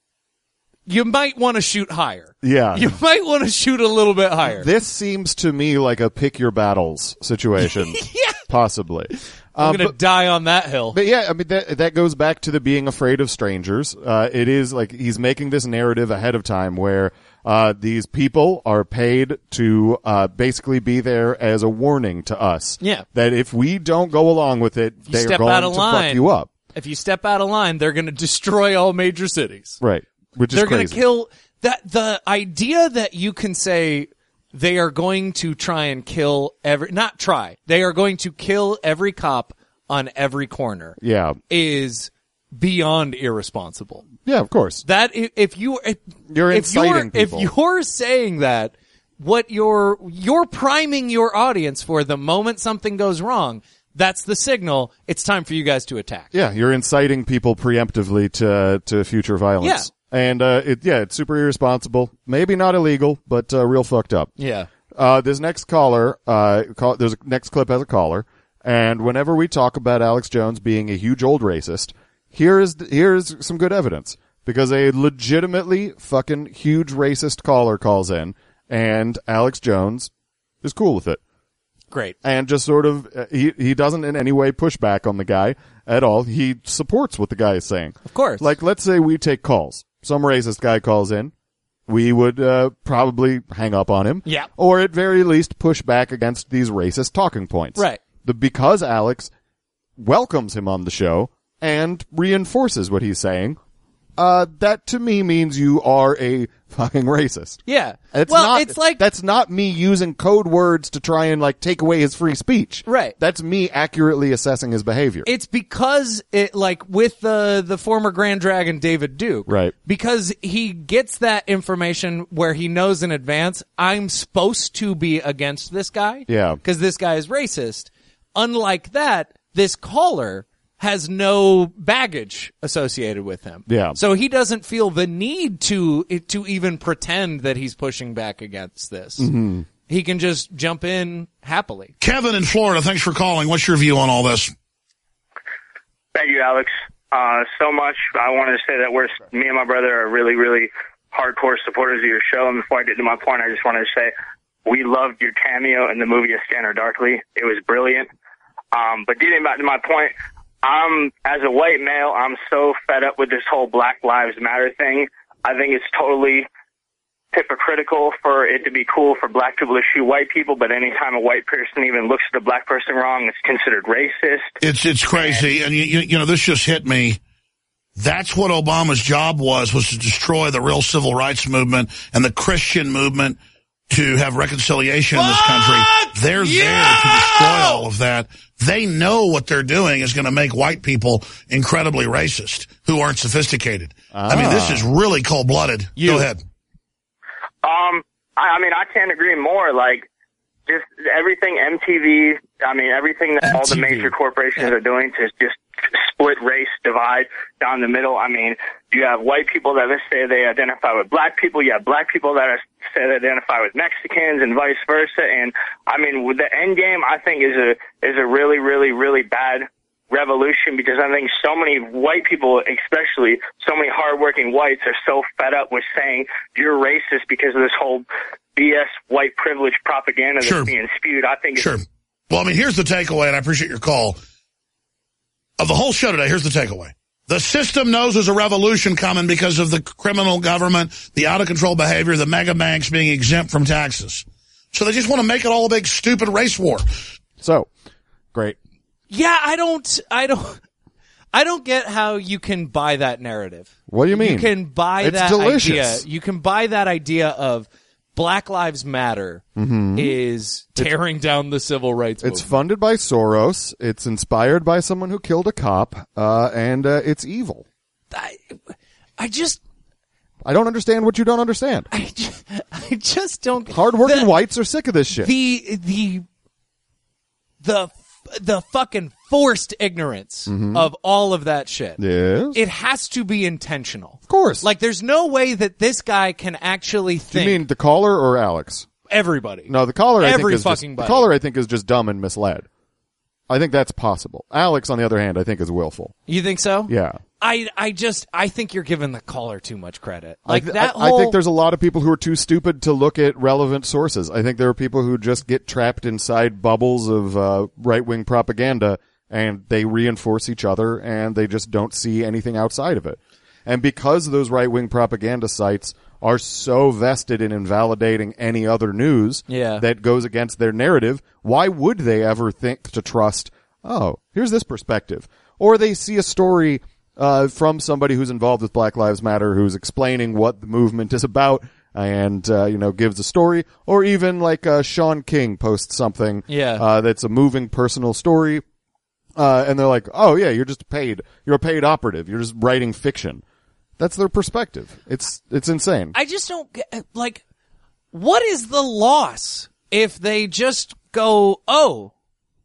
You might want to shoot higher. Yeah. You might want to shoot a little bit higher. This seems to me like a pick your battles situation. Yeah. Possibly. I'm um, going to die on that hill. But yeah, I mean, that, that goes back to the being afraid of strangers. Uh, it is like he's making this narrative ahead of time where, uh, these people are paid to, uh, basically be there as a warning to us. Yeah. That if we don't go along with it, you they're step going out of to line, fuck you up. If you step out of line, they're going to destroy all major cities. Right. Which is they're crazy. going to kill that, the idea that you can say they are going to try and kill every, not try, they are going to kill every cop on every corner. Yeah. Is beyond irresponsible. Yeah, of course. That if, if you if, you're if inciting you're, people. If you're saying that, what you're you're priming your audience for the moment something goes wrong. That's the signal. It's time for you guys to attack. Yeah, you're inciting people preemptively to to future violence. Yeah. And uh, it yeah, it's super irresponsible. Maybe not illegal, but uh, real fucked up. Yeah. Uh, this next caller, uh, call, there's a next clip has a caller. And whenever we talk about Alex Jones being a huge old racist, here's here's some good evidence. Because a legitimately fucking huge racist caller calls in, and Alex Jones is cool with it. Great. And just sort of, uh, he he doesn't in any way push back on the guy at all. He supports what the guy is saying. Of course. Like, let's say we take calls. Some racist guy calls in. We would uh, probably hang up on him. Yeah. Or at very least push back against these racist talking points. Right. The, because Alex welcomes him on the show and reinforces what he's saying, uh, that to me means you are a fucking racist. Yeah. It's well, not, it's like that's not me using code words to try and like take away his free speech. Right. That's me accurately assessing his behavior. It's because it, like with the the former Grand Dragon David Duke, right? Because he gets that information where he knows in advance I'm supposed to be against this guy. Yeah. Because this guy is racist. Unlike that, this caller has no baggage associated with him. Yeah. So he doesn't feel the need to to even pretend that he's pushing back against this. Mm-hmm. He can just jump in happily. Kevin in Florida, thanks for calling. What's your view on all this? Thank you, Alex. Uh, so much. I wanted to say that we're, me and my brother are really, really hardcore supporters of your show. And before I get to my point, I just wanted to say we loved your cameo in the movie A Scanner Darkly. It was brilliant. Um, but getting back to my point, I'm, as a white male, I'm so fed up with this whole Black Lives Matter thing. I think it's totally hypocritical for it to be cool for black people to shoot white people, but anytime a white person even looks at a black person wrong, it's considered racist. It's it's crazy, and, and you, you know, this just hit me. That's what Obama's job was, was to destroy the real civil rights movement and the Christian movement to have reconciliation in this country. They're yeah! there to destroy all of that. They know what they're doing is going to make white people incredibly racist who aren't sophisticated. Ah. I mean, this is really cold-blooded. You. Go ahead. Um, I, I mean, I can't agree more. Like, just everything M T V, I mean, everything that all the major corporations are doing to just split race, divide down the middle. I mean, you have white people that say they identify with black people. You have black people that are, say they identify with Mexicans and vice versa. And, I mean, with the end game, I think is a is a really, really, really bad revolution, because I think so many white people, especially so many hardworking whites, are so fed up with saying you're racist because of this whole B S white privilege propaganda Sure. that's being spewed. I think it's Sure. Well, I mean, here's the takeaway, and I appreciate your call. Of the whole show today, here's the takeaway. The system knows there's a revolution coming because of the criminal government, the out-of-control behavior, the mega banks being exempt from taxes. So they just want to make it all a big, stupid race war. So, great. Yeah, I don't, I don't, I don't get how you can buy that narrative. What do you mean? You can buy It's that delicious. idea. You can buy that idea of Black Lives Matter Mhm. is tearing down the civil rights movement. It's funded by Soros. It's inspired by someone who killed a cop, uh, and uh, it's evil. I, I just, I don't understand what you don't understand. I just, I just don't. Hardworking the, whites are sick of this shit. The the the the fucking forced ignorance Mhm. of all of that shit. Yes. It has to be intentional. Of course. Like, there's no way that this guy can actually Do think. you mean the caller or Alex? Everybody. No, the caller I Every think is just, fucking the body. caller I think is just dumb and misled. I think that's possible. Alex, on the other hand, I think is willful. You think so? Yeah. I, I just, I think you're giving the caller too much credit. Like I, th- that I, whole. I think there's a lot of people who are too stupid to look at relevant sources. I think there are people who just get trapped inside bubbles of uh, right-wing propaganda, and they reinforce each other, and they just don't see anything outside of it. And because those right-wing propaganda sites are so vested in invalidating any other news Yeah. that goes against their narrative, why would they ever think to trust, oh, here's this perspective? Or they see a story uh, from somebody who's involved with Black Lives Matter who's explaining what the movement is about and, uh, you know, gives a story. Or even like uh, Sean King posts something Yeah. uh, that's a moving personal story. Uh, and they're like, oh yeah, you're just paid, you're a paid operative, you're just writing fiction. That's their perspective. It's, it's insane. I just don't get, like, what is the loss if they just go, oh,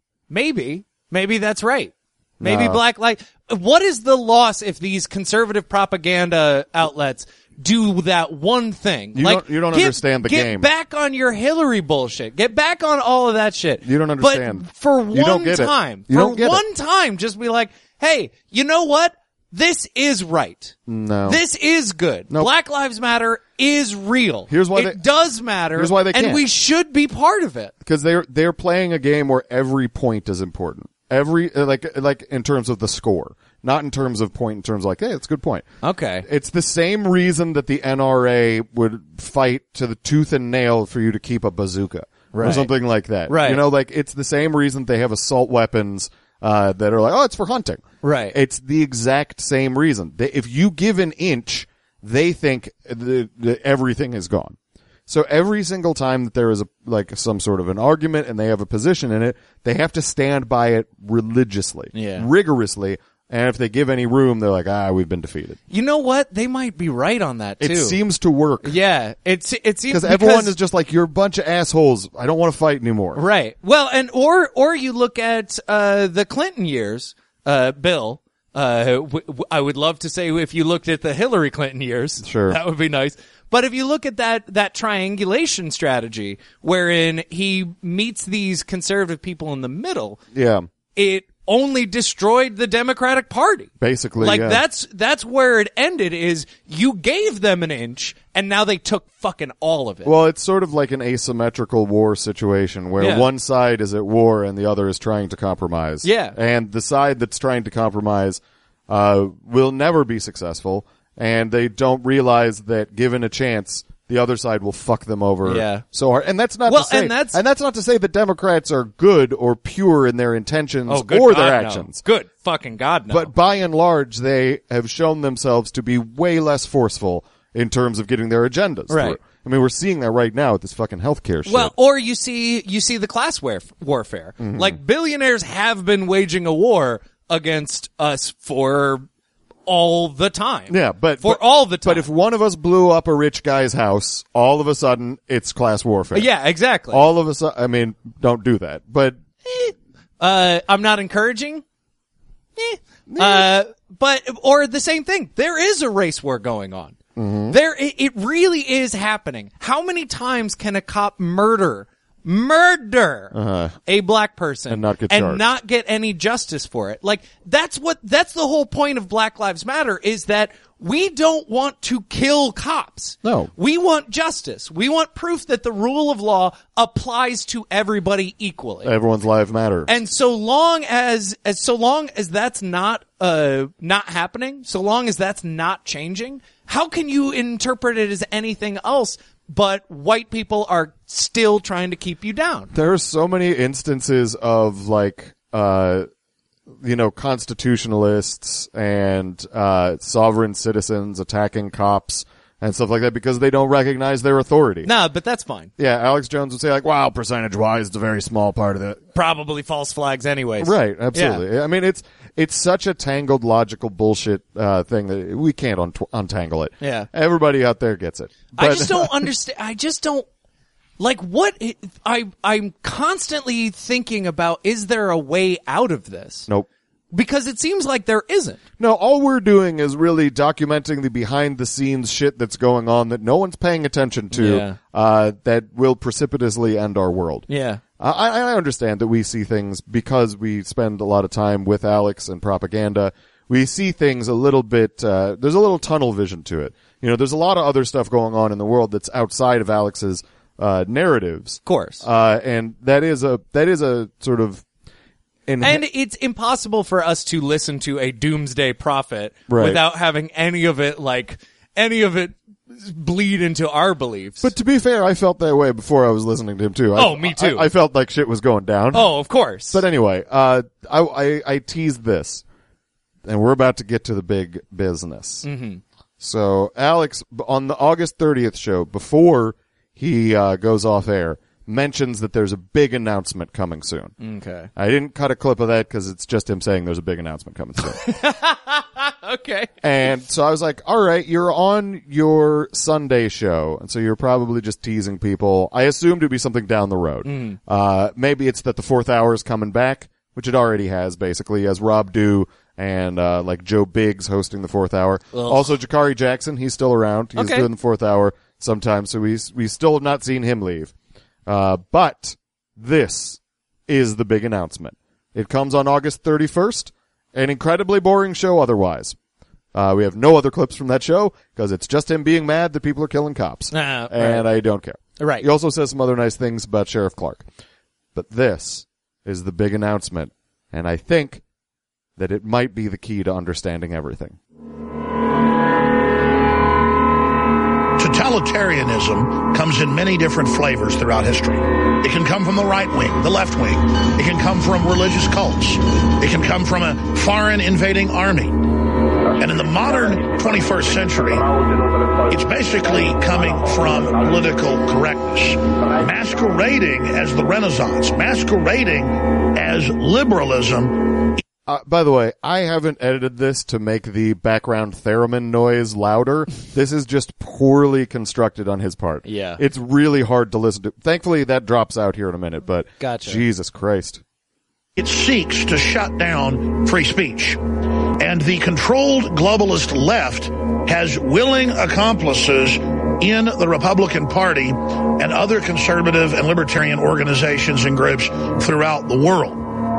maybe, maybe that's right. Maybe No. black, like, what is the loss if these conservative propaganda outlets do that one thing? You like, don't- you don't get- understand the get game. back on your Hillary bullshit. Get back on all of that shit. You don't understand. But for You don't one get it. time, You for don't get one time, just be like, hey, you know what? This is right. No. This is good. Nope. Black Lives Matter is real. Here's why it they- does matter. here's why they and can't. we should be part of it. Because they're they're playing a game where every point is important. Every uh, like like in terms of the score, not in terms of point. In terms of like, hey, it's a good point. Okay. It's the same reason that the N R A would fight to the tooth and nail for you to keep a bazooka or Right. something like that. Right. You know, like it's the same reason they have assault weapons uh, that are like, oh, it's for hunting. Right. It's the exact same reason. They, if you give an inch, they think the, the, everything is gone. So every single time that there is a, like some sort of an argument and they have a position in it, they have to stand by it religiously, Yeah. rigorously. And if they give any room, they're like, ah, we've been defeated. You know what? They might be right on that too. It seems to work. Yeah. It's it seems Because everyone is just like, you're a bunch of assholes. I don't want to fight anymore. right. Well, and or or you look at uh the Clinton years, uh Bill. Uh, w- w- I would love to say if you looked at the Hillary Clinton years, Sure. that would be nice. But if you look at that that triangulation strategy, wherein he meets these conservative people in the middle, Yeah. it only destroyed the Democratic Party. Basically, Like, yeah. that's that's where it ended, is you gave them an inch, and now they took fucking all of it. Well, it's sort of like an asymmetrical war situation where Yeah. one side is at war and the other is trying to compromise. Yeah. And the side that's trying to compromise uh, will never be successful, and they don't realize that given a chance, the other side will fuck them over Yeah. so hard. And that's not Well, to say, and that's- and that's not to say that Democrats are good or pure in their intentions oh, good or God, their no. actions. Good fucking God, no. But by and large, they have shown themselves to be way less forceful in terms of getting their agendas Right. through. I mean, we're seeing that right now with this fucking healthcare shit. Well, or you see, you see the class warf- warfare. Mhm. Like, billionaires have been waging a war against us for all the time. yeah, but for but- all the time. But if one of us blew up a rich guy's house, all of a sudden it's class warfare. Yeah, exactly. All of a sudden, I mean, don't do that. But Uh, I'm not encouraging. Eh. Uh, but, or the same thing. There is a race war going on. Mhm. There, it, it really is happening. How many times can a cop murder, murder Uh-huh. a black person And not get and charged. not get any justice for it? Like, that's what, that's the whole point of Black Lives Matter, is that we don't want to kill cops. No. We want justice. We want proof that the rule of law applies to everybody equally. everyone's lives matter. And so long as, as so long as that's not uh not happening, so long as that's not changing, how can you interpret it as anything else but white people are still trying to keep you down? There are so many instances of like, uh, you know, constitutionalists and uh, sovereign citizens attacking cops and stuff like that because they don't recognize their authority. No, but that's fine. Yeah, Alex Jones would say like, "Wow, percentage-wise, it's a very small part of it." Probably false flags anyways. Right, absolutely. Yeah. I mean, it's it's such a tangled, logical bullshit uh, thing that we can't un- untangle it. Yeah. Everybody out there gets it. I But- just don't understand. I just don't like what it, I I'm constantly thinking about, is there a way out of this? Nope. Because it seems like there isn't. No, all we're doing is really documenting the behind-the-scenes shit that's going on that no one's paying attention to, Yeah. uh, that will precipitously end our world. Yeah. Uh, I, I understand that we see things because we spend a lot of time with Alex and propaganda. We see things a little bit, uh, there's a little tunnel vision to it. You know, there's a lot of other stuff going on in the world that's outside of Alex's, uh, narratives. Of course. Uh, and that is a, that is a sort of, in- And it's impossible for us to listen to a doomsday prophet Right. without having any of it, like, any of it bleed into our beliefs. But to be fair, I felt that way before I was listening to him too. I, Oh, me too. I, I felt like shit was going down. Oh, of course. But anyway, uh, I, I, I teased this, and we're about to get to the big business. Mhm. So Alex, on the August thirtieth show, before he uh, goes off air, mentions that there's a big announcement coming soon. Okay. I didn't cut a clip of that because it's just him saying there's a big announcement coming soon. Okay. And so I was like, all right, you're on your Sunday show. And so you're probably just teasing people. I assumed it'd be something down the road. Mm. Uh, maybe it's that the fourth hour is coming back, which it already has basically, as Rob Dew and, uh, like Joe Biggs hosting the fourth hour. Ugh. Also Jakari Jackson, he's still around. He's Okay. doing the fourth hour sometimes. So we, we still have not seen him leave. Uh, but this is the big announcement. It comes on August thirty-first. An incredibly boring show otherwise. Uh, we have no other clips from that show because it's just him being mad that people are killing cops. Ah, and right. I don't care. Right. He also says some other nice things about Sheriff Clark. But this is the big announcement. And I think that it might be the key to understanding everything. Totalitarianism comes in many different flavors throughout history. It can come from the right wing, the left wing. It can come from religious cults. It can come from a foreign invading army. And in the modern twenty-first century, it's basically coming from political correctness, masquerading as the Renaissance, masquerading as liberalism. Uh, by the way, I haven't edited this to make the background theremin noise louder. This is just poorly constructed on his part. Yeah. It's really hard to listen to. Thankfully, that drops out here in a minute, but Gotcha. Jesus Christ. It seeks to shut down free speech. And the controlled globalist left has willing accomplices in the Republican Party and other conservative and libertarian organizations and groups throughout the world.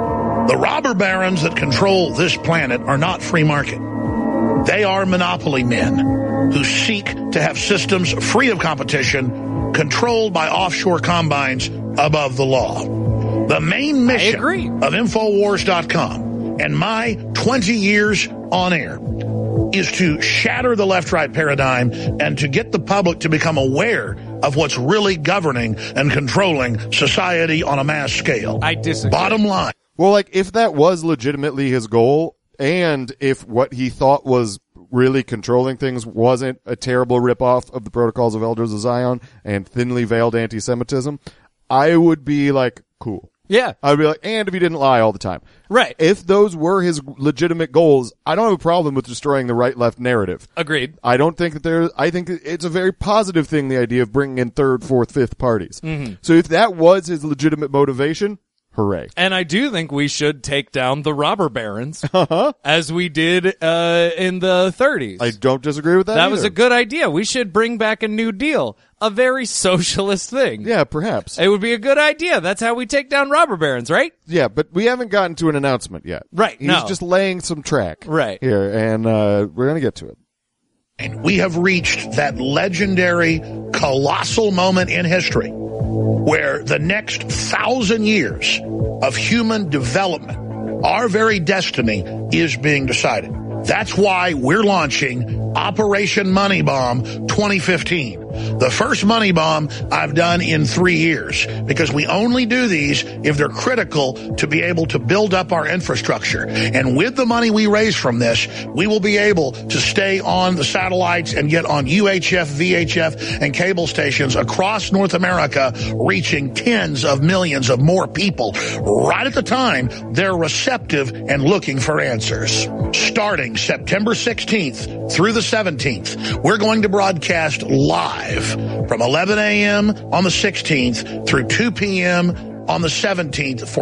The robber barons that control this planet are not free market. They are monopoly men who seek to have systems free of competition, controlled by offshore combines above the law. The main mission of Infowars dot com and my twenty years on air is to shatter the left-right paradigm and to get the public to become aware of what's really governing and controlling society on a mass scale. I disagree. Bottom line. Well, like, if that was legitimately his goal, and if what he thought was really controlling things wasn't a terrible ripoff of the Protocols of Elders of Zion and thinly veiled anti-Semitism, I would be like, cool. Yeah. I would be like, and if he didn't lie all the time. Right. If those were his legitimate goals, I don't have a problem with destroying the right-left narrative. Agreed. I don't think that there, I think it's a very positive thing, the idea of bringing in third, fourth, fifth parties. Mm-hmm. So if that was his legitimate motivation, hooray. And I do think we should take down the robber barons uh-huh. as we did uh, in the thirties. I don't disagree with that That either. was a good idea. We should bring back a New Deal. A very socialist thing. Yeah, perhaps. It would be a good idea. That's how we take down robber barons, right? Yeah, but we haven't gotten to an announcement yet. Right, He's no. just laying some track. Right. Here, and uh, we're going to get to it. And we have reached that legendary, colossal moment in history where the next thousand years of human development, our very destiny, is being decided. That's why we're launching Operation Money Bomb twenty fifteen. The first money bomb I've done in three years, because we only do these if they're critical to be able to build up our infrastructure. And with the money we raise from this, we will be able to stay on the satellites and get on U H F, V H F, and cable stations across North America, reaching tens of millions of more people right at the time they're receptive and looking for answers. Starting September sixteenth through the seventeenth, we're going to broadcast live from eleven a.m. on the sixteenth through two p.m. on the seventeenth for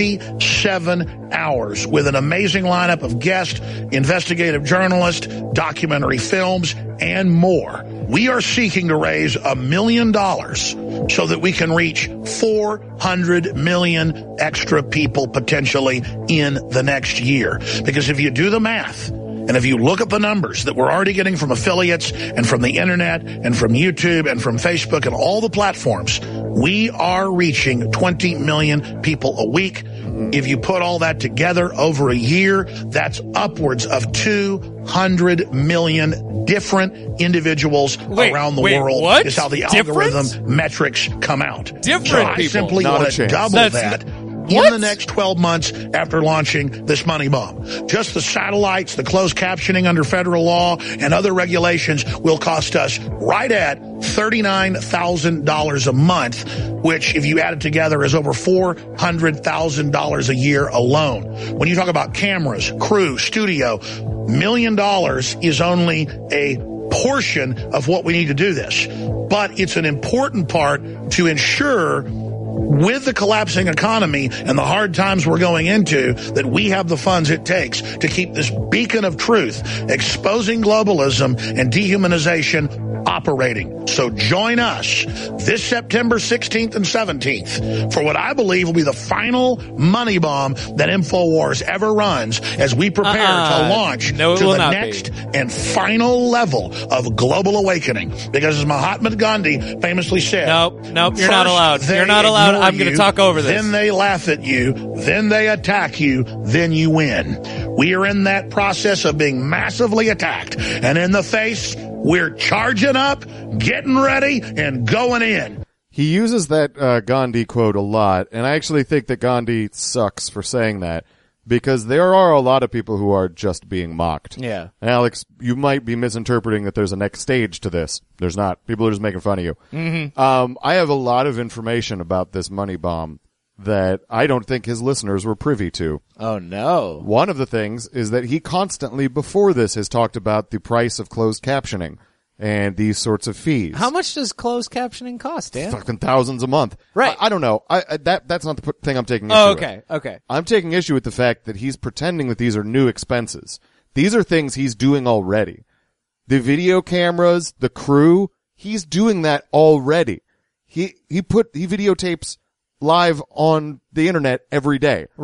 twenty-seven hours with an amazing lineup of guests, investigative journalists, documentary films, and more. We are seeking to raise a million dollars so that we can reach four hundred million extra people potentially in the next year. Because if you do the math, and if you look at the numbers that we're already getting from affiliates and from the internet and from YouTube and from Facebook and all the platforms, we are reaching twenty million people a week. If you put all that together over a year, that's upwards of two hundred million different individuals wait, around the wait, world what? is how the Different? algorithm metrics come out. Different so I people. simply Not a want to chance. double That's that. n- In What? the next twelve months after launching this money bomb. Just the satellites, the closed captioning under federal law, and other regulations will cost us right at thirty-nine thousand dollars a month, which, if you add it together, is over four hundred thousand dollars a year alone. When you talk about cameras, crew, studio, million dollars is only a portion of what we need to do this. But it's an important part to ensure, with the collapsing economy and the hard times we're going into, that we have the funds it takes to keep this beacon of truth, exposing globalism and dehumanization, operating. So join us this September sixteenth and seventeenth for what I believe will be the final money bomb that InfoWars ever runs as we prepare Uh-uh. to launch No, it to will the not next be. and final level of global awakening. Because as Mahatma Gandhi famously said, Nope, nope, you're not first allowed. they You're not allowed. ignore I'm gonna you, talk over this. Then they laugh at you. Then they attack you. Then you win. We are in that process of being massively attacked. And in the face, we're charging up, getting ready, and going in. He uses that uh, Gandhi quote a lot, and I actually think that Gandhi sucks for saying that, because there are a lot of people who are just being mocked. Yeah. Alex, you might be misinterpreting that there's a next stage to this. There's not. People are just making fun of you. Mm-hmm. Um, I have a lot of information about this money bomb that I don't think his listeners were privy to. Oh, no. One of the things is that he constantly, before this, has talked about the price of closed captioning and these sorts of fees. How much does closed captioning cost, Dan? Fucking thousands a month. Right. I, I don't know. I, I that that's not the p- thing I'm taking issue Oh, with. okay, okay. I'm taking issue with the fact that he's pretending that these are new expenses. These are things he's doing already. The video cameras, the crew, he's doing that already. He he put he videotapes live on the internet every day. Right.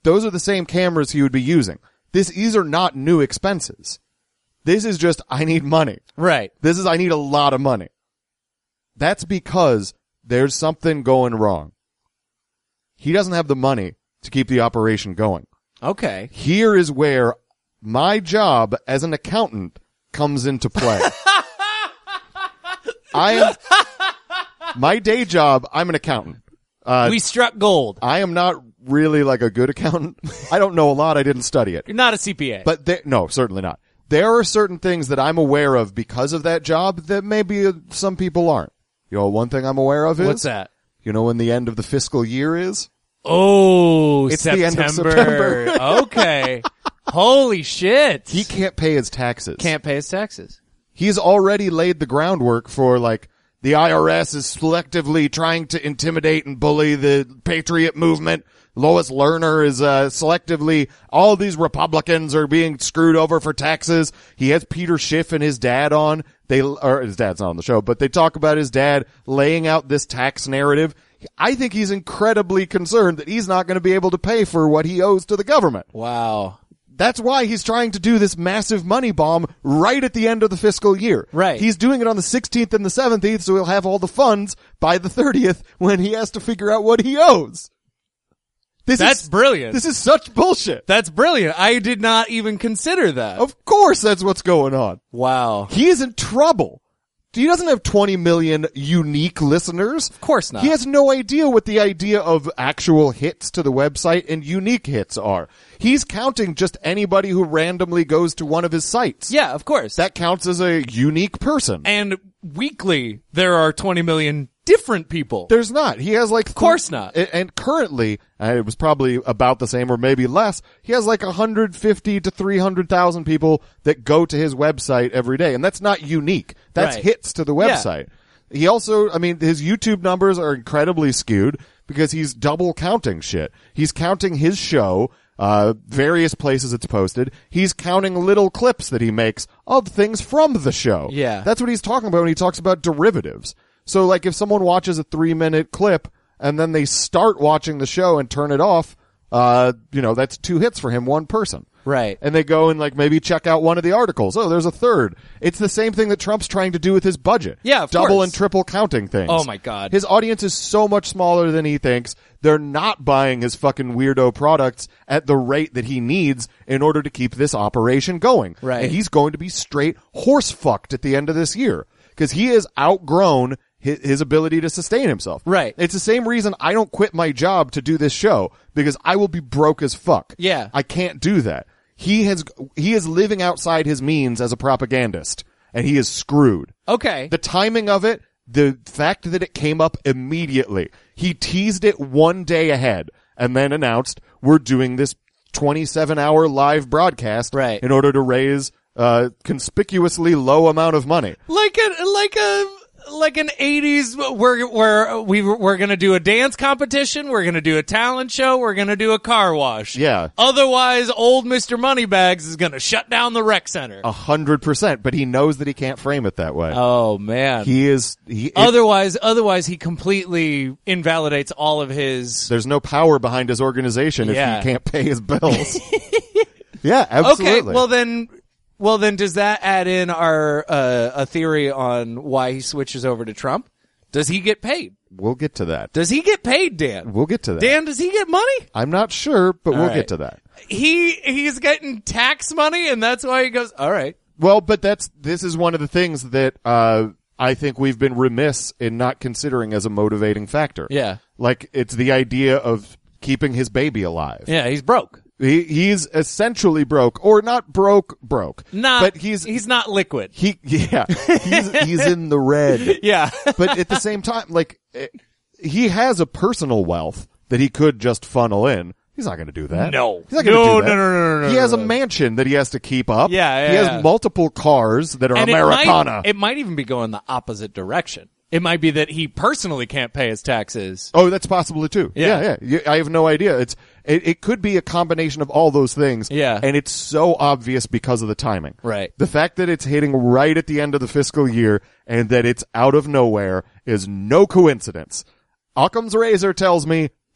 those are the same cameras he would be using. This, these are not new expenses. This is just, I need money. Right. This is, I need a lot of money. That's because there's something going wrong. He doesn't have the money to keep the operation going. Okay. Here is where my job as an accountant comes into play. I am, my day job, I'm an accountant. Uh, we struck gold. I am not really like a good accountant. I don't know a lot. I didn't study it. You're not a C P A. But there, no, certainly not. There are certain things that I'm aware of because of that job that maybe uh, some people aren't. You know, one thing I'm aware of is... What's that? You know when the end of the fiscal year is? Oh, it's September. the end of September. Okay. Holy shit. He can't pay his taxes. Can't pay his taxes. He's already laid the groundwork for, like, the I R S is selectively trying to intimidate and bully the patriot movement. Lois Lerner is uh, selectively, all these Republicans are being screwed over for taxes. He has Peter Schiff and his dad on. They, or his dad's not on the show, but they talk about his dad laying out this tax narrative. I think he's incredibly concerned that he's not going to be able to pay for what he owes to the government. Wow. That's why he's trying to do this massive money bomb right at the end of the fiscal year. Right. He's doing it on the sixteenth and the seventeenth, so he'll have all the funds by the thirtieth when he has to figure out what he owes. This That's is, brilliant. This is such bullshit. That's brilliant. I did not even consider that. Of course that's what's going on. Wow. He is in trouble. He doesn't have twenty million unique listeners. Of course not. He has no idea what the idea of actual hits to the website and unique hits are. He's counting just anybody who randomly goes to one of his sites. Yeah, of course. That counts as a unique person. And weekly, there are twenty million different people. There's not. He has like... Of course not. And, and currently, and it was probably about the same or maybe less, he has like one hundred fifty to three hundred thousand people that go to his website every day. And that's not unique. That's Right. hits to the website. Yeah. He also, I mean, his YouTube numbers are incredibly skewed because he's double counting shit. He's counting his show, uh, various places it's posted. He's counting little clips that he makes of things from the show. Yeah. That's what he's talking about when he talks about derivatives. So, like, if someone watches a three-minute clip and then they start watching the show and turn it off, uh, you know, that's two hits for him, one person. Right. And they go and, like, maybe check out one of the articles. Oh, there's a third. It's the same thing that Trump's trying to do with his budget. Yeah, of Double course. and triple counting things. Oh, my God. His audience is so much smaller than he thinks. They're not buying his fucking weirdo products at the rate that he needs in order to keep this operation going. Right. And he's going to be straight horse-fucked at the end of this year. Because he has outgrown his, his ability to sustain himself. Right. It's the same reason I don't quit my job to do this show, because I will be broke as fuck. Yeah. I can't do that. He has, he is living outside his means as a propagandist, and he is screwed. Okay. The timing of it, the fact that it came up immediately. He teased it one day ahead and then announced, we're doing this twenty-seven hour live broadcast right. in order to raise a conspicuously low amount of money. Like a, like a, like an eighties, we're, we're, we, we're gonna do a dance competition, we're gonna do a talent show, we're gonna do a car wash. Yeah. Otherwise, old Mister Moneybags is gonna shut down the rec center. A hundred percent, but he knows that he can't frame it that way. Oh, man. He is, he, it, Otherwise, otherwise he completely invalidates all of his... There's no power behind his organization Yeah. if he can't pay his bills. Yeah, absolutely. Okay, well then... Well, then, does that add in our uh, a theory on why he switches over to Trump? Does he get paid? We'll get to that. Does he get paid, Dan? We'll get to that. Dan, does he get money? I'm not sure, but All we'll right. get to that. He he's getting tax money, and that's why he goes, all right. Well, but that's this is one of the things that uh I think we've been remiss in not considering as a motivating factor. Yeah. Like, it's the idea of keeping his baby alive. Yeah, he's broke. He, he's essentially broke, or not broke, broke. Nah, but he's he's not liquid. He, yeah, he's he's in the red. Yeah, but at the same time, like, eh, he has a personal wealth that he could just funnel in. He's not going to do that. No. He's not going to No, do that. no, no, no, no, He no, has no. a mansion that he has to keep up. Yeah, yeah, He has yeah. multiple cars that are And Americana. It might, it might even be going the opposite direction. It might be that he personally can't pay his taxes. Oh, that's possible too. Yeah. yeah, yeah. You- I have no idea. It's it, it could be a combination of all those things. Yeah. And it's so obvious because of the timing. Right. The fact that it's hitting right at the end of the fiscal year and that it's out of nowhere is no coincidence. Occam's razor tells me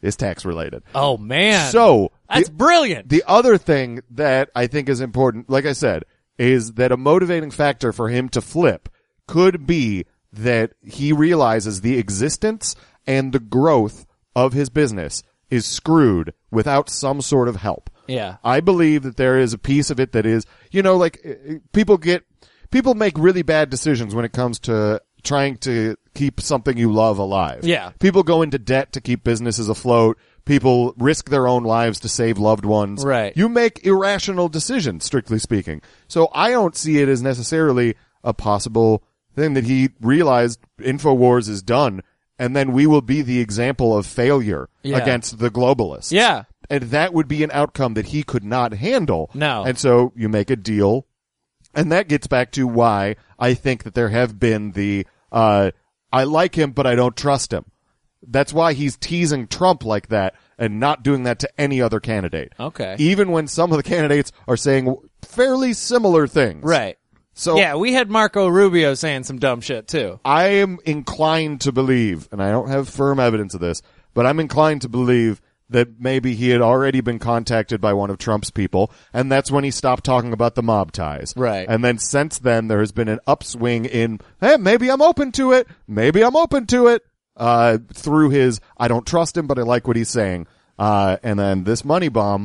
is tax related. Oh man. So that's the, brilliant. The other thing that I think is important, like I said, is that a motivating factor for him to flip could be that he realizes the existence and the growth of his business is screwed without some sort of help. Yeah. I believe that there is a piece of it that is, you know, like people get, people make really bad decisions when it comes to trying to keep something you love alive. Yeah. People go into debt to keep businesses afloat. People risk their own lives to save loved ones. Right. You make irrational decisions, strictly speaking. So I don't see it as necessarily a possible thing that he realized InfoWars is done, and then we will be the example of failure Yeah. against the globalists. Yeah. And that would be an outcome that he could not handle. No. And so you make a deal. And that gets back to why I think that there have been the, uh, I like him, but I don't trust him. That's why he's teasing Trump like that and not doing that to any other candidate. Okay. Even when some of the candidates are saying fairly similar things. Right. So yeah, we had Marco Rubio saying some dumb shit too. I am inclined to believe, and I don't have firm evidence of this, but I'm inclined to believe that maybe he had already been contacted by one of Trump's people, and that's when he stopped talking about the mob ties. Right. And then since then, there has been an upswing in, hey, maybe I'm open to it. Maybe I'm open to it. Uh, through his, I don't trust him, but I like what he's saying. Uh, and then this money bomb,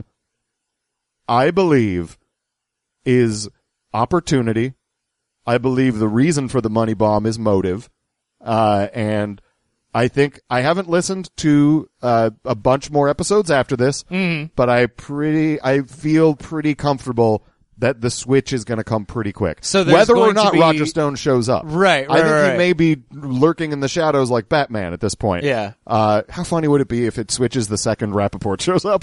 I believe, is opportunity. I believe the reason for the money bomb is motive. Uh, and I think I haven't listened to uh, a bunch more episodes after this, mm. but I pretty I feel pretty comfortable that the switch is going to come pretty quick. So there's whether or going to not be- Roger Stone shows up, Right, I right, think right. he may be lurking in the shadows like Batman at this point. Yeah. Uh, how funny would it be if it switches the second Rappaport shows up?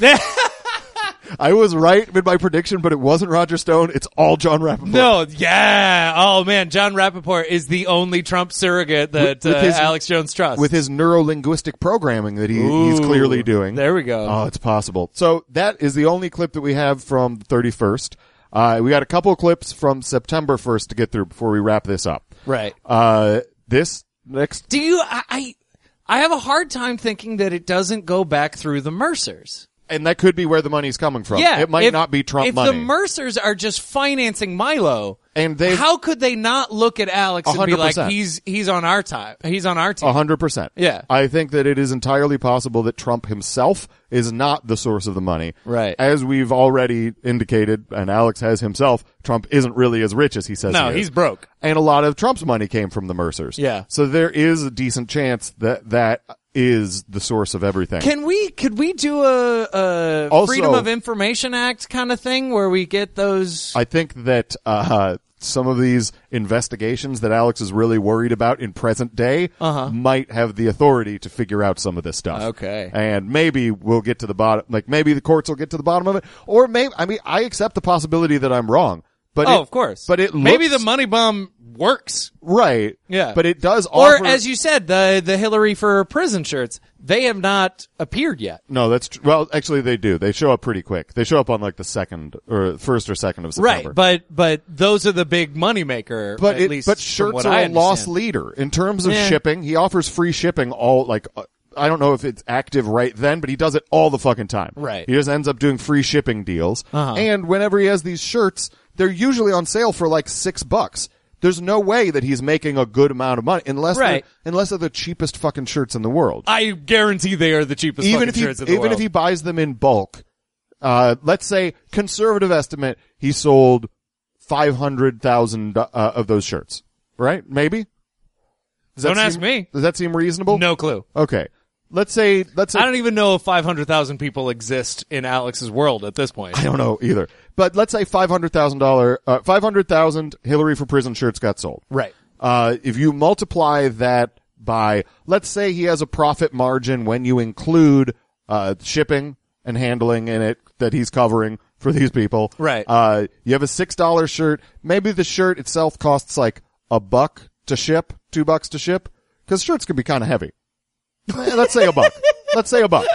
I was right in my prediction, but it wasn't Roger Stone. It's all John Rappaport. No, yeah. Oh man, John Rappaport is the only Trump surrogate that With- with uh, his- Alex Jones trusts. With his neuro-linguistic programming that he, he's Ooh, clearly doing. There we go. Oh, it's possible. So that is the only clip that we have from the thirty-first. Uh, we got a couple of clips from September first to get through before we wrap this up. Right. Uh, this next. Do you? I, I I have a hard time thinking that it doesn't go back through the Mercers. And that could be where the money's coming from. Yeah, It might if- not be Trump if money. the Mercers are just financing Milo, and they how could they not look at Alex and be one hundred like, percent. he's he's on our time, he's on our team. A hundred percent. Yeah. I think that it is entirely possible that Trump himself is not the source of the money. Right. As we've already indicated, and Alex has himself, Trump isn't really as rich as he says No, he is. he's broke. And a lot of Trump's money came from the Mercers. Yeah. So there is a decent chance that that is the source of everything. Can we? Could we do a, a Also- Freedom of Information Act kind of thing where we get those? I think that uh some of these investigations that Alex is really worried about in present day Uh-huh. might have the authority to figure out some of this stuff. Okay. And maybe we'll get to the bottom, like maybe the courts will get to the bottom of it, or maybe, I mean, I accept the possibility that I'm wrong. But oh, it, of course. But it maybe looks- the money bomb works. Right. Yeah. But it does Or offer... as you said, the the Hillary for prison shirts, they have not appeared yet. No, that's tr- well. Actually, they do. They show up pretty quick. They show up on like the second or first or second of September. Right, but but those are the big moneymaker. But at it, least but from shirts what are I a loss understand. leader in terms of Yeah. shipping. He offers free shipping all like. Uh, I don't know if it's active right then, but he does it all the fucking time. Right. He just ends up doing free shipping deals. Uh-huh. And whenever he has these shirts, they're usually on sale for like six bucks. There's no way that he's making a good amount of money unless Right. they're, unless they're the cheapest fucking shirts in the world. I guarantee they are the cheapest even fucking if he shirts in the even world. if he buys them in bulk, uh, let's say conservative estimate, he sold five hundred thousand uh, of those shirts. Right? Maybe. Does that Don't ask seem- me. Does that seem reasonable? No clue. Okay. Let's say, let's say, I don't even know if five hundred thousand people exist in Alex's world at this point. I don't know either. But let's say five hundred thousand dollars, uh, five hundred thousand Hillary for prison shirts got sold. Right. Uh, if you multiply that by, let's say he has a profit margin when you include, uh, shipping and handling in it that he's covering for these people. Right. Uh, you have a six dollar shirt. Maybe the shirt itself costs like a buck to ship, two bucks to ship, because shirts can be kind of heavy. Eh, Let's say a buck. Let's say a buck.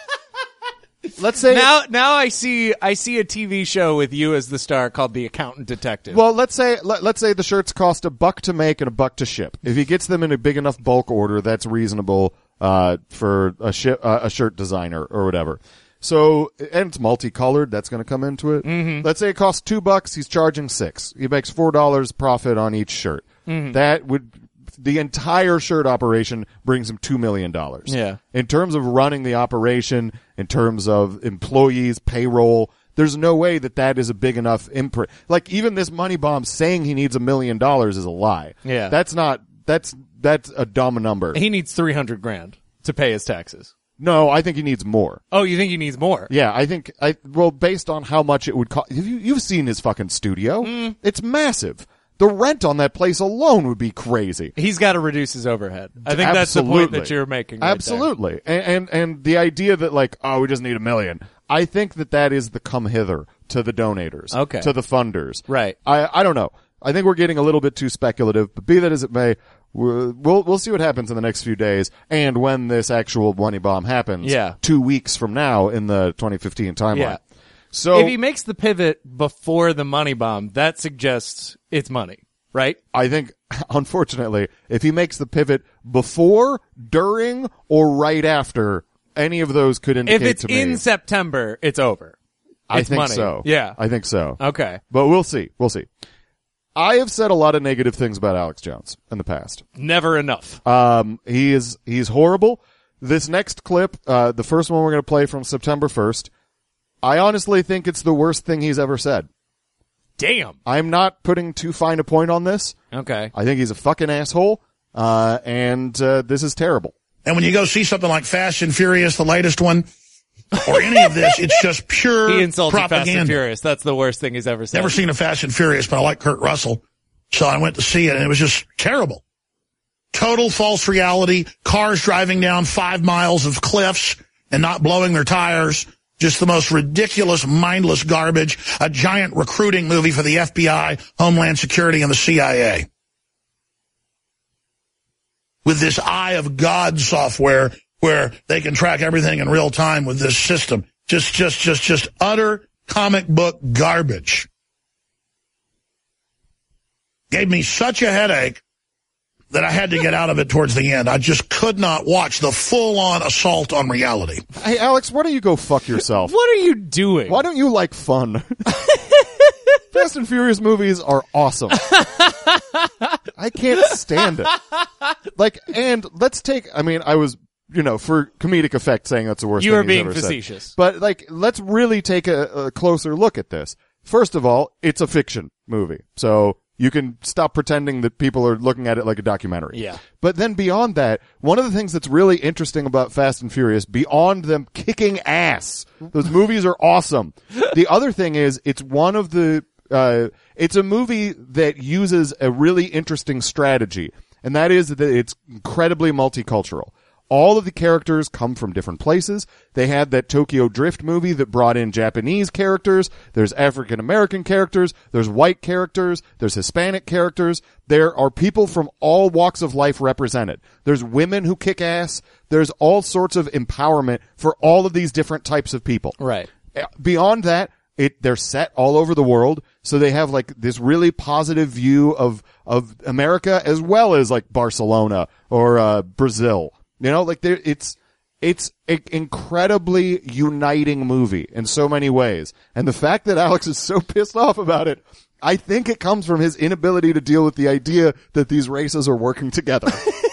Let's say Now, now I see, I see a T V show with you as the star called The Accountant Detective. Well, let's say let, let's say the shirts cost a buck to make and a buck to ship. If he gets them in a big enough bulk order, that's reasonable uh, for a, shi- uh, a shirt designer or whatever. So, and it's multicolored. That's going to come into it. Mm-hmm. Let's say it costs two bucks. He's charging six. He makes four dollars profit on each shirt. Mm-hmm. That would, the entire shirt operation brings him two million dollars. Yeah. In terms of running the operation, in terms of employees, payroll, there's no way that that is a big enough imprint. Like, even this money bomb saying he needs a million dollars is a lie. Yeah. That's not, that's, that's a dumb number. He needs three hundred grand to pay his taxes. No, I think he needs more. Oh, you think he needs more? Yeah, I think, I, well, based on how much it would cost, you, you've seen his fucking studio. Mm. It's massive. The rent on that place alone would be crazy. He's got to reduce his overhead. I think Absolutely. that's the point that you're making. Right Absolutely. And, and, and the idea that like, oh, we just need a million. I think that that is the come hither to the donators. Okay. To the funders. Right. I, I don't know. I think we're getting a little bit too speculative, but be that as it may, we'll, we'll, we'll see what happens in the next few days and when this actual money bomb happens. Yeah. Two weeks from now in the twenty fifteen timeline. Yeah. So if he makes the pivot before the money bomb, that suggests it's money, right? I think, unfortunately, if he makes the pivot before, during, or right after, any of those could indicate If it's to me. in September, it's over. I It's think money. so. Yeah. I think so. Okay. But we'll see. We'll see. I have said a lot of negative things about Alex Jones in the past. Never enough. Um, he is, he's horrible. This next clip, uh, the first one we're going to play from September first, I honestly think it's the worst thing he's ever said. Damn. I'm not putting too fine a point on this. Okay. I think he's a fucking asshole, uh, and, uh, this is terrible. And when you go see something like Fast and Furious, the latest one, or any of this, it's just pure He insulted propaganda. Fast and Furious. That's the worst thing he's ever said. Never seen a Fast and Furious, but I like Kurt Russell. So I went to see it, and it was just terrible. Total false reality. Cars driving down five miles of cliffs and not blowing their tires. Just the most ridiculous, mindless garbage. A giant recruiting movie for the F B I, Homeland Security, and the C I A. With this Eye of God software where they can track everything in real time with this system. Just, just, just, just utter comic book garbage. Gave me such a headache that I had to get out of it towards the end. I just could not watch the full-on assault on reality. Hey, Alex, why don't you go fuck yourself? What are you doing? Why don't you like fun? Fast and Furious movies are awesome. I can't stand it. Like, and let's take, I mean, I was, you know, for comedic effect saying that's the worst You thing are he's being ever said. facetious. But, like, let's really take a, a closer look at this. First of all, it's a fiction movie. So, you can stop pretending that people are looking at it like a documentary. Yeah. But then beyond that, one of the things that's really interesting about Fast and Furious, beyond them kicking ass, those movies are awesome. The other thing is, it's one of the, uh, it's a movie that uses a really interesting strategy, and that is that it's incredibly multicultural. All of the characters come from different places. They had that Tokyo Drift movie that brought in Japanese characters. There's African American characters. There's white characters. There's Hispanic characters. There are people from all walks of life represented. There's women who kick ass. There's all sorts of empowerment for all of these different types of people. Right. Beyond that, it, they're set all over the world. So they have like this really positive view of, of America as well as like Barcelona or, uh, Brazil. You know, like there, it's, it's an incredibly uniting movie in so many ways. And the fact that Alex is so pissed off about it, I think it comes from his inability to deal with the idea that these races are working together.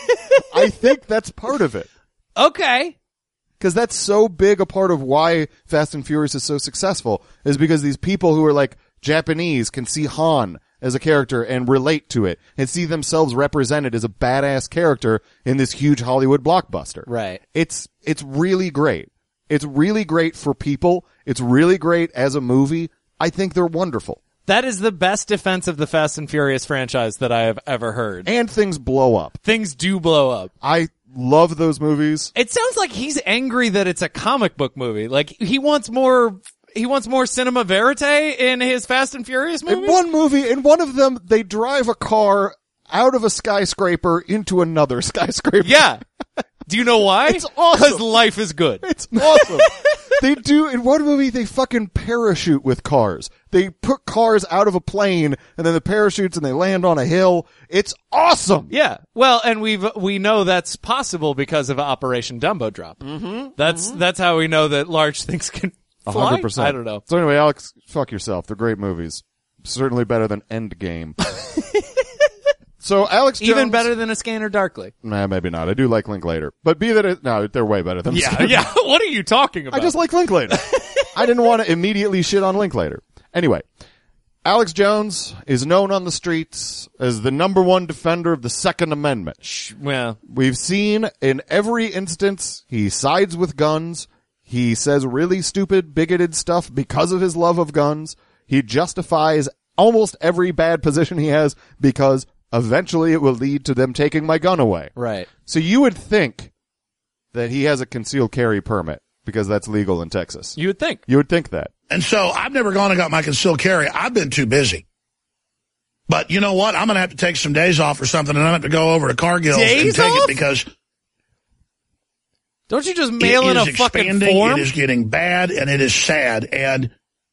I think that's part of it. Okay. Because that's so big a part of why Fast and Furious is so successful, is because these people who are like Japanese can see Han as a character and relate to it and see themselves represented as a badass character in this huge Hollywood blockbuster. Right. It's, it's really great. It's really great for people. It's really great as a movie. I think they're wonderful. That is the best defense of the Fast and Furious franchise that I have ever heard. And things blow up. Things do blow up. I love those movies. It sounds like he's angry that it's a comic book movie. Like, he wants more... He wants more cinema verite in his Fast and Furious movies? In one movie, in one of them, they drive a car out of a skyscraper into another skyscraper. Yeah. Do you know why? It's awesome. Because life is good. It's awesome. They do, in one movie, they fucking parachute with cars. They put cars out of a plane, and then the parachutes, and they land on a hill. It's awesome. Yeah. Well, and we've, we know that's possible because of Operation Dumbo Drop. Mm-hmm. That's, mm-hmm. that's how we know that large things can fly. one hundred percent. I don't know. So anyway, Alex, fuck yourself. They're great movies. Certainly better than Endgame. So Alex Jones, even better than A Scanner Darkly. Nah, maybe not. I do like Linklater, but be that it, no, they're way better than. Yeah, Scanner. yeah. What are you talking about? I just like Linklater. I didn't want to immediately shit on Linklater. Anyway, Alex Jones is known on the streets as the number one defender of the Second Amendment. Shh, well, we've seen in every instance he sides with guns. He says really stupid, bigoted stuff because of his love of guns. He justifies almost every bad position he has because eventually it will lead to them taking my gun away. Right. So you would think that he has a concealed carry permit because that's legal in Texas. You would think. You would think that. And so I've never gone and got my concealed carry. I've been too busy. But you know what? I'm going to have to take some days off or something, and I'm going to have to go over to Cargill and take off? it because... Don't you just mail in a fucking form? It is getting bad, and it is sad. And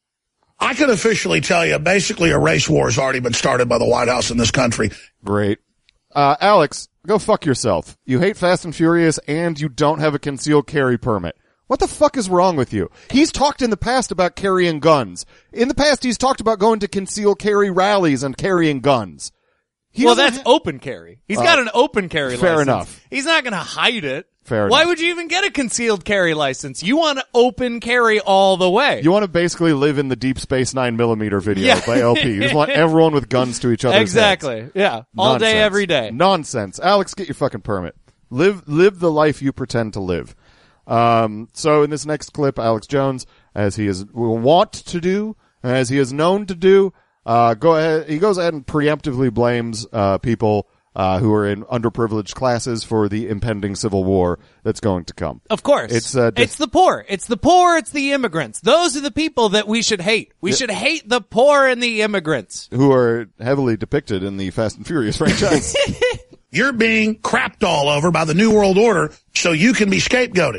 I can officially tell you, basically a race war has already been started by the White House in this country. Great. Uh, Alex, go fuck yourself. You hate Fast and Furious, and you don't have a concealed carry permit. What the fuck is wrong with you? He's talked in the past about carrying guns. In the past, he's talked about going to concealed carry rallies and carrying guns. He well, that's ha- open carry. He's uh, got an open carry fair license. enough. He's not going to hide it. Fair Why enough. would you even get a concealed carry license? You want to open carry all the way. You want to basically live in the Deep Space Nine millimeter video Yeah. by L P. You just want everyone with guns to each other's Exactly. heads. Yeah. All Nonsense. day, every day. Nonsense. Alex, get your fucking permit. Live, live the life you pretend to live. Um, so in this next clip, Alex Jones, as he is will want to do, as he is known to do, uh, go ahead, he goes ahead and preemptively blames, uh, people, uh, who are in underprivileged classes for the impending civil war that's going to come. Of course. It's, uh, dis- it's the poor. It's the poor. It's the immigrants. Those are the people that we should hate. We Yeah. should hate the poor and the immigrants. Who are heavily depicted in the Fast and Furious franchise. You're being crapped all over by the New World Order so you can be scapegoated.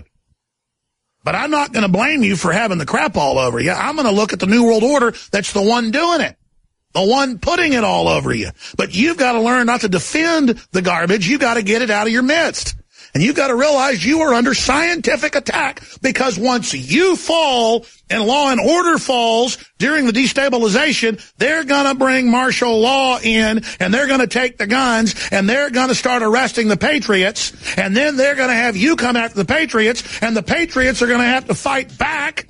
But I'm not going to blame you for having the crap all over you. I'm going to look at the New World Order that's the one doing it, the one putting it all over you. But you've got to learn not to defend the garbage. You've got to get it out of your midst. And you've got to realize you are under scientific attack because once you fall and law and order falls during the destabilization, they're going to bring martial law in and they're going to take the guns and they're going to start arresting the patriots. And then they're going to have you come after the patriots and the patriots are going to have to fight back.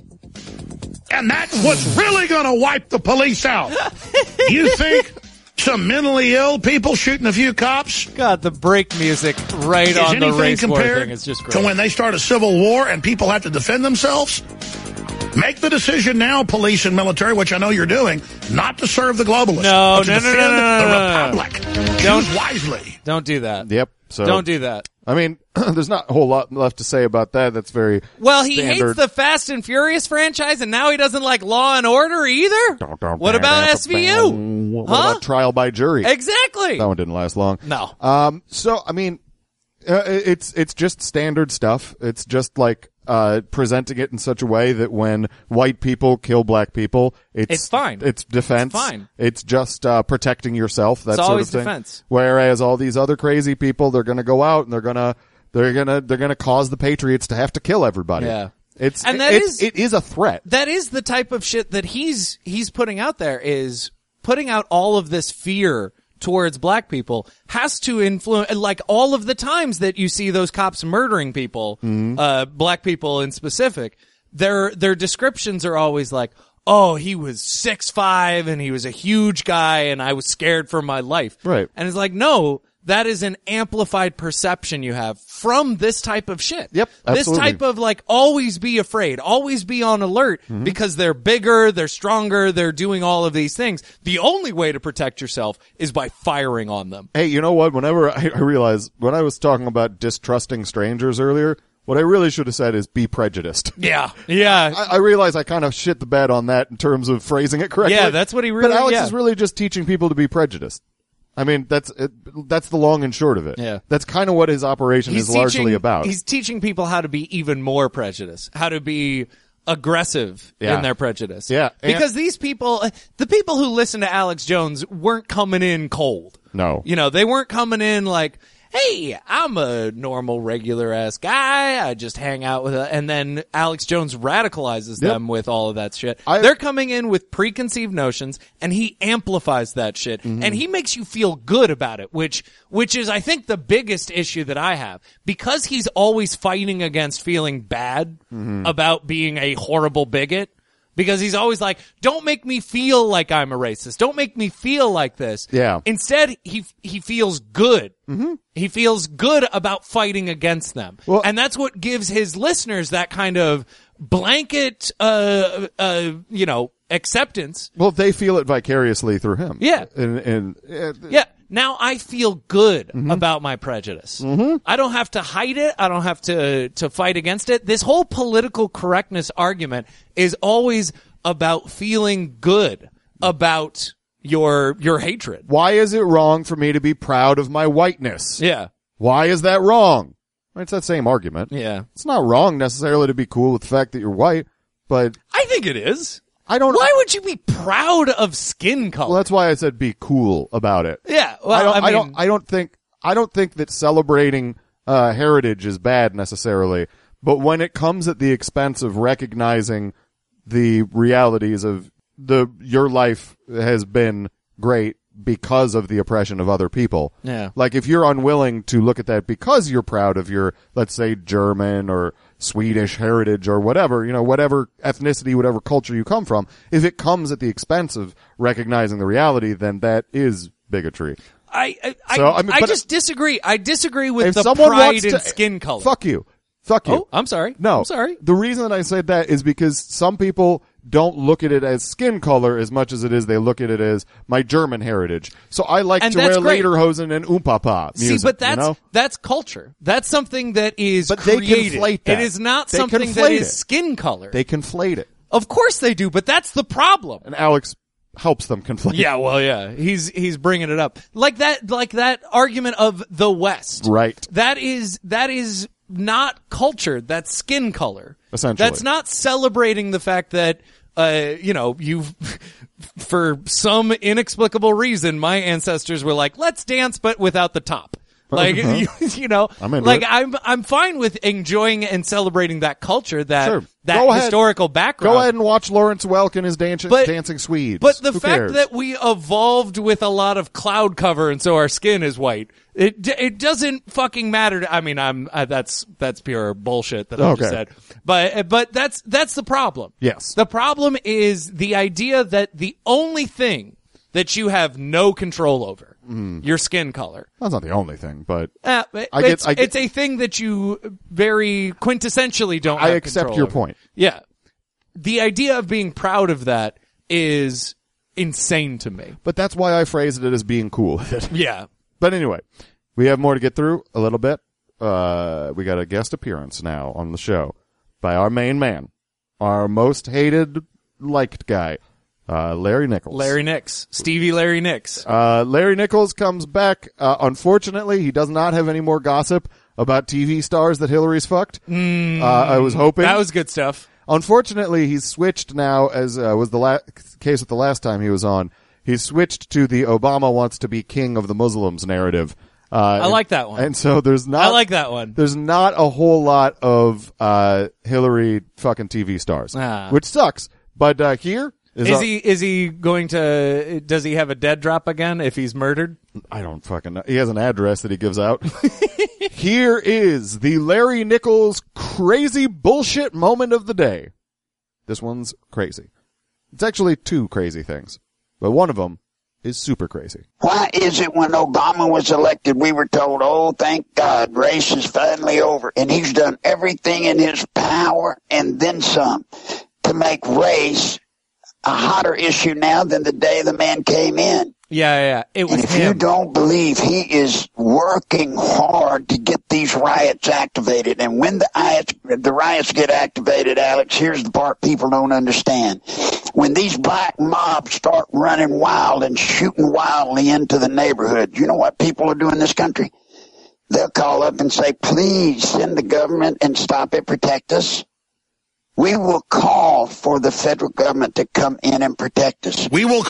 And that's what's really going to wipe the police out. You think some mentally ill people shooting a few cops? God, the break music right Is on the anything race war compared thing is just great. to when they start a civil war and people have to defend themselves? Make the decision now, police and military, which I know you're doing, not to serve the globalists. No, but to no, no, defend no, no, no, the no, no. Republic. Don't- Choose wisely. Don't do that. Yep. So Don't do that. I mean, there's not a whole lot left to say about that. That's very Well, he standard. hates the Fast and Furious franchise, and now he doesn't like Law and Order either? What about S V U? What Huh? about trial by jury? Exactly. That one didn't last long. No. Um, so, I mean, uh, it's, it's just standard stuff. It's just like, uh, presenting it in such a way that when white people kill black people, it's, It's fine. It's defense. It's fine. It's just, uh, protecting yourself. That It's sort always of thing. defense. Whereas all these other crazy people, they're gonna go out and they're gonna, they're gonna, they're gonna cause the patriots to have to kill everybody. Yeah. It's, And that it's, is- it is a threat. That is the type of shit that he's he's putting out there, is putting out all of this fear towards black people has to influence, like all of the times that you see those cops murdering people, Mm-hmm. uh, black people in specific, their their descriptions are always like, oh, he was six five and he was a huge guy and I was scared for my life. Right. And it's like, no, that is an amplified perception you have from this type of shit. Yep, This absolutely. type of like, always be afraid, always be on alert Mm-hmm. because they're bigger, they're stronger, they're doing all of these things. The only way to protect yourself is by firing on them. Hey, you know what? Whenever I, I realize, when I was talking about distrusting strangers earlier, what I really should have said is be prejudiced. Yeah. Yeah. I, I realize I kind of shit the bed on that in terms of phrasing it correctly. Yeah, that's what he really- But Alex yeah. is really just teaching people to be prejudiced. I mean, that's it, that's the long and short of it. Yeah. That's kind of what his operation He's is largely teaching- about. He's teaching people how to be even more prejudiced, how to be aggressive Yeah. in their prejudice. Yeah, and- Because these people, the people who listen to Alex Jones weren't coming in cold. No. You know, they weren't coming in like, hey, I'm a normal, regular-ass guy. I just hang out with a, and then Alex Jones radicalizes Yep. them with all of that shit. I- They're coming in with preconceived notions, and he amplifies that shit, Mm-hmm. and he makes you feel good about it, which, which is, I think, the biggest issue that I have. Because he's always fighting against feeling bad Mm-hmm. about being a horrible bigot, because he's always like, don't make me feel like I'm a racist. Don't make me feel like this. Yeah. Instead, he he feels good. Mm-hmm. He feels good about fighting against them. Well- and that's what gives his listeners that kind of blanket, uh, uh, you know, acceptance. Well, they feel it vicariously through him. Yeah. And, and uh, Yeah. Now I feel good Mm-hmm. about my prejudice. Mm-hmm. I don't have to hide it. I don't have to, to fight against it. This whole political correctness argument is always about feeling good about your, your hatred. why is it wrong for me to be proud of my whiteness? Yeah. Why is that wrong? It's that same argument. Yeah. It's not wrong necessarily to be cool with the fact that you're white, but I think it is. I don't. Why would you be proud of skin color? Well, that's why I said be cool about it. Yeah, well, I don't. I I, mean- don't. I don't think. I don't think that celebrating uh, heritage is bad necessarily, but when it comes at the expense of recognizing the realities of the your life has been great because of the oppression of other people. Yeah. Like if you're unwilling to look at that because you're proud of your, let's say, German or Swedish heritage or whatever, you know, whatever ethnicity, whatever culture you come from, if it comes at the expense of recognizing the reality, then that is bigotry. I I, So, I, I mean, I but- just disagree. I disagree with If the someone pride wants in to- skin color. Fuck you. Fuck you. Oh, I'm sorry. No. I'm sorry. The reason that I said that is because some people don't look at it as skin color as much as it is they look at it as my German heritage. So I like And to that's wear great. lederhosen and oompapa music. See, but that's you know? that's culture. That's something that is But they created. conflate that. It is not They something that conflate is it. skin color. They conflate it. Of course they do, but that's the problem. And Alex helps them conflate. Yeah, well, yeah. He's he's bringing it up. Like that like that argument of the West. Right. That is that is not culture, that's skin color. Essentially. That's not celebrating the fact that uh you know, you for some inexplicable reason my ancestors were like, let's dance but without the top. Like Uh-huh. you, you know, I'm into like it. I'm I'm fine with enjoying and celebrating that culture, that Sure. that Go ahead. historical background. Go ahead and watch Lawrence Welk and his dancing, But- dancing Swedes. But the Who fact cares? that we evolved with a lot of cloud cover and so our skin is white, it d- it doesn't fucking matter. To, I mean, I'm uh, that's that's pure bullshit that I just Okay. said. But but that's that's the problem. Yes. The problem is the idea that the only thing that you have no control over, your skin color. That's not the only thing, but Uh, it- I get- it's, I get- it's a thing that you very quintessentially don't I have accept control your over. point. Yeah. The idea of being proud of that is insane to me. but that's why I phrased it as being cool with it. Yeah. But anyway, we have more to get through a little bit. Uh, we got a guest appearance now on the show by our main man, our most hated, liked guy, uh, Larry Nichols. Larry Nix. Stevie Larry Nix. Uh, Larry Nichols comes back. Uh, unfortunately, he does not have any more gossip about T V stars that Hillary's fucked. Mm, uh, I was hoping. That was good stuff. Unfortunately, he's switched now, as uh, was the la- case with the last time he was on. He's switched to the Obama wants to be king of the Muslims narrative. Uh, I like that one. And so there's not. I like that one. There's not a whole lot of uh, Hillary fucking T V stars, Ah. which sucks. But uh, here is, Is our- he is he going to does he have a dead drop again if he's murdered? I don't fucking know. He has an address that he gives out. Here is the Larry Nichols crazy bullshit moment of the day. This one's crazy. It's actually two crazy things, but one of them is super crazy. Why is it when Obama was elected, we were told, oh, thank God, race is finally over. And he's done everything in his power and then some to make race a hotter issue now than the day the man came in. Yeah, yeah, it was and if him. you don't believe he is working hard to get these riots activated, and when the riots, the riots get activated, Alex, here's the part people don't understand. When these black mobs start running wild and shooting wildly into the neighborhood, you know what people are doing in this country? They'll call up and say, please send the government and stop it, protect us. We will call for the federal government to come in and protect us. We will...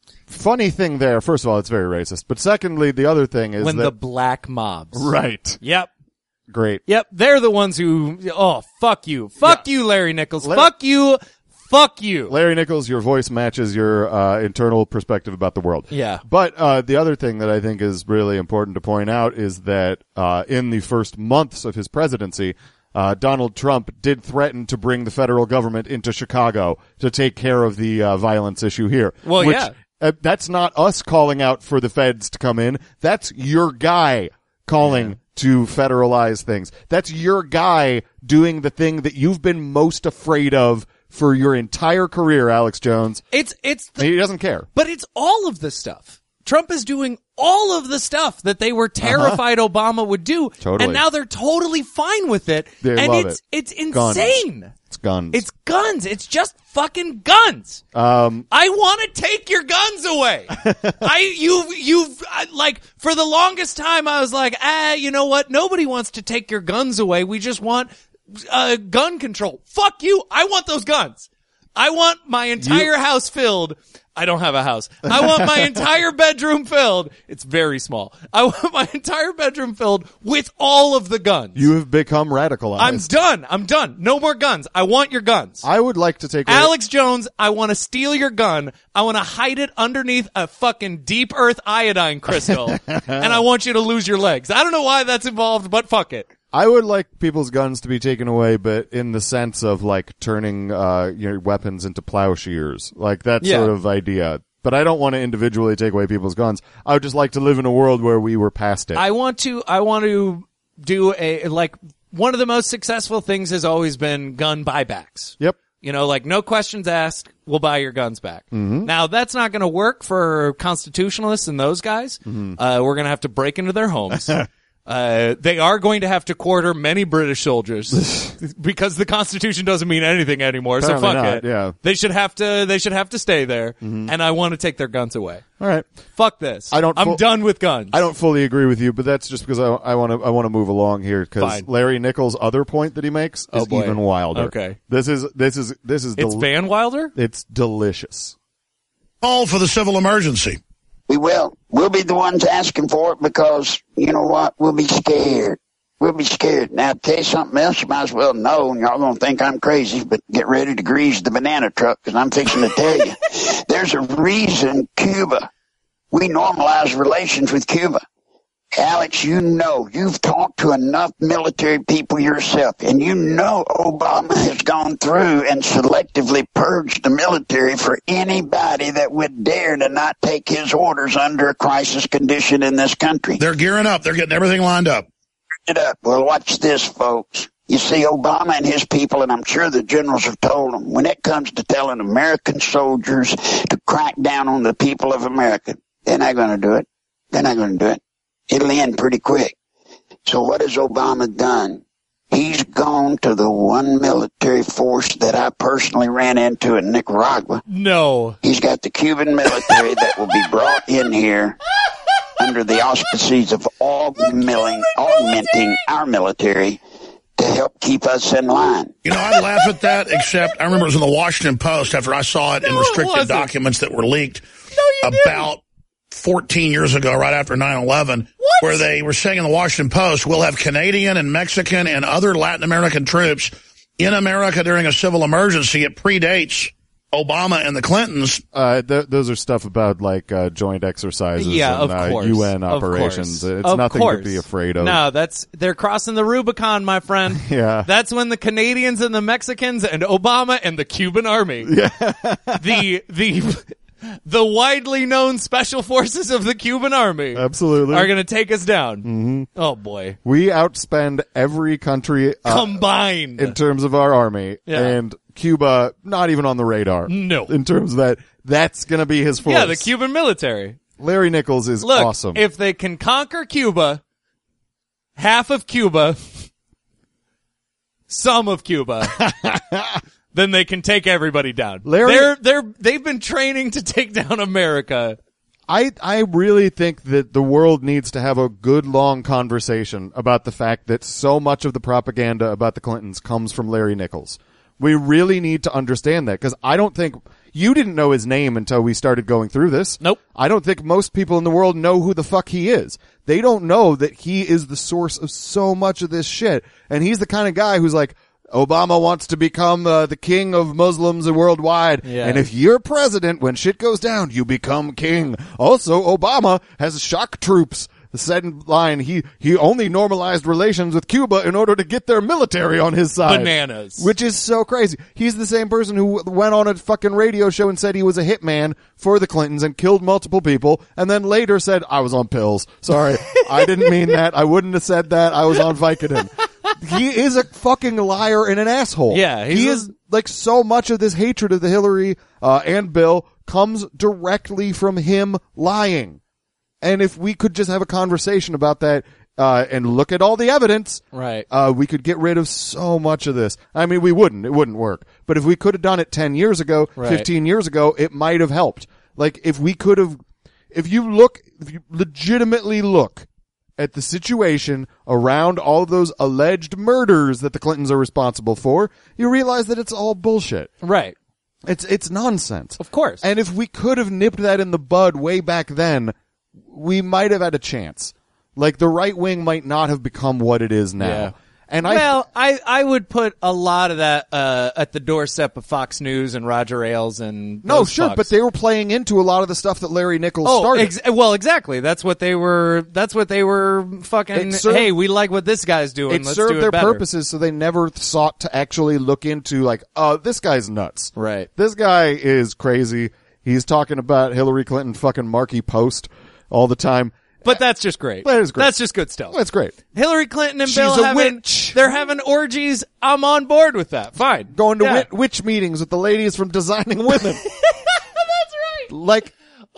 Funny thing there, first of all, it's very racist. But secondly, the other thing is when that... the black mobs. Right. Yep. Great. Yep, they're the ones who, oh, fuck you. Fuck Yeah. you, Larry Nichols. Larry- Fuck you. Fuck you. Larry Nichols, your voice matches your uh, internal perspective about the world. Yeah. But uh, the other thing that I think is really important to point out is that uh, in the first months of his presidency, uh, Donald Trump did threaten to bring the federal government into Chicago to take care of the uh, violence issue here. Well, which, yeah. Uh, that's not us calling out for the feds to come in. That's your guy calling Yeah. to federalize things. That's your guy doing the thing that you've been most afraid of for your entire career, Alex Jones. It's, it's, the, He doesn't care. but it's all of the stuff. Trump is doing all of the stuff that they were terrified uh-huh. Obama would do. Totally. And now they're totally fine with it. They and love it's, it. it's Guns. insane. It's guns. It's guns. It's just fucking guns. Um, I want to take your guns away. I, you, you've, I, like, for the longest time I was like, ah, you know what? Nobody wants to take your guns away. We just want, uh, gun control. Fuck you. I want those guns. I want my entire You- house filled. I don't have a house. I want my entire bedroom filled. It's very small. I want my entire bedroom filled with all of the guns. You have become radicalized. I'm done. I'm done. No more guns. I want your guns. I would like to take away- Alex Jones, I want to steal your gun. I want to hide it underneath a fucking deep earth iodine crystal. And I want you to lose your legs. I don't know why that's involved, but fuck it. I would like people's guns to be taken away, but in the sense of like turning uh your weapons into plowshares, like that Yeah. sort of idea. But I don't want to individually take away people's guns. I would just like to live in a world where we were past it. I want to, I want to do a, like, one of the most successful things has always been gun buybacks. Yep. You know, like, no questions asked, we'll buy your guns back. Mm-hmm. Now, that's not going to work for constitutionalists and those guys. Mm-hmm. Uh, we're going to have to break into their homes. Uh, they are going to have to quarter many British soldiers because the Constitution doesn't mean anything anymore. Apparently so fuck not, it. yeah. They should have to. They should have to stay there. Mm-hmm. And I want to take their guns away. All right. Fuck this. I don't I'm fu- done with guns. I don't fully agree with you, but that's just because I, I want to I want to move along here because Fine. Larry Nichols' other point that he makes is Oh, boy. even wilder. Okay. This is this is this is It's del- Van Wilder? It's delicious. Call for the civil emergency. We will. We'll be the ones asking for it because, you know what, we'll be scared. We'll be scared. Now, to tell you something else, you might as well know, and y'all going to think I'm crazy, but get ready to grease the banana truck because I'm fixing to tell you. There's a reason Cuba, we normalize relations with Cuba. Alex, you know, you've talked to enough military people yourself, and you know Obama has gone through and selectively purged the military for anybody that would dare to not take his orders under a crisis condition in this country. They're gearing up. They're getting everything lined up. It up. Well, watch this, folks. You see, Obama and his people, and I'm sure the generals have told them, when it comes to telling American soldiers to crack down on the people of America, they're not going to do it. They're not going to do it. It'll end pretty quick. So what has Obama done? He's gone to the one military force that I personally ran into in Nicaragua. No. He's got the Cuban military that will be brought in here under the auspices of augmenting, augmenting our military to help keep us in line. You know, I'd laugh at that, except I remember it was in the Washington Post after I saw it in No, it restricted wasn't. documents that were leaked No, you about didn't. fourteen years ago, right after nine eleven, What? where they were saying in the Washington Post, we'll have Canadian and Mexican and other Latin American troops in America during a civil emergency. It predates Obama and the Clintons. Uh, th- those are stuff about like uh, joint exercises Yeah, and of uh, course. U N Of operations. course. It's Of nothing course. to be afraid of. No, that's they're crossing the Rubicon, my friend. Yeah. That's when the Canadians and the Mexicans and Obama and the Cuban army. Yeah. the the the widely known special forces of the Cuban army Absolutely. are going to take us down. Mm-hmm. Oh boy. We outspend every country uh, Combined. in terms of our army, Yeah. and Cuba not even on the radar. No. In terms of that, that's going to be his force. Yeah, the Cuban military. Larry Nichols is Look, awesome. if they can conquer Cuba, half of Cuba, some of Cuba, then they can take everybody down. Larry- they're they're they've been training to take down America. I I really think that the world needs to have a good long conversation about the fact that so much of the propaganda about the Clintons comes from Larry Nichols. We really need to understand that, because I don't think you didn't know his name until we started going through this. Nope. I don't think most people in the world know who the fuck he is. They don't know that he is the source of so much of this shit. And he's the kind of guy who's like, Obama wants to become uh, the king of Muslims worldwide. Yeah. And if you're president, when shit goes down, you become king. Also, Obama has shock troops. The second line, he, he only normalized relations with Cuba in order to get their military on his side. Bananas. Which is so crazy. He's the same person who went on a fucking radio show and said he was a hitman for the Clintons and killed multiple people, and then later said, I was on pills. Sorry. I didn't mean that. I wouldn't have said that. I was on Vicodin. He is a fucking liar and an asshole. Yeah, he's he a- is like so much of this hatred of the Hillary uh, and Bill comes directly from him lying. And if we could just have a conversation about that uh, and look at all the evidence, Right. uh, we could get rid of so much of this. I mean, we wouldn't. It wouldn't work. But if we could have done it ten years ago, Right. fifteen years ago, it might have helped. Like, if we could have, if you look, if you legitimately look at the situation around all of those alleged murders that the Clintons are responsible for, you realize that it's all bullshit. Right. It's, it's nonsense. Of course. And if we could have nipped that in the bud way back then, we might have had a chance. Like, the right wing might not have become what it is now. Yeah. And I, well, I, I would put a lot of that uh, at the doorstep of Fox News and Roger Ailes and no, those sure, fucks. but they were playing into a lot of the stuff that Larry Nichols Oh, started. ex- well, exactly. That's what they were. That's what they were fucking. It served- hey, we like what this guy's doing. it Let's served do it their better. purposes, so they never sought to actually look into, like, oh, this guy's nuts. Right. This guy is crazy. He's talking about Hillary Clinton fucking Marky Post all the time. But that's just great. That is great. That's just good stuff. That's great. Hillary Clinton and She's Bill a having witch. they're having orgies. I'm on board with that. Fine. Going to Yeah. wit- witch meetings with the ladies from Designing Women. That's right. Like,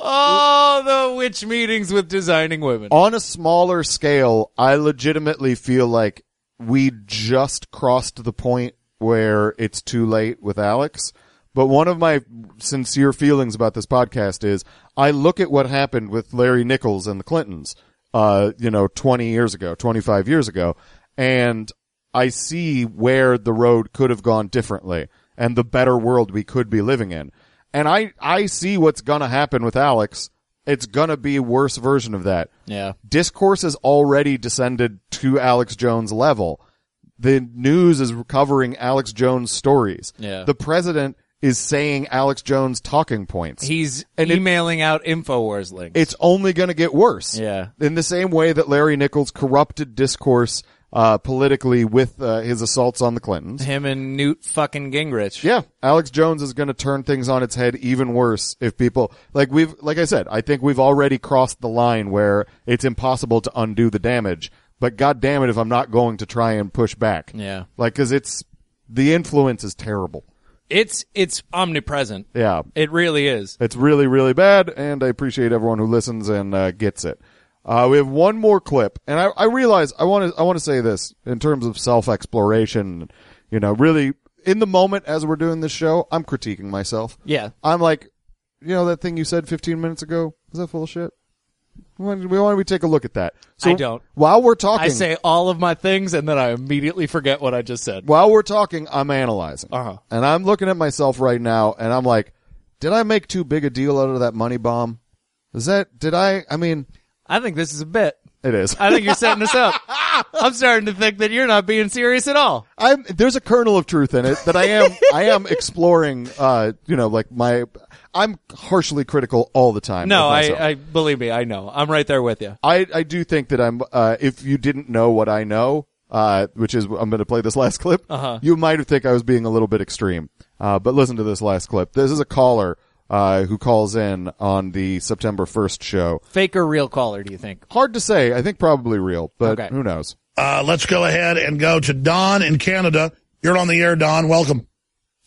Oh, the witch meetings with Designing Women. on a smaller scale, I legitimately feel like we just crossed the point where it's too late with Alex. But one of my sincere feelings about this podcast is I look at what happened with Larry Nichols and the Clintons, uh, you know, twenty years ago, twenty-five years ago, and I see where the road could have gone differently and the better world we could be living in. And I, I see what's gonna happen with Alex. It's gonna be a worse version of that. Yeah. Discourse has already descended to Alex Jones level. The news is covering Alex Jones stories. Yeah. The president is saying Alex Jones talking points. He's And it- emailing out InfoWars links. It's only going to get worse. Yeah. In the same way that Larry Nichols corrupted discourse uh politically with uh, his assaults on the Clintons. him and Newt fucking Gingrich. Yeah, Alex Jones is going to turn things on its head even worse if people like we've like I said, I think we've already crossed the line where it's impossible to undo the damage. But God damn it if I'm not going to try and push back. Yeah. Like, cause it's, the influence is terrible. It's it's omnipresent. Yeah. It really is. It's really, really bad, and I appreciate everyone who listens and uh, gets it. Uh, we have one more clip, and I, I realize I want to I want to say this in terms of self-exploration. You know, really, in the moment as we're doing this show, I'm critiquing myself. Yeah. I'm like, you know, that thing you said fifteen minutes ago, is that full of shit? Why don't we, why don't we take a look at that? So I don't. While we're talking, I say all of my things and then I immediately forget what I just said. while we're talking, I'm analyzing. Uh-huh. And I'm looking at myself right now, and I'm like, did I make too big a deal out of that money bomb? Is that, did I, I mean, I think this is a bit. it is. I think you're setting us up. I'm starting to think that you're not being serious at all. I'm, there's a kernel of truth in it that I am, I am exploring, uh, you know, like my, I'm harshly critical all the time. No, of I, myself. I believe me, I know. I'm right there with you. I, I do think that I'm, uh, if you didn't know what I know, uh, which is, I'm going to play this last clip, Uh-huh. you might think I was being a little bit extreme. Uh, but listen to this last clip. This is a caller, uh, who calls in on the September first show. Fake or real caller, do you think? Hard to say. I think probably real, but Okay. who knows? Uh, let's go ahead and go to Don in Canada. You're on the air, Don. Welcome.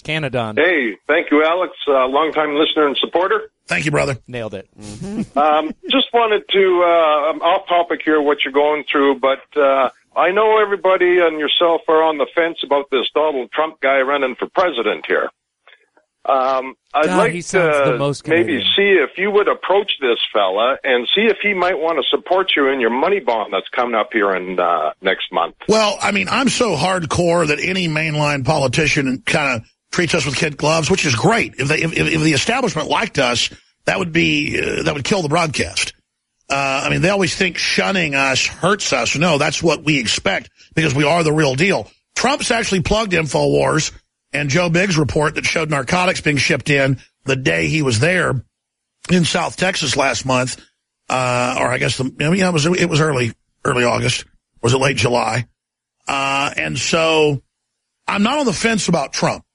Canadon. Hey, thank you, Alex. Uh, long-time listener and supporter. Thank you, brother. Nailed it. um, just wanted to, uh, I'm off topic here, what you're going through, but uh, I know everybody and yourself are on the fence about this Donald Trump guy running for president here. Um, I'd God, like he sounds the to most maybe Canadian. see if you would approach this fella and see if he might want to support you in your money bond that's coming up here in uh, next month. Well, I mean, I'm so hardcore that any mainline politician kind of treats us with kid gloves, which is great. If they, if, if the establishment liked us, that would be uh, that would kill the broadcast. Uh, I mean, they always think shunning us hurts us. No, that's what we expect because we are the real deal. Trump's actually plugged InfoWars and Joe Biggs' report that showed narcotics being shipped in the day he was there in South Texas last month, uh, or I guess the, I mean, it was it was early early August. Was it late July? Uh, and so I'm not on the fence about Trump.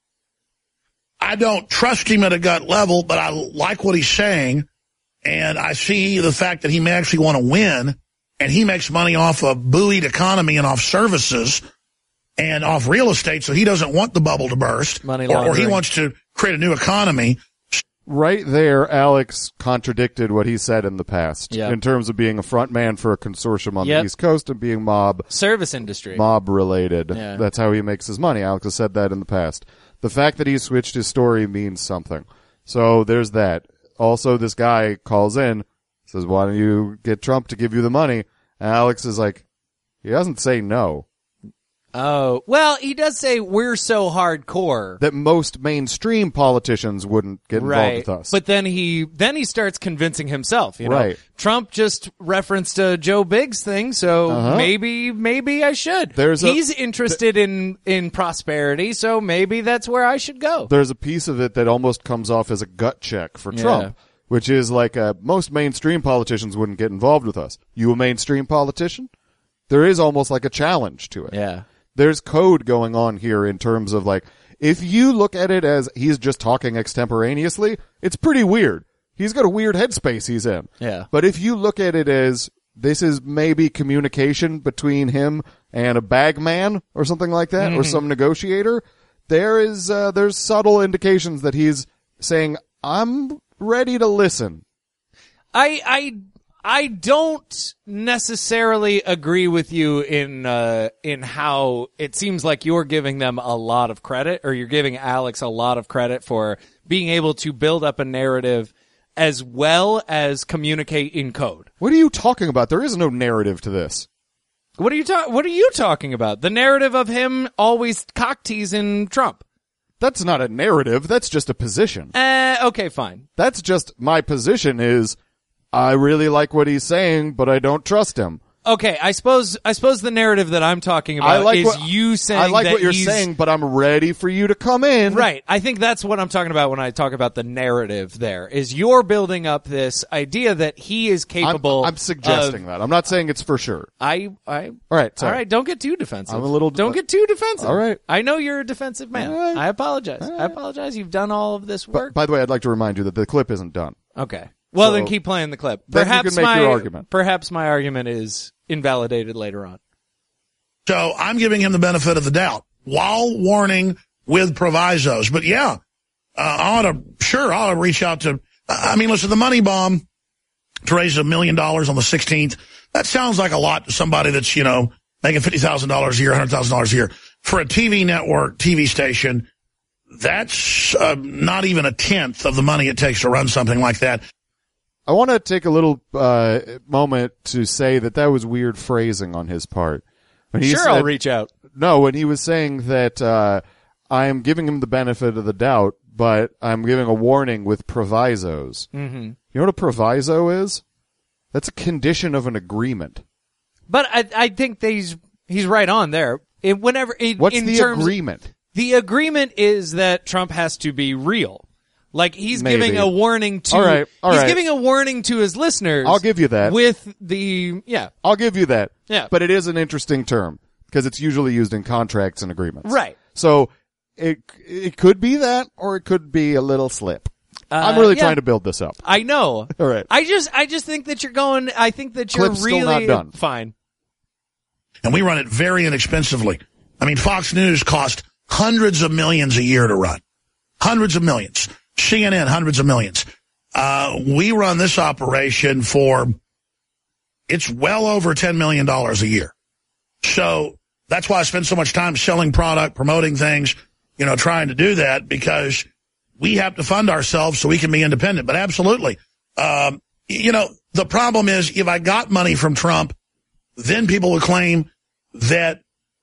I don't trust him at a gut level, but I like what he's saying, and I see the fact that he may actually want to win, and he makes money off a buoyed economy and off services and off real estate, so he doesn't want the bubble to burst, Money or, or he laundering. wants to create a new economy. Right there, Alex contradicted what he said in the past Yep. in terms of being a front man for a consortium on Yep. the East Coast and being mob Service industry. mob related. Yeah. That's how he makes his money. Alex has said that in the past. The fact that he switched his story means something. So there's that. Also, this guy calls in, says, why don't you get Trump to give you the money? And Alex is like, he doesn't say no. Oh, well, he does say we're so hardcore. That most mainstream politicians wouldn't get involved Right. with us. But then he then he starts convincing himself, you know. Right. Trump just referenced a Joe Biggs thing, so Uh-huh. maybe maybe I should. There's a- He's interested in in prosperity, so maybe that's where I should go. There's a piece of it that almost comes off as a gut check for Yeah. Trump, which is like uh, most mainstream politicians wouldn't get involved with us. You a mainstream politician? There is almost like a challenge to it. Yeah. There's code going on here in terms of like, if you look at it as he's just talking extemporaneously, it's pretty weird. He's got a weird headspace he's in. Yeah. But if you look at it as this is maybe communication between him and a bagman or something like that, or Mhm. some negotiator, there is, uh, there's subtle indications that he's saying, I'm ready to listen. I I I don't necessarily agree with you in uh, in how it seems like you're giving them a lot of credit, or you're giving Alex a lot of credit for being able to build up a narrative as well as communicate in code. What are you talking about? There is no narrative to this. What are you ta- What are you talking about? The narrative of him always cock teasing Trump. That's not a narrative. That's just a position. Uh, okay, fine. That's just my position is I really like what he's saying, but I don't trust him. Okay, I suppose I suppose the narrative that I'm talking about I like is what, you saying I like that what you're he's- saying, but I'm ready for you to come in. Right. I think that's what I'm talking about when I talk about the narrative there, is you're building up this idea that he is capable I'm, I'm suggesting of, that. I'm not saying it's for sure. I, I, All right, all sorry. right, don't get too defensive. I'm a little- Don't get too defensive. All right. I know you're a defensive man. All right. I apologize. I apologize. You've done all of this work. By the way, I'd like to remind you that the clip isn't done. Okay. Well, So, then keep playing the clip. then you Perhaps can make my, your argument. Perhaps my argument is invalidated later on. So I'm giving him the benefit of the doubt while warning with provisos. But yeah, uh, I ought to, sure, I ought to reach out to, I mean, listen, the money bomb to raise a million dollars on the sixteenth, that sounds like a lot to somebody that's, you know, making fifty thousand dollars a year, one hundred thousand dollars a year. For a T V network, T V station, that's uh, not even a tenth of the money it takes to run something like that. I want to take a little uh, moment to say that that was weird phrasing on his part. When he Sure, said, I'll reach out. No, when he was saying that uh, I am giving him the benefit of the doubt, but I'm giving a warning with provisos. Mm-hmm. You know what a proviso is? That's a condition of an agreement. But I, I think that he's he's right on there. It, whenever in, What's in the terms, agreement? The agreement is that Trump has to be real. Like he's Maybe. giving a warning to All right, all he's right. giving a warning to his listeners. I'll give you that. With the yeah. I'll give you that. Yeah. But it is an interesting term because it's usually used in contracts and agreements. Right. So it it could be that or it could be a little slip. Uh, I'm really yeah. trying to build this up. I know. All right. I just I just think that you're going I think that you're Clip's still really not done. fine. And we run it very inexpensively. I mean, Fox News cost hundreds of millions a year to run. hundreds of millions. C N N, hundreds of millions. Uh, we run this operation for, it's well over ten million dollars a year. So that's why I spend so much time selling product, promoting things, you know, trying to do that, because we have to fund ourselves so we can be independent. But absolutely, um, you know, the problem is if I got money from Trump, then people would claim that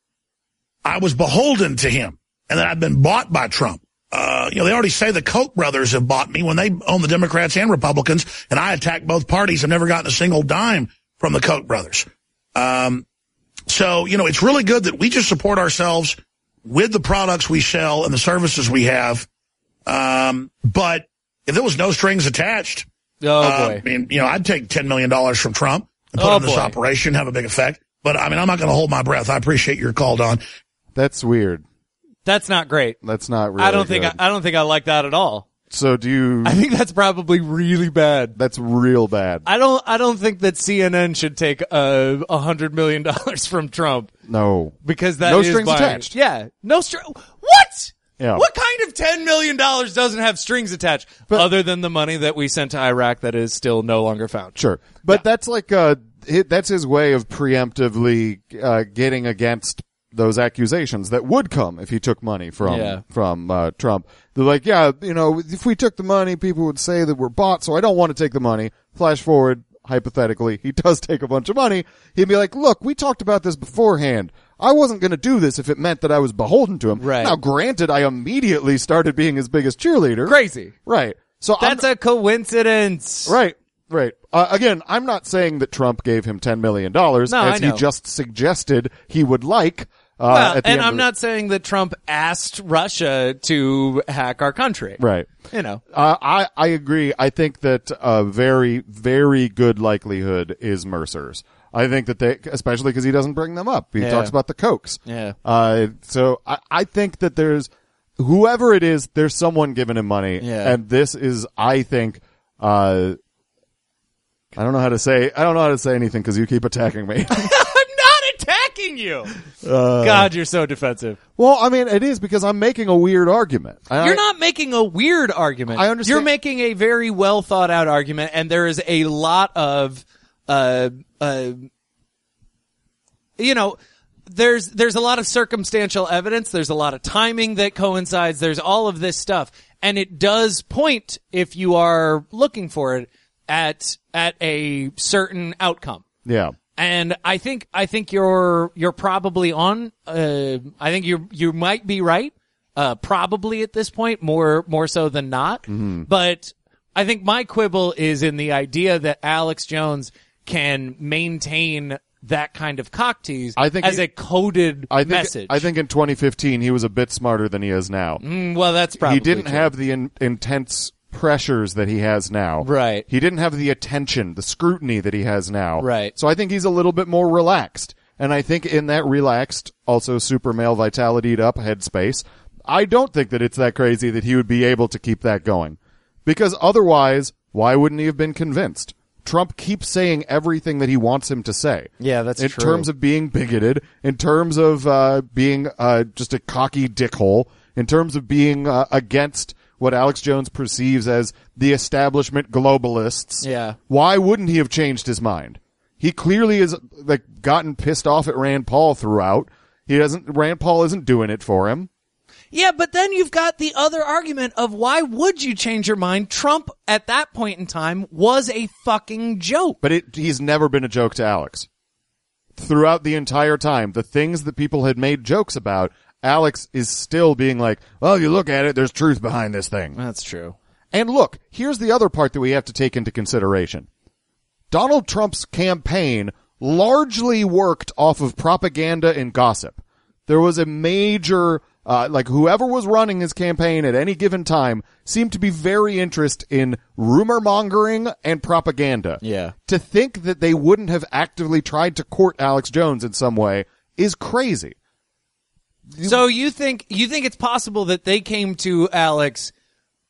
I was beholden to him and that I've been bought by Trump. Uh, you know, they already say the Koch brothers have bought me when they own the Democrats and Republicans, and I attack both parties. I've never gotten a single dime from the Koch brothers. Um, so, you know, it's really good that we just support ourselves with the products we sell and the services we have. Um, but if there was no strings attached, oh uh, boy, I mean, you know, I'd take ten million dollars from Trump and put oh it in this boy. operation, have a big effect. But I mean, I'm not going to hold my breath. I appreciate your call, Don. That's weird. That's not great. That's not really I don't think I, good. I don't think I like that at all. So do you? I think that's probably really bad. That's real bad. I don't. I don't think that C N N should take a uh, hundred million dollars from Trump. No, because that no is strings buying, attached. Yeah, no string. What? Yeah. What kind of ten million dollars doesn't have strings attached, but, other than the money that we sent to Iraq that is still no longer found? Sure, but yeah. that's like uh, it, that's his way of preemptively uh, getting against those accusations that would come if he took money from yeah. from uh, Trump. They're like, yeah, you know, if we took the money, people would say that we're bought, so I don't want to take the money. Flash forward, hypothetically, he does take a bunch of money. He'd be like, look, we talked about this beforehand. I wasn't going to do this if it meant that I was beholden to him. Right. Now, granted, I immediately started being his biggest cheerleader. Crazy. Right. So That's I'm, a coincidence. Right. Right. Uh, again, I'm not saying that Trump gave him ten million dollars, no, as he just suggested he would like. Uh, well, at the and end I'm of not saying that Trump asked Russia to hack our country. Right. You know. Uh, I, I agree. I think that a very, very good likelihood is Mercer's. I think that they, especially because he doesn't bring them up. He yeah. talks about the Kochs. Yeah. Uh, so I, I think that there's, whoever it is, there's someone giving him money. Yeah. And this is, I think, uh, I don't know how to say, I don't know how to say anything because you keep attacking me. Attacking you. Uh, God, you're so defensive. Well, I mean, it is because I'm making a weird argument. You're I, not making a weird argument. I understand. You're making a very well thought out argument, and there is a lot of, uh, uh, you know, there's there's a lot of circumstantial evidence. There's a lot of timing that coincides. There's all of this stuff, and it does point, if you are looking for it, at at a certain outcome. Yeah. And I think, I think you're, you're probably on, uh, I think you, you might be right, uh, probably at this point, more, more so than not. Mm-hmm. But I think my quibble is in the idea that Alex Jones can maintain that kind of cock tease I think as he, a coded I think, message. I think in twenty fifteen he was a bit smarter than he is now. Mm, well, that's probably He didn't true. have the in, intense pressures that he has now. Right. He didn't have the attention, the scrutiny that he has now. Right. So I think he's a little bit more relaxed. And I think in that relaxed, also super male vitality'd up headspace, I don't think that it's that crazy that he would be able to keep that going. Because otherwise, why wouldn't he have been convinced? Trump keeps saying everything that he wants him to say. Yeah, that's in true. In terms of being bigoted, in terms of uh being uh just a cocky dickhole, in terms of being uh, against what Alex Jones perceives as the establishment globalists. Yeah. Why wouldn't he have changed his mind? He clearly has like gotten pissed off at Rand Paul throughout. He doesn't, Rand Paul isn't doing it for him. Yeah, but then you've got the other argument of why would you change your mind? Trump, at that point in time, was a fucking joke. But it, he's never been a joke to Alex. Throughout the entire time, the things that people had made jokes about, Alex is still being like, well, you look at it, there's truth behind this thing. That's true. And look, here's the other part that we have to take into consideration. Donald Trump's campaign largely worked off of propaganda and gossip. There was a major, uh, like whoever was running his campaign at any given time seemed to be very interested in rumor mongering and propaganda. Yeah. To think that they wouldn't have actively tried to court Alex Jones in some way is crazy. So you think you think it's possible that they came to Alex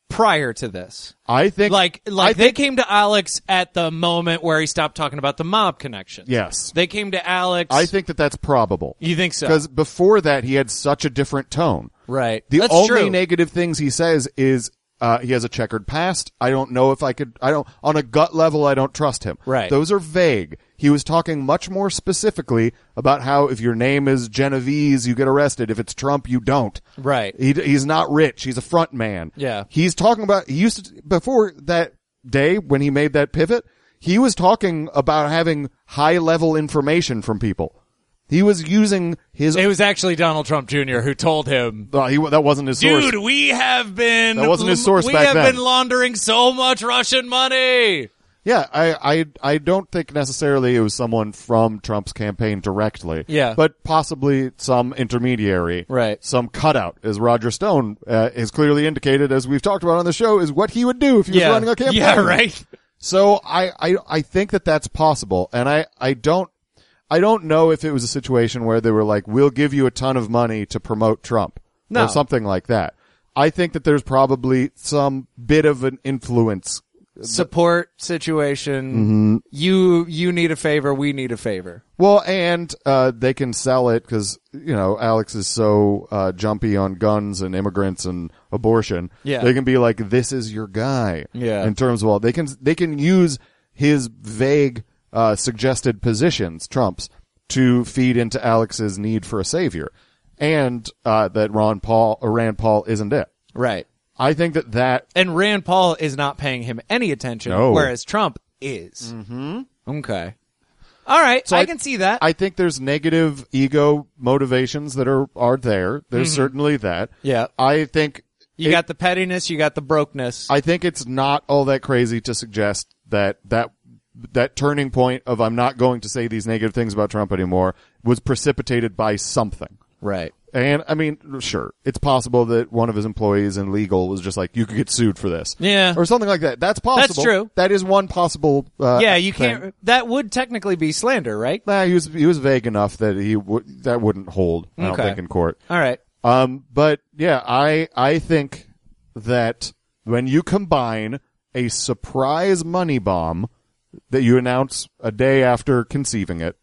prior to this. I think Like, like I they think, came to Alex at the moment where he stopped talking about the mob connection. Yes. They came to Alex. I think that that's probable. You think so? Because before that, he had such a different tone. Right. The That's only true. negative things he says is uh, he has a checkered past. I don't know if I could. I don't. On a gut level, I don't trust him. Right. Those are vague. He was talking much more specifically about how if your name is Genovese, you get arrested. If it's Trump, you don't. Right. He, he's not rich. He's a front man. Yeah. He's talking about. He used to before that day when he made that pivot. He was talking about having high level information from people. He was using his. It was actually Donald Trump Junior who told him, Uh, he, that wasn't his source. dude, we have been. That wasn't his source We back have then. been laundering so much Russian money. Yeah, I, I, I don't think necessarily it was someone from Trump's campaign directly. Yeah. But possibly some intermediary. Right. Some cutout, as Roger Stone uh, has clearly indicated, as we've talked about on the show, is what he would do if he Yeah. was running a campaign. Yeah, right. So I, I, I think that that's possible. And I, I don't, I don't know if it was a situation where they were like, we'll give you a ton of money to promote Trump. No. Or something like that. I think that there's probably some bit of an influence. Support situation. Mm-hmm. You you need a favor. We need a favor. Well, and uh, they can sell it because, you know, Alex is so uh, jumpy on guns and immigrants and abortion. Yeah. They can be like, this is your guy. Yeah. In terms of all, they can, they can use his vague uh, suggested positions, Trump's, to feed into Alex's need for a savior. And uh, that Ron Paul, or Rand Paul isn't it. Right. I think that that... And Rand Paul is not paying him any attention, No. whereas Trump is. Mm-hmm. Okay. All right. So I, I- can see that. I think there's negative ego motivations that are, are there. There's Mhm. certainly that. Yeah. I think... You it- got the pettiness. You got the brokenness. I think it's not all that crazy to suggest that that that turning point of I'm not going to say these negative things about Trump anymore was precipitated by something. Right. And I mean, sure, it's possible that one of his employees in legal was just like, you could get sued for this. Yeah. Or something like that. That's possible. true. That is one possible uh yeah, you thing. can't. That would technically be slander, right? Nah, he was he was vague enough that he would that wouldn't hold, I don't Okay. think, in court. All right. Um, but yeah, I I think that when you combine a surprise money bomb that you announce a day after conceiving it,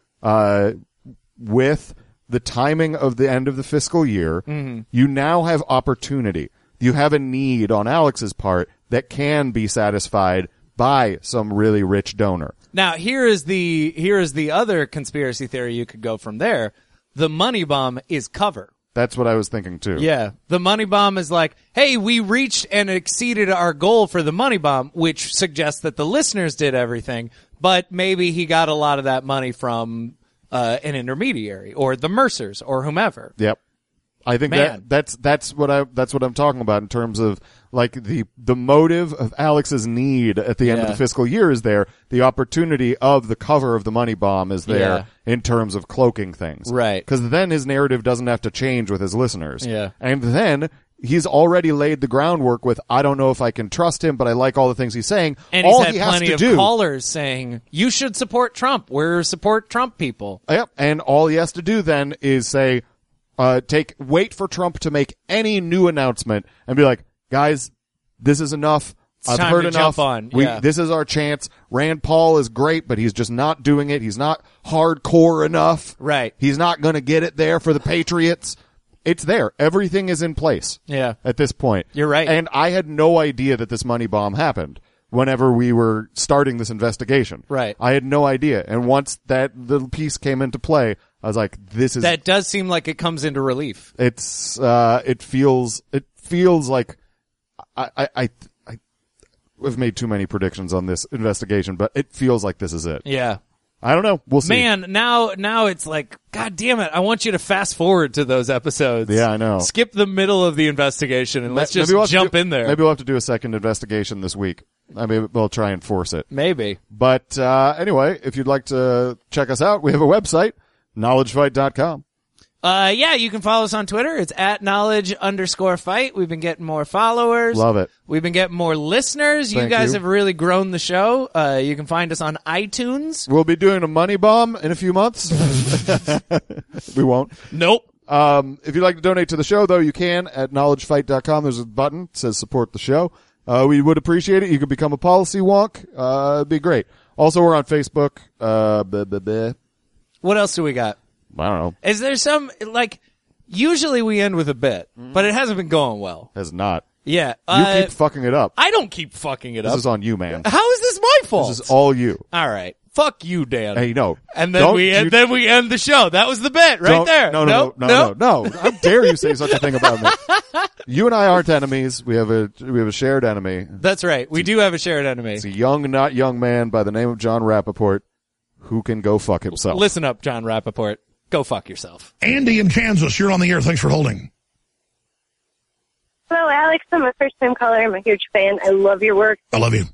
uh, with the timing of the end of the fiscal year, Mhm. you now have opportunity. You have a need on Alex's part that can be satisfied by some really rich donor. Now here is the here is the other conspiracy theory you could go from there. The money bomb is cover. That's what I was thinking too. Yeah. The money bomb is like, hey, we reached and exceeded our goal for the money bomb, which suggests that the listeners did everything, but maybe he got a lot of that money from uh, an intermediary or the Mercers or whomever. Yep. I think Man. that that's that's what I that's what I'm talking about in terms of like the the motive of Alex's need at the end of Yeah. the fiscal year is there. The opportunity of the cover of the money bomb is there Yeah. in terms of cloaking things. Right. Because then his narrative doesn't have to change with his listeners. Yeah. And then he's already laid the groundwork with, I don't know if I can trust him, but I like all the things he's saying. And all he's had he has plenty to of do, callers saying, you should support Trump. We're support Trump people. Yep. And all he has to do then is say, uh, take, wait for Trump to make any new announcement and be like, guys, this is enough. It's I've time heard to enough. jump on. We, Yeah. This is our chance. Rand Paul is great, but he's just not doing it. He's not hardcore enough. Right. He's not going to get it there for the Patriots. It's there. Everything is in place. Yeah. At this point. You're right. And I had no idea that this money bomb happened whenever we were starting this investigation. Right. I had no idea. And once that little piece came into play, I was like, this is, That does seem like it comes into relief. it's, uh, it feels, it feels like I, I, I, I have made too many predictions on this investigation, but it feels like this is it. Yeah. I don't know. We'll see. Man, now now it's like, God damn it, I want you to fast forward to those episodes. Yeah, I know. Skip the middle of the investigation and let's Maybe just we'll have to jump do- in there. Maybe we'll have to do a second investigation this week. I mean, we'll try and force it. Maybe. But, uh, anyway, if you'd like to check us out, we have a website, knowledge fight dot com. Uh, yeah, you can follow us on Twitter. It's at knowledge underscore fight. We've been getting more followers. Love it. We've been getting more listeners. you Thank guys you. have really grown the show. Uh, you can find us on iTunes. We'll be doing a money bomb in a few months. We won't. Nope. Um, if you'd like to donate to the show, though, you can at knowledge fight dot com. There's a button that says support the show. Uh, we would appreciate it. You could become a policy wonk. Uh, it'd be great. Also, we're on Facebook. Uh, blah, blah, blah. What else do we got? I don't know. Is there some, like, usually we end with a bit, but it hasn't been going well. Has not. Yeah. You Uh, keep fucking it up. I don't keep fucking it This up. is on you, man. How is this my fault? This is all you. All right. Fuck you, Dan. Hey, no. And then Don't we you- end, then we end the show. That was the bit right Don't- there. No, no, no, no, no, no. How dare you say such a thing about me? You and I aren't enemies. We have a we have a shared enemy. That's right. We do have a shared enemy. It's a young, not young man by the name of John Rappaport who can go fuck himself. Listen up, John Rappaport. Go fuck yourself. Andy in Kansas, you're on the air. Thanks for holding. Hello, Alex. I'm a first-time caller. I'm a huge fan. I love your work. I love you.